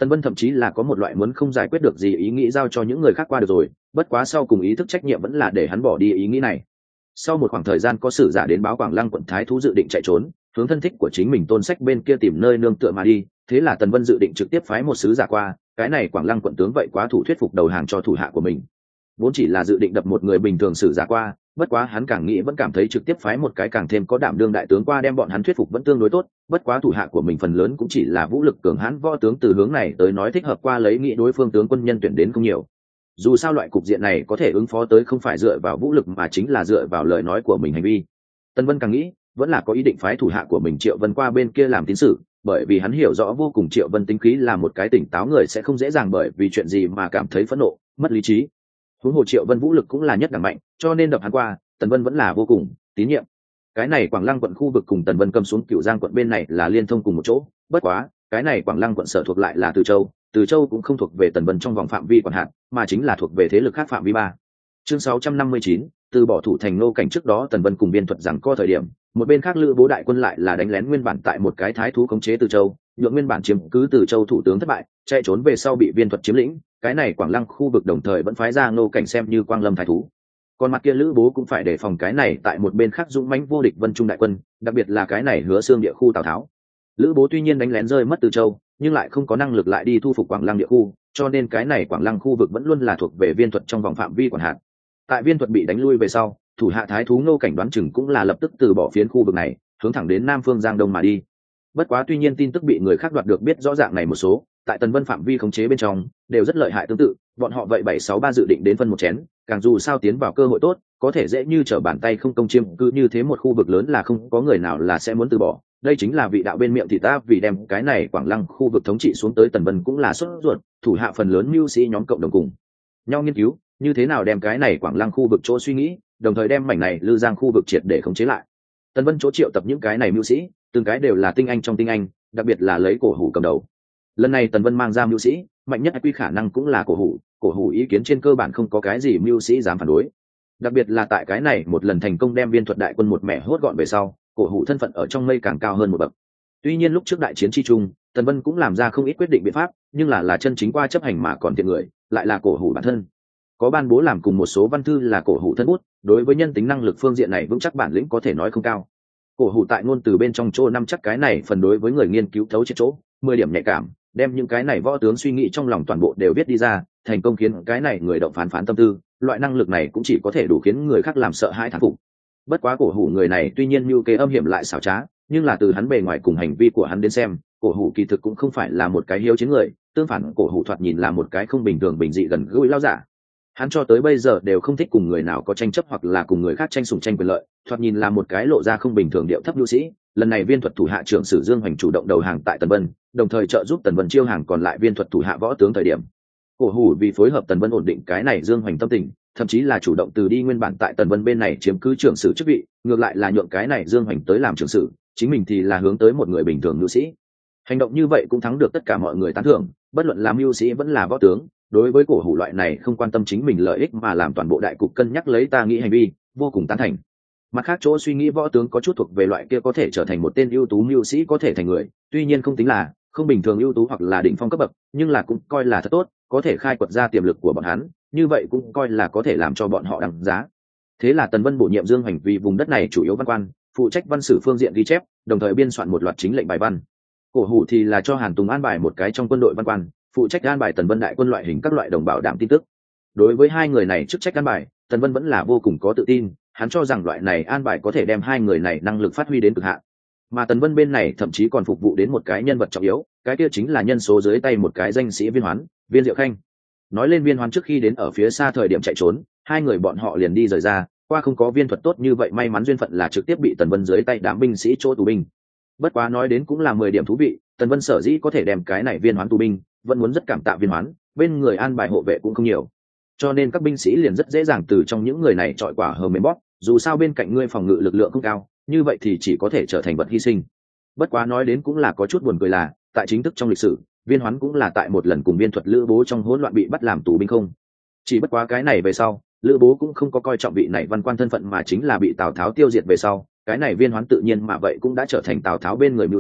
Speaker 1: Tần Vân thậm chí là có một loại muốn không giải quyết được gì ý nghĩ giao cho những người khác qua được rồi, bất quá sau cùng ý thức trách nhiệm vẫn là để hắn bỏ đi ý nghĩ này. Sau một khoảng thời gian có sử giả đến báo Quảng Lăng quận thái thú dự định chạy trốn, hướng thân thích của chính mình Tôn Sách bên kia tìm nơi nương tựa mà đi, thế là Tần Vân dự định trực tiếp phái một sứ giả qua, cái này Quảng Lăng quận tướng vậy quá thủ thuyết phục đầu hàng cho thủ hạ của mình. Vốn chỉ là dự định đập một người bình thường sử giả qua, bất quá hắn càng nghĩ vẫn cảm thấy trực tiếp phái một cái càng thêm có đảm đương đại tướng qua đem bọn hắn thuyết phục vẫn tương đối tốt, bất quá thủ hạ của mình phần lớn cũng chỉ là vũ lực cường hãn võ tướng, từ hướng này tới nói thích hợp qua lấy nghĩ đối phương tướng quân nhân tuyển đến không nhiều. Dù sao loại cục diện này có thể ứng phó tới không phải dựa vào vũ lực mà chính là dựa vào lời nói của mình hành vi. Tân Vân càng nghĩ vẫn là có ý định phái thủ hạ của mình Triệu Vân qua bên kia làm tín sử, bởi vì hắn hiểu rõ vô cùng Triệu Vân tính khí là một cái tỉnh táo người, sẽ không dễ dàng bởi vì chuyện gì mà cảm thấy phẫn nộ mất lý trí. Huống hồ Triệu Vân vũ lực cũng là nhất đẳng mạnh, cho nên đập hắn qua Tần Vân vẫn là vô cùng tín nhiệm. Cái này Quảng Lăng quận khu vực cùng Tần Vân cầm xuống Cửu Giang quận bên này là liên thông cùng một chỗ, bất quá cái này Quảng Lăng quận sở thuộc lại là Từ Châu, Từ Châu cũng không thuộc về Tần Vân trong vòng phạm vi quản hạt, mà chính là thuộc về thế lực khác phạm vi ba. Chương sáu trăm năm mươi chín, từ bỏ thủ thành nô cảnh. Trước đó Tần Vân cùng Viên Thuật rằng co thời điểm, một bên khác Lữ Bố đại quân lại là đánh lén nguyên bản tại một cái thái thú khống chế Từ Châu, nhượng nguyên bản chiếm cứ Từ Châu thủ tướng thất bại, chạy trốn về sau bị Viên Thuật chiếm lĩnh. Cái này Quảng Lăng khu vực đồng thời vẫn phái ra nô cảnh xem như Quang Lâm thái thú. Còn mặt kia Lữ Bố cũng phải đề phòng cái này tại một bên khác dũng mãnh vô địch Vân Trung đại quân, đặc biệt là cái này Hứa Xương địa khu Tào Tháo. Lữ Bố tuy nhiên đánh lén rơi mất Từ Châu, nhưng lại không có năng lực lại đi thu phục Quảng Lăng địa khu, cho nên cái này Quảng Lăng khu vực vẫn luôn là thuộc về Viên Thuật trong vòng phạm vi quản hạt. Tại Viên Thuật bị đánh lui về sau, thủ hạ thái thú Ngô Cảnh đoán chừng cũng là lập tức từ bỏ phiến khu vực này, hướng thẳng đến Nam Phương Giang Đông mà đi. Bất quá tuy nhiên tin tức bị người khác đoạt được biết rõ ràng này một số, tại Tần Vân phạm vi khống chế bên trong đều rất lợi hại tương tự, bọn họ vậy bảy sáu ba dự định đến phân một chén, càng dù sao tiến vào cơ hội tốt, có thể dễ như trở bàn tay không công chiêm cứ như thế một khu vực lớn là không có người nào là sẽ muốn từ bỏ. Đây chính là vị đạo bên miệng thì ta vì đem cái này Quảng Lăng khu vực thống trị xuống tới Tần Vân cũng là sốt ruột, thủ hạ phần lớn mưu sĩ nhóm cộng đồng cùng nhau nghiên cứu như thế nào đem cái này Quảng Lăng khu vực chỗ suy nghĩ, đồng thời đem mảnh này Lư Giang khu vực triệt để khống chế lại. Tần Vân chỗ triệu tập những cái này mưu sĩ, từng cái đều là tinh anh trong tinh anh, đặc biệt là lấy Cổ Hủ cầm đầu. Lần này Tần Vân mang ra mưu sĩ mạnh nhất quy khả năng cũng là Cổ Hủ, Cổ Hủ ý kiến trên cơ bản không có cái gì mưu sĩ dám phản đối. Đặc biệt là tại cái này một lần thành công đem Viên Thuật đại quân một mẻ hốt gọn về sau, Cổ Hủ thân phận ở trong mây càng cao hơn một bậc. Tuy nhiên lúc trước đại chiến chi trung, Tần Vân cũng làm ra không ít quyết định biện pháp, nhưng là là chân chính qua chấp hành mà còn tiện người, lại là Cổ Hủ bản thân. Có ban bố làm cùng một số văn thư là Cổ Hủ thân bút, đối với nhân tính năng lực phương diện này vững chắc bản lĩnh có thể nói không cao. Cổ Hủ tại ngôn từ bên trong chỗ năm chắc cái này phần đối với người nghiên cứu thấu chết chỗ, mười điểm nhạy cảm, đem những cái này võ tướng suy nghĩ trong lòng toàn bộ đều viết đi ra, thành công khiến cái này người động phán phán tâm tư, loại năng lực này cũng chỉ có thể đủ khiến người khác làm sợ hãi thán phục. Bất quá Cổ Hủ người này tuy nhiên mưu kế âm hiểm lại xảo trá, nhưng là từ hắn bề ngoài cùng hành vi của hắn đến xem, Cổ Hủ kỳ thực cũng không phải là một cái hiếu chiến người, tương phản Cổ Hủ thoạt nhìn là một cái không bình thường bình dị gần gũi lao giả. Hắn cho tới bây giờ đều không thích cùng người nào có tranh chấp hoặc là cùng người khác tranh sủng tranh quyền lợi, thoạt nhìn là một cái lộ ra không bình thường điệu thấp nhu sĩ. Lần này Viên Thuật thủ hạ trưởng sử Dương Hoành chủ động đầu hàng tại Tần Vân, đồng thời trợ giúp Tần Vân chiêu hàng còn lại Viên Thuật thủ hạ võ tướng thời điểm. Cổ Hủ vì phối hợp Tần Vân ổn định cái này Dương Hoành tâm tình, thậm chí là chủ động từ đi nguyên bản tại Tần Vân bên này chiếm cứ trưởng sử chức vị, ngược lại là nhượng cái này Dương Hoành tới làm trưởng sử, chính mình thì là hướng tới một người bình thường nhu sĩ. Hành động như vậy cũng thắng được tất cả mọi người tán thưởng, bất luận là mưu sĩ vẫn là võ tướng, đối với Cổ Hủ loại này không quan tâm chính mình lợi ích mà làm toàn bộ đại cục cân nhắc lấy ta nghĩ hành vi, vô cùng tán thành. Mặt khác chỗ suy nghĩ võ tướng có chút thuộc về loại kia có thể trở thành một tên ưu tú mưu sĩ có thể thành người, tuy nhiên không tính là không bình thường ưu tú hoặc là đỉnh phong cấp bậc, nhưng là cũng coi là thật tốt, có thể khai quật ra tiềm lực của bọn hắn, như vậy cũng coi là có thể làm cho bọn họ đằng giá. Thế là Tần Vân bổ nhiệm Dương Hoành vì vùng đất này chủ yếu văn quan, phụ trách văn sử phương diện ghi chép, đồng thời biên soạn một loạt chính lệnh bài văn. Cổ Hủ thì là cho Hàn Tùng an bài một cái trong quân đội văn quan, phụ trách an bài Tần Vân đại quân loại hình các loại đồng bảo đảm tin tức. Đối với hai người này chức trách an bài, Tần Vân vẫn là vô cùng có tự tin, hắn cho rằng loại này an bài có thể đem hai người này năng lực phát huy đến cực hạn. Mà Tần Vân bên này thậm chí còn phục vụ đến một cái nhân vật trọng yếu, cái kia chính là nhân số dưới tay một cái danh sĩ Viên Hoán, Viên Diệu Khanh. Nói lên Viên Hoán trước khi đến ở phía xa thời điểm chạy trốn, hai người bọn họ liền đi rời ra, qua không có Viên Thuật tốt như vậy may mắn duyên phận là trực tiếp bị Tần Vân dưới tay đám binh sĩ chỗ tù binh. Bất quá nói đến cũng là mười điểm thú vị, Tần Vân sở dĩ có thể đem cái này Viên Hoán tù binh, vẫn muốn rất cảm tạ Viên Hoán, bên người an bài hộ vệ cũng không nhiều, cho nên các binh sĩ liền rất dễ dàng từ trong những người này chọi quả hờ mềm bóp, dù sao bên cạnh ngươi phòng ngự lực lượng không cao, như vậy thì chỉ có thể trở thành vật hy sinh. Bất quá nói đến cũng là có chút buồn cười là, tại chính thức trong lịch sử, Viên Hoán cũng là tại một lần cùng Viên Thuật Lữ Bố trong hỗn loạn bị bắt làm tù binh không. Chỉ bất quá cái này về sau, Lữ Bố cũng không có coi trọng vị này văn quan thân phận mà chính là bị Tào Tháo tiêu diệt về sau, cái này Viên Hoán tự nhiên mà vậy cũng đã trở thành Tào Tháo bên người mưu sự,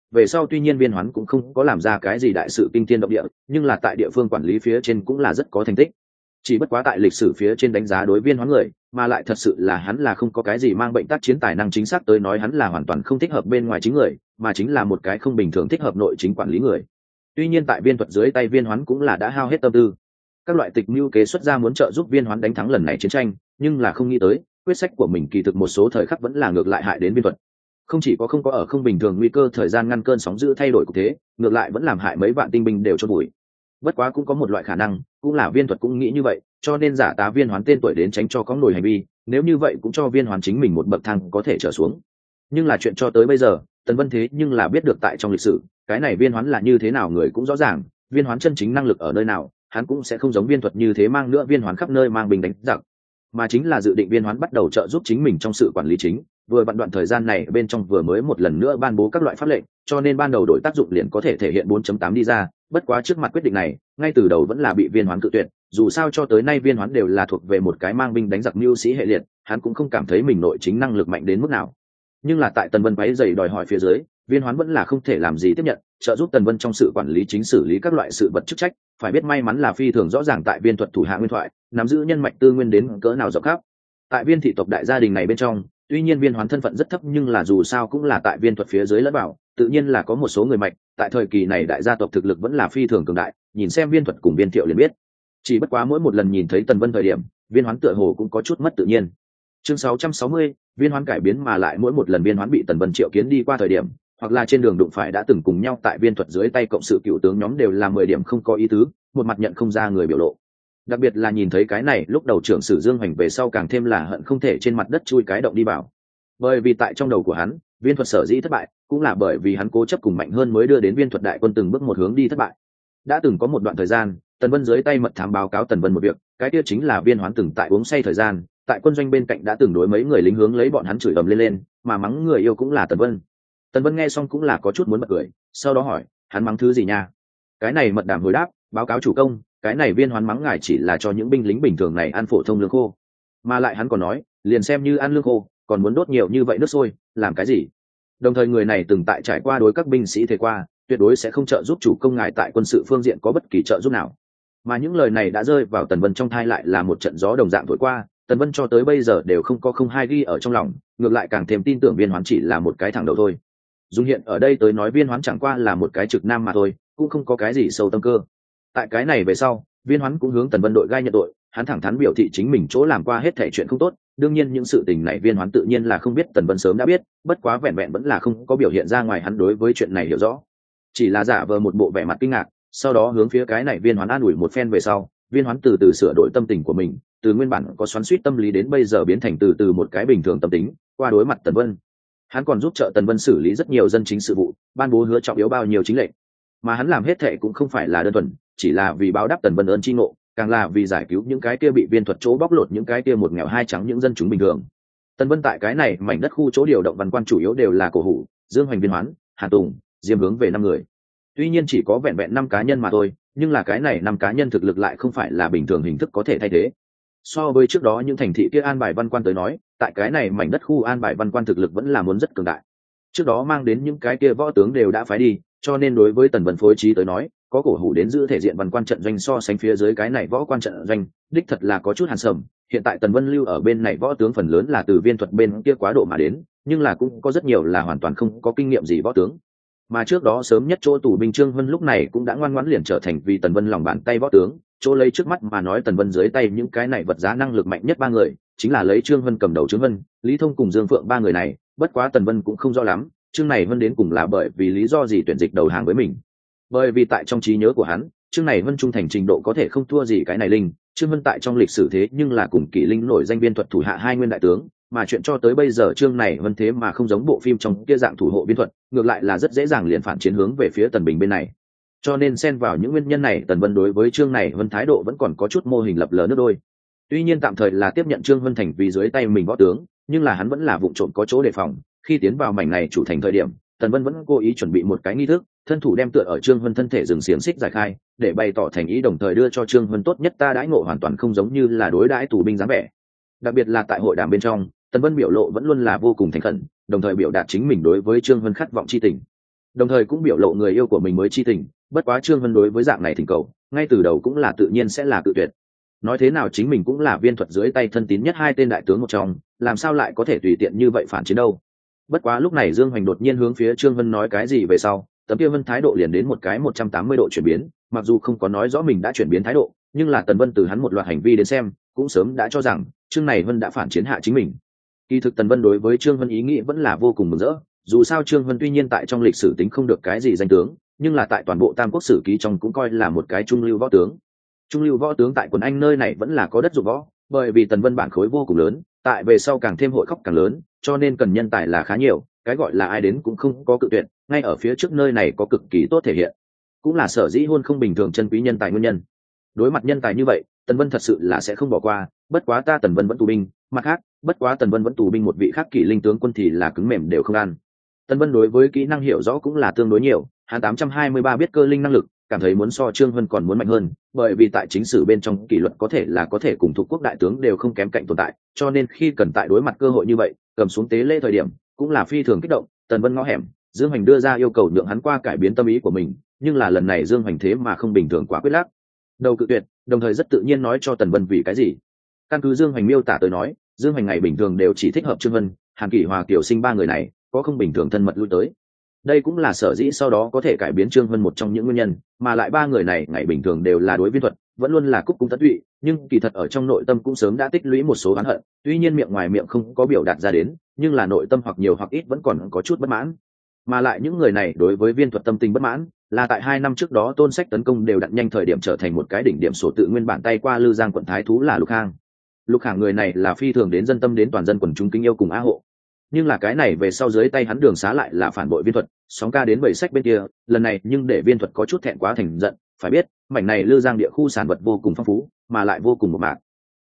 Speaker 1: về sau tuy nhiên viên hoán cũng không có làm ra cái gì đại sự kinh thiên động địa, nhưng là tại địa phương quản lý phía trên cũng là rất có thành tích. Chỉ bất quá tại lịch sử phía trên đánh giá đối viên hoán người, mà lại thật sự là hắn là không có cái gì mang bệnh tác chiến tài năng chính xác tới nói hắn là hoàn toàn không thích hợp bên ngoài chính người, mà chính là một cái không bình thường thích hợp nội chính quản lý người. Tuy nhiên tại viên thuật dưới tay viên hoán cũng là đã hao hết tâm tư, các loại tịch mưu kế xuất ra muốn trợ giúp viên hoán đánh thắng lần này chiến tranh, nhưng là không nghĩ tới quyết sách của mình kỳ thực một số thời khắc vẫn là ngược lại hại đến viên thuật. Không chỉ có không có ở không bình thường nguy cơ thời gian ngăn cơn sóng dữ thay đổi cục thế, ngược lại vẫn làm hại mấy vạn tinh binh đều chôn vùi. Bất quá cũng có một loại khả năng, cũng là viên thuật cũng nghĩ như vậy, cho nên giả tá viên hoán tên tuổi đến tránh cho có nổi hành vi, nếu như vậy cũng cho viên hoán chính mình một bậc thang có thể trở xuống. Nhưng là chuyện cho tới bây giờ, Tần Vân thế nhưng là biết được tại trong lịch sử, cái này viên hoán là như thế nào người cũng rõ ràng, viên hoán chân chính năng lực ở nơi nào, hắn cũng sẽ không giống viên thuật như thế mang nữa viên hoán khắp nơi mang binh đánh giặc, mà chính là dự định viên hoán bắt đầu trợ giúp chính mình trong sự quản lý chính, vừa vặn đoạn thời gian này bên trong vừa mới một lần nữa ban bố các loại pháp lệnh, cho nên ban đầu đổi tác dụng liền có thể thể hiện bốn chấm tám đi ra, bất quá trước mặt quyết định này, ngay từ đầu vẫn là bị viên hoán cự tuyệt, dù sao cho tới nay viên hoán đều là thuộc về một cái mang binh đánh giặc mưu sĩ hệ liệt, hắn cũng không cảm thấy mình nội chính năng lực mạnh đến mức nào. Nhưng là tại Tần Vân váy dày đòi hỏi phía dưới, viên hoán vẫn là không thể làm gì tiếp nhận, trợ giúp Tần Vân trong sự quản lý chính xử lý các loại sự vật chức trách, phải biết may mắn là phi thường rõ ràng tại viên thuật thủ hạ nguyên thoại, nắm giữ nhân mạch tư nguyên đến cỡ nào rộng khắp. Tại viên thị tộc đại gia đình này bên trong, tuy nhiên viên hoán thân phận rất thấp nhưng là dù sao cũng là tại viên thuật phía dưới lẫn vào, tự nhiên là có một số người mạch, tại thời kỳ này đại gia tộc thực lực vẫn là phi thường cường đại, nhìn xem viên thuật cùng viên thiệu liền biết. Chỉ bất quá mỗi một lần nhìn thấy Tần Vân thời điểm, viên hoán tựa hồ cũng có chút mất tự nhiên. Chương sáu trăm sáu mươi, viên hoán cải biến mà lại mỗi một lần viên hoán bị Tần Vân triệu kiến đi qua thời điểm, hoặc là trên đường đụng phải đã từng cùng nhau tại viên thuật dưới tay cộng sự cựu tướng nhóm đều là mười điểm không có ý tứ, một mặt nhận không ra người biểu lộ. Đặc biệt là nhìn thấy cái này, lúc đầu trưởng sử Dương Hoành về sau càng thêm là hận không thể trên mặt đất chui cái động đi vào. Bởi vì tại trong đầu của hắn, viên thuật sở dĩ thất bại, cũng là bởi vì hắn cố chấp cùng mạnh hơn mới đưa đến viên thuật đại quân từng bước một hướng đi thất bại. Đã từng có một đoạn thời gian, Tần Vân dưới tay mật thám báo cáo Tần Vân một việc, cái kia chính là viên hoán từng tại uống say thời gian, tại quân doanh bên cạnh đã từng đối mấy người lính hướng lấy bọn hắn chửi ầm lên lên, mà mắng người yêu cũng là Tần Vân. Tần Vân nghe xong cũng là có chút muốn bật cười, sau đó hỏi, hắn mắng thứ gì nha? Cái này mật đàm hồi đáp, báo cáo chủ công, cái này viên hoán mắng ngài chỉ là cho những binh lính bình thường này ăn phổ thông lương khô, mà lại hắn còn nói, liền xem như ăn lương khô, còn muốn đốt nhiều như vậy nước sôi, làm cái gì? Đồng thời người này từng tại trải qua đối các binh sĩ thể qua, tuyệt đối sẽ không trợ giúp chủ công ngài tại quân sự phương diện có bất kỳ trợ giúp nào. Mà những lời này đã rơi vào Tần Vân trong thai lại là một trận gió đồng dạng thổi qua, Tần Vân cho tới bây giờ đều không có không hai ghi ở trong lòng, ngược lại càng thêm tin tưởng viên hoán chỉ là một cái thằng đầu thôi. Dùng hiện ở đây tới nói viên hoán chẳng qua là một cái trực nam mà thôi, cũng không có cái gì sâu tâm cơ. Tại cái này về sau, viên hoán cũng hướng Tần Vân đội gai nhận tội, hắn thẳng thắn biểu thị chính mình chỗ làm qua hết thảy chuyện không tốt, đương nhiên những sự tình này viên hoán tự nhiên là không biết, Tần Vân sớm đã biết, bất quá vẹn vẹn vẫn là không có biểu hiện ra ngoài hắn đối với chuyện này hiểu rõ, chỉ là giả vờ một bộ vẻ mặt kinh ngạc, sau đó hướng phía cái này viên hoán an ủi một phen về sau, viên hoán từ từ sửa đổi tâm tình của mình, từ nguyên bản có xoắn xuýt tâm lý đến bây giờ biến thành từ từ một cái bình thường tâm tính, qua đối mặt Tần Vân. Hắn còn giúp trợ Tần Vân xử lý rất nhiều dân chính sự vụ, ban bố hứa trọng yếu bao nhiêu chính lệnh, mà hắn làm hết thệ cũng không phải là đơn thuần chỉ là vì báo đáp Tần Vân ơn chi ngộ, càng là vì giải cứu những cái kia bị viên thuật chỗ bóc lột, những cái kia một nghèo hai trắng những dân chúng bình thường. Tần Vân tại cái này mảnh đất khu chỗ điều động văn quan chủ yếu đều là Cổ Hủ, Dương Hoành, Viên Hoán, Hàn Tùng, Diêm Hướng về năm người. Tuy nhiên chỉ có vẹn vẹn năm cá nhân mà thôi, nhưng là cái này năm cá nhân thực lực lại không phải là bình thường hình thức có thể thay thế. So với trước đó những thành thị kia an bài văn quan tới nói, tại cái này mảnh đất khu an bài văn quan thực lực vẫn là muốn rất cường đại. Trước đó mang đến những cái kia võ tướng đều đã phái đi, cho nên đối với Tần Vân phối trí tới nói, có Cổ Hủ đến giữ thể diện văn quan trận doanh so sánh phía dưới cái này võ quan trận doanh, đích thật là có chút hàn sầm. Hiện tại Tần Vân lưu ở bên này võ tướng phần lớn là từ viên thuật bên kia quá độ mà đến, nhưng là cũng có rất nhiều là hoàn toàn không có kinh nghiệm gì võ tướng. Mà trước đó sớm nhất chỗ tù binh Trương Vân lúc này cũng đã ngoan ngoãn liền trở thành vì Tần Vân lòng bàn tay võ tướng, chỗ lấy trước mắt mà nói Tần Vân dưới tay những cái này vật giá năng lực mạnh nhất ba người, chính là lấy Trương Vân cầm đầu Trương Vân, Lý Thông cùng Dương Phượng ba người này, bất quá Tần Vân cũng không rõ lắm, Trương này Vân đến cùng là bởi vì lý do gì tuyển dịch đầu hàng với mình. Bởi vì tại trong trí nhớ của hắn, Trương này Vân trung thành trình độ có thể không thua gì cái này Linh, Trương Vân tại trong lịch sử thế nhưng là cùng Kỷ Linh nổi danh viên thuật thủ hạ hai nguyên đại tướng, mà chuyện cho tới bây giờ Trương này Vân thế mà không giống bộ phim trong kia dạng thủ hộ viên thuật, ngược lại là rất dễ dàng liền phản chiến hướng về phía Tần Bình bên này. Cho nên xen vào những nguyên nhân này, Tần Vân đối với Trương này Vân thái độ vẫn còn có chút mô hình lập lờ nước đôi. Tuy nhiên tạm thời là tiếp nhận Trương Vân thành vì dưới tay mình võ tướng, nhưng là hắn vẫn là vụng trộm có chỗ đề phòng, khi tiến vào mảnh này chủ thành thời điểm, Tần Vân vẫn cố ý chuẩn bị một cái nghi thức, thân thủ đem tựa ở Trương Vân thân thể dừng xiềng xích giải khai, để bày tỏ thành ý đồng thời đưa cho Trương Vân tốt nhất ta đãi ngộ hoàn toàn không giống như là đối đãi tù binh dáng vẻ. Đặc biệt là tại hội đàm bên trong, Tần Vân biểu lộ vẫn luôn là vô cùng thành khẩn, đồng thời biểu đạt chính mình đối với Trương Vân khát vọng chi tình. đồng thời cũng biểu lộ người yêu của mình mới chi tình. Bất quá Trương Vân đối với dạng này thỉnh cầu ngay từ đầu cũng là tự nhiên sẽ là cự tuyệt. Nói thế nào chính mình cũng là viên thuật dưới tay thân tín nhất hai tên đại tướng một trong, làm sao lại có thể tùy tiện như vậy phản chiến đâu. Bất quá lúc này Dương Hoành đột nhiên hướng phía Trương Vân nói cái gì về sau, tấm kia Vân thái độ liền đến một cái một trăm tám mươi độ chuyển biến, mặc dù không có nói rõ mình đã chuyển biến thái độ, nhưng là Tần Vân từ hắn một loạt hành vi đến xem cũng sớm đã cho rằng Trương này Vân đã phản chiến hạ chính mình. Kỳ thực Tần Vân đối với Trương Vân ý nghĩ vẫn là vô cùng mừng rỡ, dù sao Trương Vân tuy nhiên tại trong lịch sử tính không được cái gì danh tướng, nhưng là tại toàn bộ Tam Quốc sử ký trong cũng coi là một cái trung lưu võ tướng. Trung lưu võ tướng tại quần Anh nơi này vẫn là có đất dụng võ, bởi vì Tần Vân bản khối vô cùng lớn, tại về sau càng thêm hội khóc càng lớn, cho nên cần nhân tài là khá nhiều, cái gọi là ai đến cũng không có cự tuyệt, ngay ở phía trước nơi này có cực kỳ tốt thể hiện, cũng là sở dĩ hôn không bình thường chân quý nhân tài nguyên nhân. Đối mặt nhân tài như vậy, Tần Vân thật sự là sẽ không bỏ qua, bất quá ta Tần Vân vẫn tù binh, mặt khác, bất quá Tần Vân vẫn tù binh một vị khác kỷ linh tướng quân thì là cứng mềm đều không ăn. Tần Vân đối với kỹ năng hiểu rõ cũng là tương đối nhiều, hắn tám trăm hai mươi ba biết cơ linh năng lực, cảm thấy muốn so Trương Vân còn muốn mạnh hơn, bởi vì tại chính sử bên trong kỷ luật có thể là có thể cùng thuộc quốc đại tướng đều không kém cạnh tồn tại, cho nên khi cần tại đối mặt cơ hội như vậy, cầm xuống tế lễ thời điểm, cũng là phi thường kích động. Tần Vân ngõ hẻm, Dương Hoành đưa ra yêu cầu nhượng hắn qua cải biến tâm ý của mình, nhưng là lần này Dương Hoành thế mà không bình thường quá quyết lắc đầu cự tuyệt, đồng thời rất tự nhiên nói cho Tần Vân vì cái gì. Căn cứ Dương Hoành miêu tả tới nói, Dương Hoành ngày bình thường đều chỉ thích hợp Trương Vân, Hàn Kỷ Hòa Kiều Sinh ba người này, có không bình thường thân mật lui tới. Đây cũng là sở dĩ sau đó có thể cải biến Trương Vân một trong những nguyên nhân, mà lại ba người này ngày bình thường đều là đối viên thuật, vẫn luôn là cúc cung tận tụy, nhưng kỳ thật ở trong nội tâm cũng sớm đã tích lũy một số oán hận, tuy nhiên miệng ngoài miệng không có biểu đạt ra đến, nhưng là nội tâm hoặc nhiều hoặc ít vẫn còn có chút bất mãn. Mà lại những người này đối với viên thuật tâm tình bất mãn, là tại hai năm trước đó Tôn Sách tấn công đều đặn nhanh thời điểm trở thành một cái đỉnh điểm sổ tự nguyên bản tay qua Lư Giang quận thái thú là Lục Khang. Lục Khang người này là phi thường đến dân tâm đến toàn dân quần chúng kính yêu cùng á hộ, nhưng là cái này về sau dưới tay hắn Đường Xá lại là phản bội viên thuật, sóng ca đến bảy sách bên kia, lần này nhưng để viên thuật có chút thẹn quá thành giận. Phải biết mảnh này Lư Giang địa khu sản vật vô cùng phong phú, mà lại vô cùng một mạc,